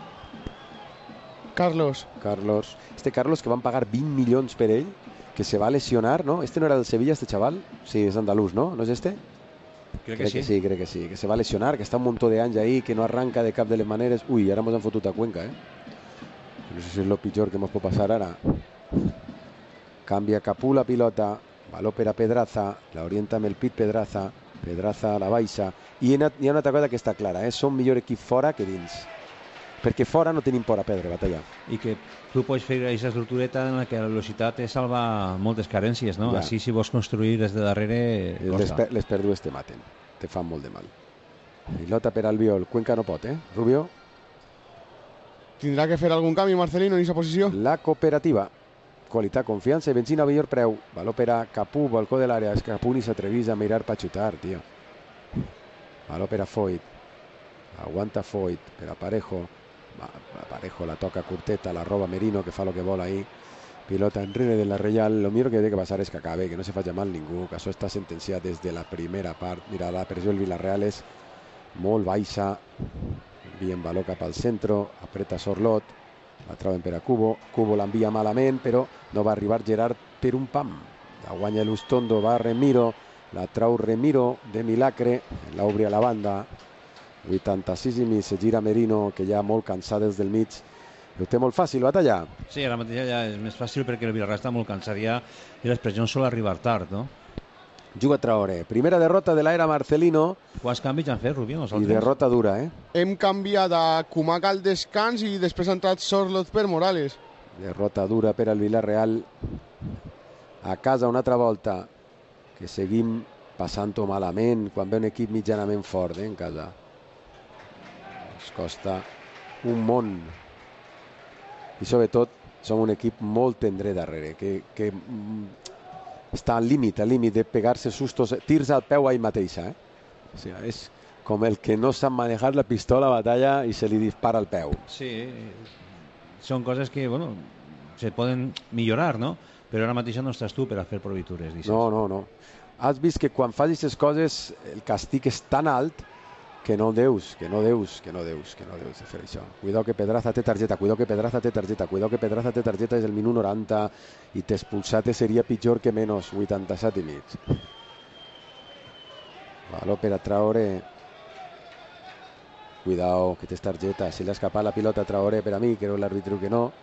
Carlos. Carlos. Este Carlos que van pagar vint milions per ell, que se va lesionar, ¿no? Este no era del Sevilla, este chaval? Sí, és andalús, ¿no? ¿No és este? Crec, crec que sí. que sí, crec que sí. Que se va lesionar, que està un muntó d'anys ahí, que no arranca de cap de les maneres. Ui, ara mos han fotut a Cuenca, eh? No sé si és lo pitjor que mos pot passar ara. Canvia Capú la pilota, baló per a Pedraza, la orienta amb el pit Pedraza, Pedraza a la baixa, i hi ha una altra cosa que està clara, eh? Som millor equip fora que dins, perquè fora no tenim por a perdre, Batalla. I que tu pots fer aquesta estructureta en la que la velocitat te salva moltes carències, no? Ja. Així si vols construir des de darrere les, per, les pèrdues te maten, te fan molt de mal. Pilota per Albiol, Cuenca no pot, eh? Rubio tindrà que fer algun canvi Marcelino en aquesta posició. La cooperativa, qualitat, confiança i benzina a millor preu. Baló per a Capú, balcó de l'àrea. És que Capú ni s'atrevís a mirar per xutar, tio. Baló per a Foyt. Aguanta Foyt per a Parejo. Parejo la toca Curteta, la roba Merino, que fa lo que vol ahí. Pilota enrere de la Reial. Lo millor que té que passar és que acabe, que no se faci mal ningú, que això està sentenciat des de la primera part. Mira, la pressió del Villarreal és molt baixa. Envien baló cap al centre, apreta Sorlot, la troben per a Cubo, Cubo l'envia malament, però no va arribar Gerard per un pam. La guanya l'Ustondo, va Remiro, la trau Remiro de Milacre, l'obri a la banda, vuitanta-sis i mig, se gira Merino, que ja molt cansat des del mig. Ho té molt fàcil, Batalla? Sí, ara mateix ja és més fàcil perquè el Villarreal està molt cansat ja i les pressions sol arribar tard, no? Juga Traoré. Primera derrota de l'era Marcelino. Quants canvis han fet, Rubí? I derrota dura, eh? Hem canviat a Kumac al descans i després ha entrat Sorloth per Morales. Derrota dura per al Villarreal. A casa una altra volta, que seguim passant-ho malament quan ve un equip mitjanament fort, eh, en casa. Ens costa un món. I sobretot som un equip molt tendre darrere, que, que està al límit, al límit de pegar-se sustos, tirs al peu ahí mateixa. Eh? O sigui, és com el que no sap manejar la pistola a Batalla i se li dispara al peu. Sí, són coses que, bueno, se poden millorar, no? Però ara mateix no estàs tu per a fer provitures. Dices. No, no, no. Has vist que quan fas aquestes coses el castig és tan alt que no deus, que no deus, que no deus, que no deus de fer això. Cuidao que Pedraza té targeta, cuidao que Pedraza té targeta, cuidao que Pedraza té targeta és el minut noranta i t'expulsat seria pitjor que menys, vuitanta-set i mig. Valor per a Traoré. Cuidao que tens targeta, si l'ha escapat la pilota a Traoré per a mi, creu l'àrbitre que no.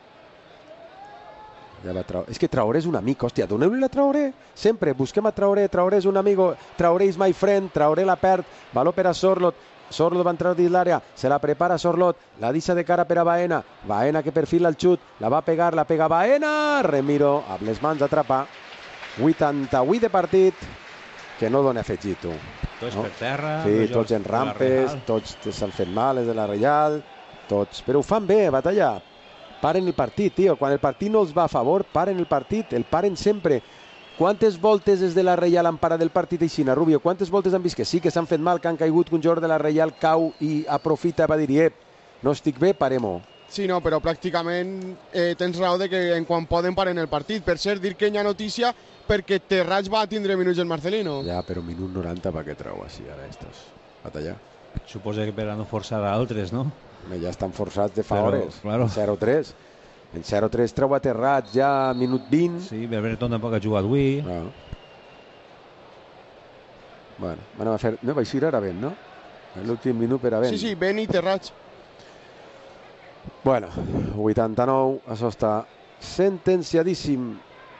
Ja va Traoré. És que Traoré és un amic, hòstia, doneu-li la Traoré. Sempre busquem a Traoré, Traoré és un amigo, Traoré is my friend, Traoré la perd, valor per a Sorloth, Sorloth va entrar dins l'àrea, se la prepara Sorloth, la deixa de cara per a Baena, Baena que perfila el xut, la va pegar, la pega Baena, Remiro, amb les mans atrapa, vuitanta-vuit de partit, que no dona afegit, tu. Tots no? Per terra. Sí, tots en rampes, tots s'han fet mal, és de la Reial, tots, però ho fan bé, Batalla. Paren el partit, tio. Quan el partit no els va a favor, paren el partit, el paren sempre. Quantes voltes des de la Reial han parat el partit aixina, Rubio? Quantes voltes han vist que sí, que s'han fet mal, que han caigut, que un jugador de la Reial cau i aprofita per dir, ep, no estic bé, parem-ho. Sí, no, però pràcticament eh, tens raó de que en quan poden paren el partit. Per cert, dir que hi ha notícia perquè Terrats va tindre minuts el Marcelino. Ja, però minut noranta per què treu així ara estos? Batallar. Suposa que per a no forçar a altres, no? Ja estan forçats de fa però, hores. Claro. zero tres. En zero tres treu a Terrats ja minut vint. Sí, Berberton tampoc ha jugat avui. No. Bueno, anem a fer... No, vaig ir ara ben, no? L'últim minut per a ben. Sí, sí, Ben i Terrats. Bueno, vuitanta-nou, això està sentenciadíssim.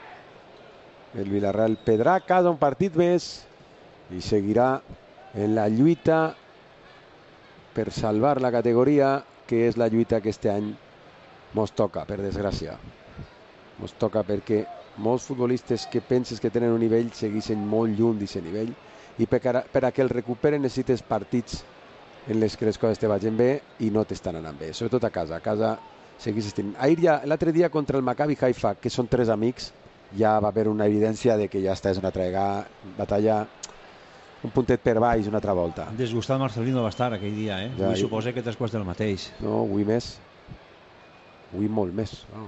El Villarreal perdrà a casa un partit més i seguirà en la lluita per salvar la categoria, que és la lluita que este any mos toca, per desgràcia. Mos toca perquè molts futbolistes que penses que tenen un nivell segueixen molt lluny d'aquest nivell i per a, per a que el recuperen necessites partits en les que les coses te vagin bé i no t'estan anant bé, sobretot a casa. A casa segueixes tenint... Ahir ja, l'altre dia contra el Maccabi Haifa, que són tres amics, ja va haver una evidència de que ja està és una trega, batalla un puntet per baix una altra volta. Desgustat Marcelino va estar aquell dia, eh? Ja, avui i... suposa que t'has quasi del mateix. No, avui més. Avui molt més. No.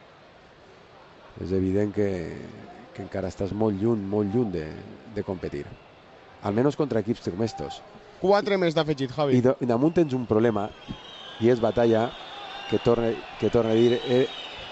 És evident que, que encara estàs molt lluny, molt lluny de, de competir. Almenys contra equips com estos. Quatre més d'afegit, Javi. I, de, i damunt tens un problema, i és batalla, que torna, que torna a dir... Eh,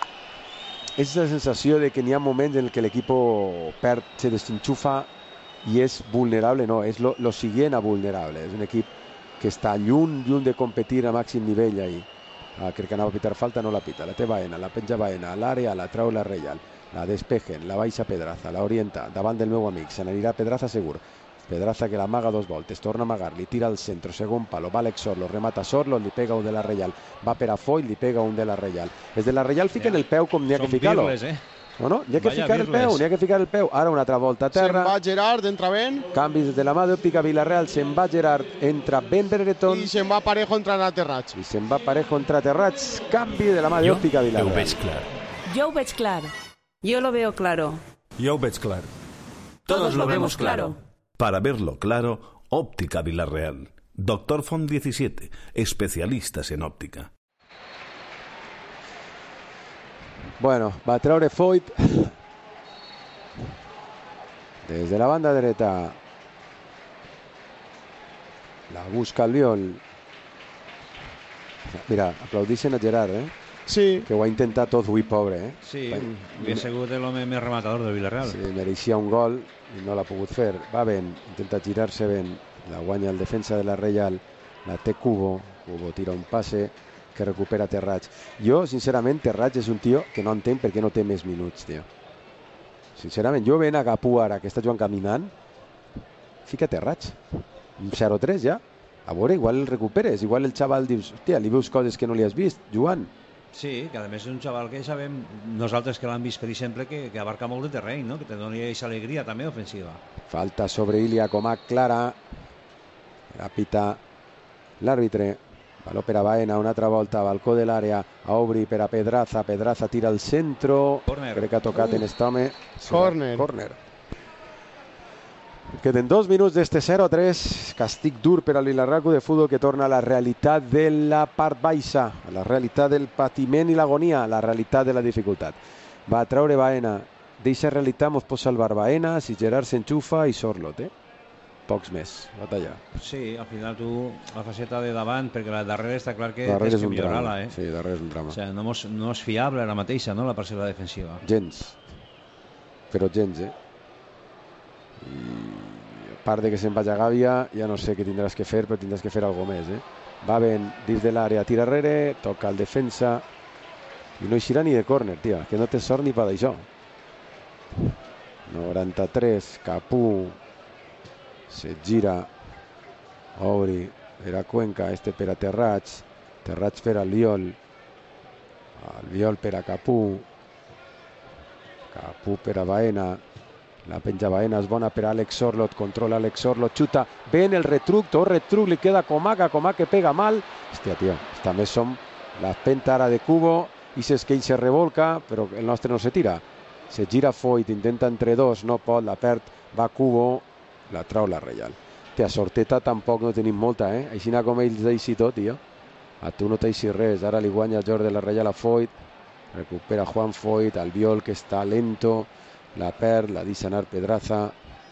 és la sensació de que n'hi ha moments en què l'equip perd, se desenxufa i és vulnerable. No, és lo, lo siguient a vulnerable. És un equip que està lluny, lluny de competir a màxim nivell ahir. Ah, crec que anava a pitar falta, no la pita. La té Baena, la penja Baena, a l'àrea, la trau la Reial, la despejen, la baixa Pedraza, la orienta davant del meu amic, se n'anirà Pedraza segur. Pedraza que l'amaga dos voltes, torna a amagar, li tira al centre, segon palo, va Alex Sorloth, remata Sorloth, li pega un de la Reial, va per a Foy, li pega un de la Reial. Els de la Reial fiquen el peu com n'hi ha que ficar-lo. Eh? No, no, n'hi ha que Vaya ficar virles. el peu, n'hi ha que ficar el peu. Ara una altra volta a terra. Se'n va Gerard, entra Ben. Canvis de la mà d'Òptica Villarreal, se'n va Gerard, entra Ben Brereton. I se'n va Parejo, entra a Terrats. I se'n va Parejo, entra a Terrats. Canvi de la mà d'Òptica Villarreal. Jo ho veig clar. Jo ho veig clar. Yo lo veo claro. Jo ho veig clar. Todos lo vemos claro. Para verlo claro, Óptica Villarreal. Doctor Font diecisiete, especialistas en óptica. Bueno, va treure Foyt des de la banda dreta. La busca el Viol. Mira, aplaudixen a Gerard, eh? Sí. Que ho ha intentat tot avui, pobre, eh? Sí, havia sigut l'home més rematador del Villarreal. Sí, mereixia un gol i no l'ha pogut fer. Va ben, intenta girar-se ben, la guanya el defensa de la Reial, la té Cubo, Cubo tira un passe que recupera Terrats. Jo, sincerament, Terrats és un tio que no entenc per què no té més minuts, tio. Sincerament, jo ven a Capú ara, que està jugant caminant, fica Terrats. zero tres ja. A veure, igual el recuperes, igual el xaval dius, hòstia, li veus coses que no li has vist, jugant. Sí, que a més és un xaval que sabem nosaltres que l'hem vist per exemple que, que abarca molt de terreny, no? Que te doni aquesta alegria també ofensiva. Falta sobre Ilia Comac clara, la pita l'àrbitre, baló per a Baena, una altra volta, balcó de l'àrea, a obrir per a Pedraza, Pedraza tira al centro, corner. Crec que ha tocat uh. en este home. Corner. Corner. Queden dos minuts d'este zero tres, castig dur per al Villarreal de Futbol que torna a la realitat de la part baixa, a la realitat del patiment i l'agonia, a la realitat de la dificultat. Va a treure Baena, d'eixa realitat mos pot salvar Baena, si Gerard s'enxufa i Sorlot, eh? Pocs més, batalla. Sí, al final tu, la faceta de davant, perquè la darrere està clar que darrere tens que millorar-la, eh? Sí, darrere és un drama. O sigui, no, mos, no és fiable la mateixa, no?, la parcel·la defensiva. Gens. Però gens, eh? I a part de que se'n vagi a Gàbia, ja no sé què tindràs que fer, però tindràs que fer alguna més, eh? Va ben dins de l'àrea, tira arrere, toca el defensa i no eixirà ni de córner, tia, que no té sort ni per d'això. noranta-tres, Capú se gira, obri per a Cuenca, este per a Terrats, Terrats per al Viol, el Viol per a Capú, Capú per a Baena, la penja Baena és bona per a Alex Sorlot, controla Alex Sorlot, xuta ben el retruc, tot retruc li queda a Comac, a Comac que pega mal. Hòstia, tio, també som la penta ara de Cubo, i és que ell se revolca, però el nostre no se tira. Se gira Foyt, intenta entre dos, no pot, la perd, va Cubo, la trau la Reial. Tia, sorteta tampoc no tenim molta, eh? Així com ells deixi tot, tio. A tu no t'eixi res, ara li guanya el Jordi de la Reial a Foyt, recupera Juan Foyt, al Viol que està lento, la perd, la deixa anar Pedraza,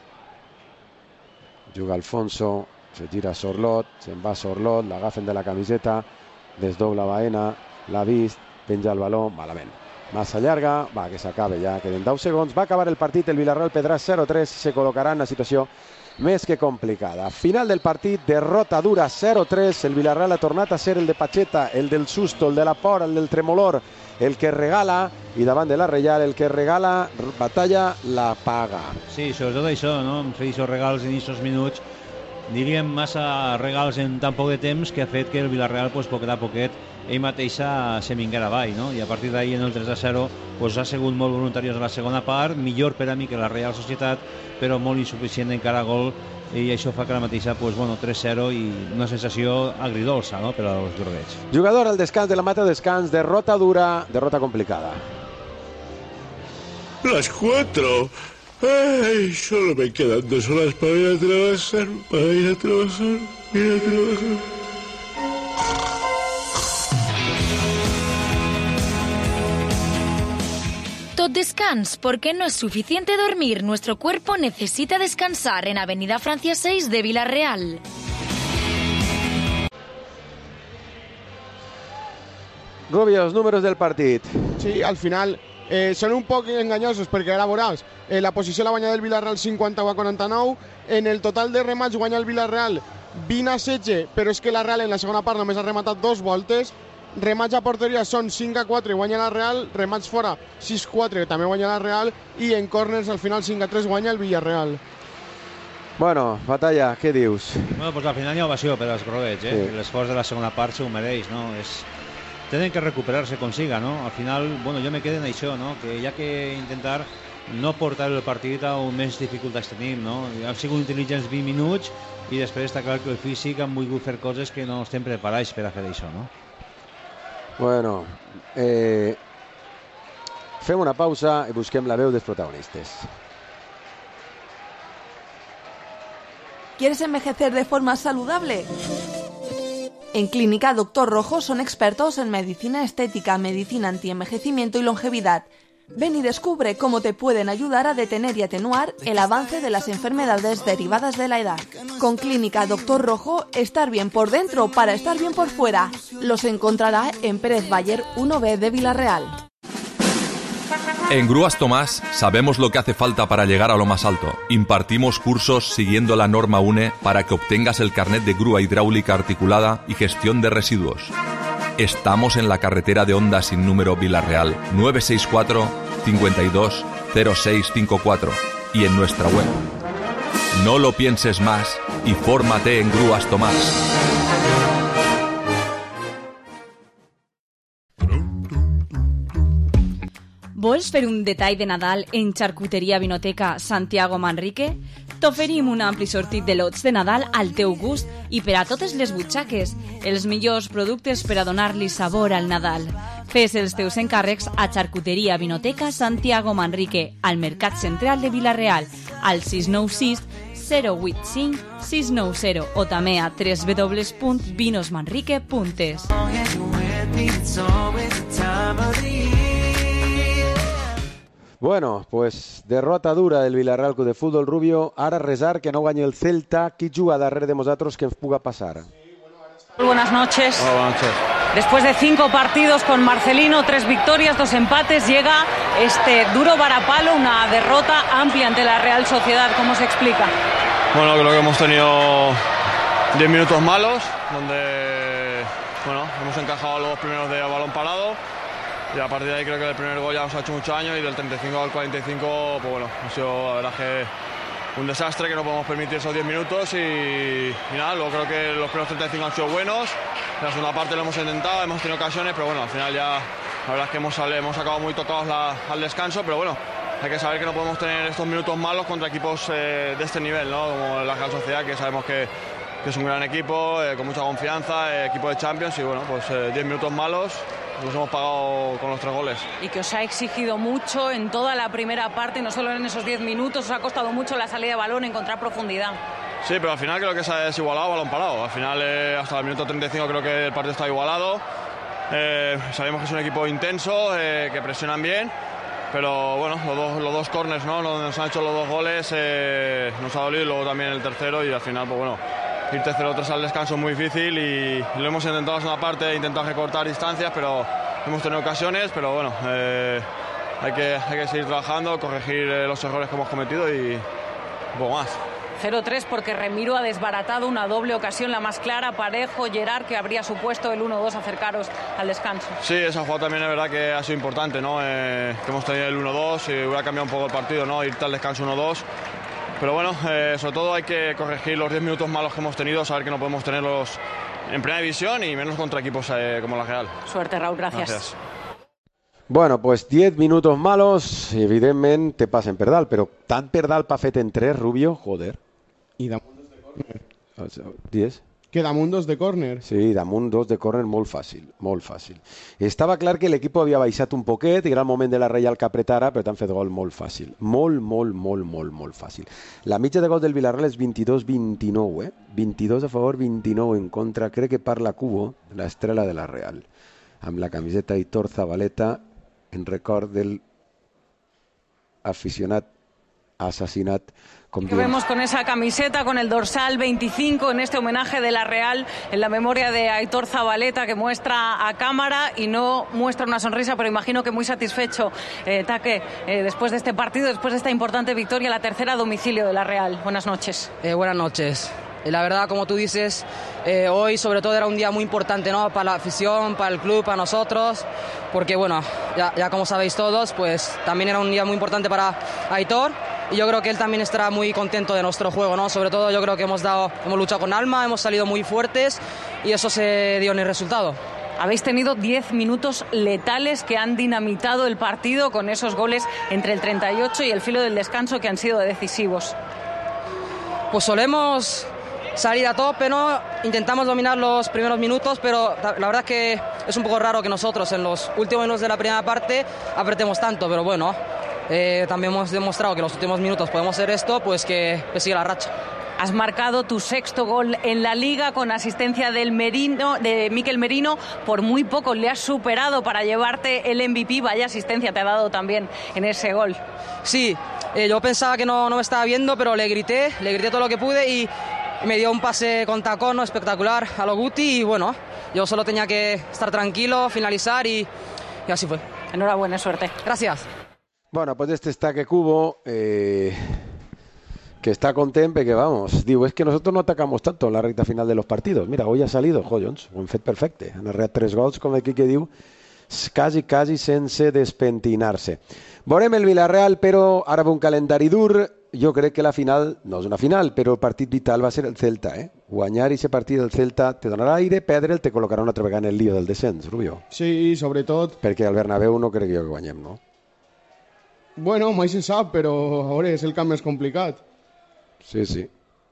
juga Alfonso, se gira Sorlot, se'n va Sorlot, l'agafen de la camiseta, desdobla Baena, l'ha vist, penja el baló, malament. Massa llarga, va, que s'acabe ja, queden deu segons, va acabar el partit, el Villarreal perdrà zero tres, se col·locarà en una situació més que complicada. Final del partit, derrota dura zero tres, el Villarreal ha tornat a ser el de Pacheta, el del susto, el de la por, el del tremolor, el que regala, i davant de la Reial, el que regala, batalla, la paga. Sí, sobretot això, no? Fer aquests regals en aquests minuts, diríem massa regals en tan poc de temps que ha fet que el Villarreal, pues, poquet a poquet, ell mateixa se minguera avall, no? I a partir d'ahir, en el tres a zero, pues, ha sigut molt voluntariós a la segona part, millor per a mi que la Reial Societat, però molt insuficient encara a gol, i això fa que la mateixa, pues, bueno, tres zero i una sensació agridolça, no?, per als groguets. Jugador al descans de la mata descans, derrota dura, derrota complicada. Las cuatro. Ay, solo me quedan dos horas para ir a trabajar, para ir a trabajar, ir a trabajar. Tot descans, porque no es suficiente dormir. Nuestro cuerpo necesita descansar en Avenida Francia seis de Villarreal. Rubio, els números del partit. Sí, al final eh, són un poc enganyosos perquè ara veuràs, eh, la posició la guanya del Villarreal cinquanta a quaranta-nou, en el total de remats guanya el Villarreal vint a setze, però és que la Real en la segona part només ha rematat dos voltes. Remats a porteria són cinc a quatre, guanya la Real, remats fora sis a quatre, també guanya la Real, i en corners al final cinc a tres guanya el Villarreal. Bueno, Batalla, què dius? Bueno, pues al final hi ha ovació per als groguets, eh? Sí. L'esforç de la segona part se ho mereix, no? És... Tenen que recuperar-se com siga, no? Al final, bueno, jo me quedo en això, no? Que hi ha que intentar no portar el partit a on més dificultats tenim, no? Han sigut intel·ligents vint minuts i després està clar que el físic han volgut fer coses que no estem preparats per a fer això, no? Bueno, eh, fem una pausa i busquem la veu dels protagonistes. ¿Quieres envejecer de forma saludable? En Clínica Doctor Rojo son expertos en medicina estética, medicina antienvejecimiento y longevidad. Ven y descubre cómo te pueden ayudar a detener y atenuar el avance de las enfermedades derivadas de la edad. Con Clínica Doctor Rojo, estar bien por dentro para estar bien por fuera. Los encontrará en Pérez Bayer uno B de Villarreal. En Grúas Tomás sabemos lo que hace falta para llegar a lo más alto. Impartimos cursos siguiendo la norma UNE para que obtengas el carnet de grúa hidráulica articulada y gestión de residuos. Estamos en la carretera de Honda sin número Villarreal, nueve seis cuatro, cinco dos, cero seis cinco cuatro y en nuestra web. No lo pienses más y fórmate en Grúas Tomás. Vols fer un detall de Nadal en Xarcuteria Vinoteca Santiago Manrique? T'oferim un ampli sortit de lots de Nadal al teu gust i per a totes les butxaques, els millors productes per a donar-li sabor al Nadal. Fes els teus encàrrecs a Xarcuteria Vinoteca Santiago Manrique, al Mercat Central de Villarreal, al sis nou sis, zero vuit cinc, sis nou zero o també a w w w punt vinos manrique punt es. Bueno, pues derrota dura del Villarreal Club de Fútbol, Rubio. Ara resar que no guanyi el Celta. Qui juga darrere de nosaltres que ens puga pasar? Muy buenas noches. Oh, buenas noches. Después de cinco partidos con Marcelino, tres victorias, dos empates, llega este duro varapalo, una derrota amplia ante la Real Sociedad. ¿Cómo se explica? Bueno, creo que hemos tenido diez minutos malos, donde bueno, hemos encajado los primeros de balón parado. Y a partir de ahí creo que el primer gol ya nos ha hecho mucho daño y del treinta y cinco al cuarenta y cinco, pues bueno, ha sido la verdad que un desastre que no podemos permitir esos diez minutos y, y nada, luego creo que los primeros treinta y cinco han sido buenos, en la segunda parte lo hemos intentado, hemos tenido ocasiones, pero bueno, al final ya la verdad es que hemos, hemos acabado muy tocados la, al descanso, pero bueno, hay que saber que no podemos tener estos minutos malos contra equipos eh, de este nivel, ¿no? Como la Real Sociedad, que sabemos que, que es un gran equipo, eh, con mucha confianza, eh, equipo de Champions y bueno, pues eh, diez minutos malos. Nos hemos pagado con los tres goles. Y que os ha exigido mucho en toda la primera parte, no solo en esos diez minutos, os ha costado mucho la salida de balón, encontrar profundidad. Sí, pero al final creo que se ha desigualado balón parado. Al final, eh, hasta el minuto treinta y cinco creo que el partido está igualado. Eh, sabemos que es un equipo intenso, eh, que presionan bien, pero bueno, los dos, los dos corners, ¿no? Donde nos han hecho los dos goles, eh, nos ha dolido y luego también el tercero y al final, pues bueno, irte cero tres al descanso es muy difícil y lo hemos intentado en una parte, intentado recortar distancias, pero hemos tenido ocasiones, pero bueno, eh, hay, que, hay que seguir trabajando, corregir eh, los errores que hemos cometido y un poco más. cero tres porque Remiro ha desbaratado una doble ocasión, la más clara, Parejo, Gerard, que habría supuesto el uno dos acercaros al descanso. Sí, esa jugada también es verdad que ha sido importante, ¿no? Eh, que hemos tenido el uno dos y hubiera cambiado un poco el partido, ¿no? Irte al descanso uno dos. Pero bueno, eh, sobre todo hay que corregir los diez minutos malos que hemos tenido, saber que no podemos tenerlos en primera división y menos contra equipos eh, como la Real. Suerte, Raúl, gracias. Gracias. Bueno, pues diez minutos malos, evidentment te passen per dalt, però tant per dalt pa fet en tres, Rubio, joder. I damunt dos de córner. O sea, dies? Que damunt dos de córner. Sí, damunt dos de córner molt fàcil, molt fàcil. Estava clar que l'equip havia baixat un poquet i era el moment de la Reial que apretara, però t'han fet gol molt fàcil. Molt, molt, molt, molt, molt fàcil. La mitja de gol del Villarreal és vint-i-dos vint-i-nou, eh? vint-i-dos a favor, vint-i-nou en contra. Crec que parla Cubo, la estrella de la Real, amb la camiseta Aitor Zabaleta, en record del aficionat assassinat. Que vemos con esa camiseta, con el dorsal veinticinco, en este homenaje de la Real, en la memoria de Aitor Zabaleta, que muestra a cámara y no muestra una sonrisa, pero imagino que muy satisfecho, eh, Taque, eh, después de este partido, después de esta importante victoria, la tercera a domicilio de la Real. Buenas noches. Eh, buenas noches. Eh, la verdad, como tú dices, eh, hoy sobre todo era un día muy importante, ¿no? Para la afición, para el club, para nosotros, porque bueno, ya, ya como sabéis todos, pues también era un día muy importante para Aitor. Y yo creo que él también estará muy contento de nuestro juego, ¿no? Sobre todo yo creo que hemos dado, hemos luchado con alma, hemos salido muy fuertes y eso se dio en el resultado. Habéis tenido diez minutos letales que han dinamitado el partido con esos goles entre el treinta y ocho y el filo del descanso que han sido decisivos. Pues solemos salir a tope, ¿no? Intentamos dominar los primeros minutos, pero la verdad es que es un poco raro que nosotros en los últimos minutos de la primera parte apretemos tanto, pero bueno. Eh, también hemos demostrado que en los últimos minutos podemos hacer esto, pues que, que siga la racha. has marcado tu sexto gol en la Liga con asistencia del Merino, de Mikel Merino. Por muy poco le has superado para llevarte el M V P. Vaya asistencia te ha dado también en ese gol. Sí, eh, yo pensaba que no, no me estaba viendo, pero le grité, le grité todo lo que pude y me dio un pase con tacón, ¿no?, espectacular a lo Guti, y bueno, yo solo tenía que estar tranquilo, finalizar y, y así fue. Enhorabuena, suerte. Gracias. Bueno, pues este está que Cubo, eh, que está contento, que vamos, digo, es que nosotros no atacamos tanto en la recta final de los partidos. Mira, hoy ha salido, joyons, un fet perfecte. Han arreat tres gols, com aquí que diu, quasi, quasi sense despentinarse. Veurem el Villarreal, però ara ve un calendari dur. Jo crec que la final, no és una final, però el partit vital va ser el Celta, eh? Guanyar aquest partit del Celta te donarà aire, perdre'l te col·locarà una altra vegada en el lío del descens, Rubio. Sí, sobretot... Perquè al Bernabéu no crec jo que guanyem, no? Bueno, mai se sap, però a veure, és el camp més complicat. Sí, sí.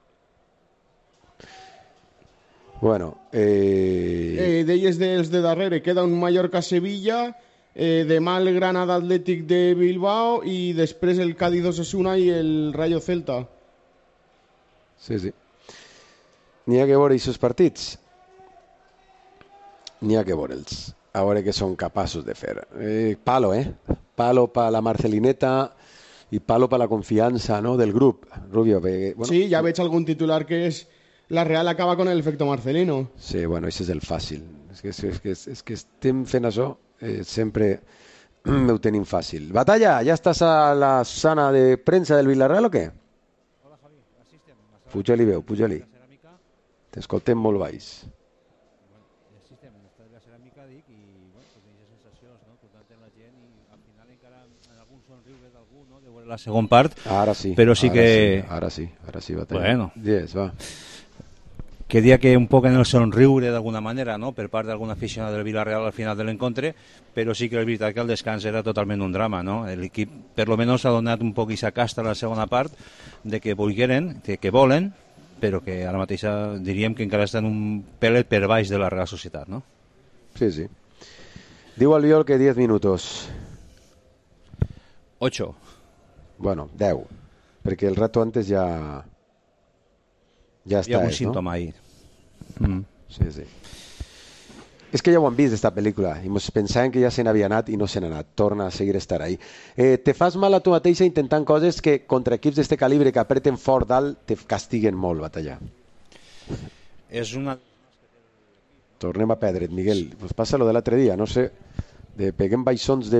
Bueno, eh... eh deies dels de darrere, queda un Mallorca-Sevilla, eh, demà el Granada Atlètic de Bilbao i després el Cádiz Osasuna i el Rayo Celta. Sí, sí. N'hi ha que veure aquests partits. N'hi ha que veure'ls. A veure què són capaços de fer. Eh, palo, eh? Palo per la Marcelineta i palo per la confiança, no?, del grup. Rubio, perquè, bueno, sí, ja veig algun titular que és la Real acaba con el efecto Marcelino. Sí, bueno, ese és el fàcil. És que, és que, és que estem fent això, eh, sempre ho tenim fàcil. Batalla, ja estàs a la sana de premsa del Villarreal o què? Hola, Javi. Puja-li veu, puja-li. T'escoltem molt baix. La segunda part, ara sí, però sí ara que... Sí, ara sí, ara sí, Batalla. Bueno. Yes, va. Quedia que un poc en el somriure d'alguna manera, no?, per part d'alguna aficionada del Villarreal al final de l'encontre, però sí que és veritat que el descans era totalment un drama, no? L'equip, per lo menos, ha donat un poc aquesta casta a la segona part de que volgueren, de que volen, però que ara mateix diríem que encara estan un pelet per baix de la Real Societat, no? Sí, sí. Diu Albiol que diez minutos. ocho. Bueno, deu, perquè el rato antes ja ja està, hi ha un és, símptoma no? ahí. Mm. Sí, sí. És que ja ho han vist, esta pel·lícula, i ens pensàvem que ja se n'havia anat i no se n'ha anat. Torna a seguir estar ahí. Eh, te fas mal a tu mateixa intentant coses que contra equips d'este calibre que apreten fort dalt te castiguen molt, Batalla. És una... Tornem a perdre't, Miguel. Pues passa lo de l'altre dia, no sé, de peguem baixons de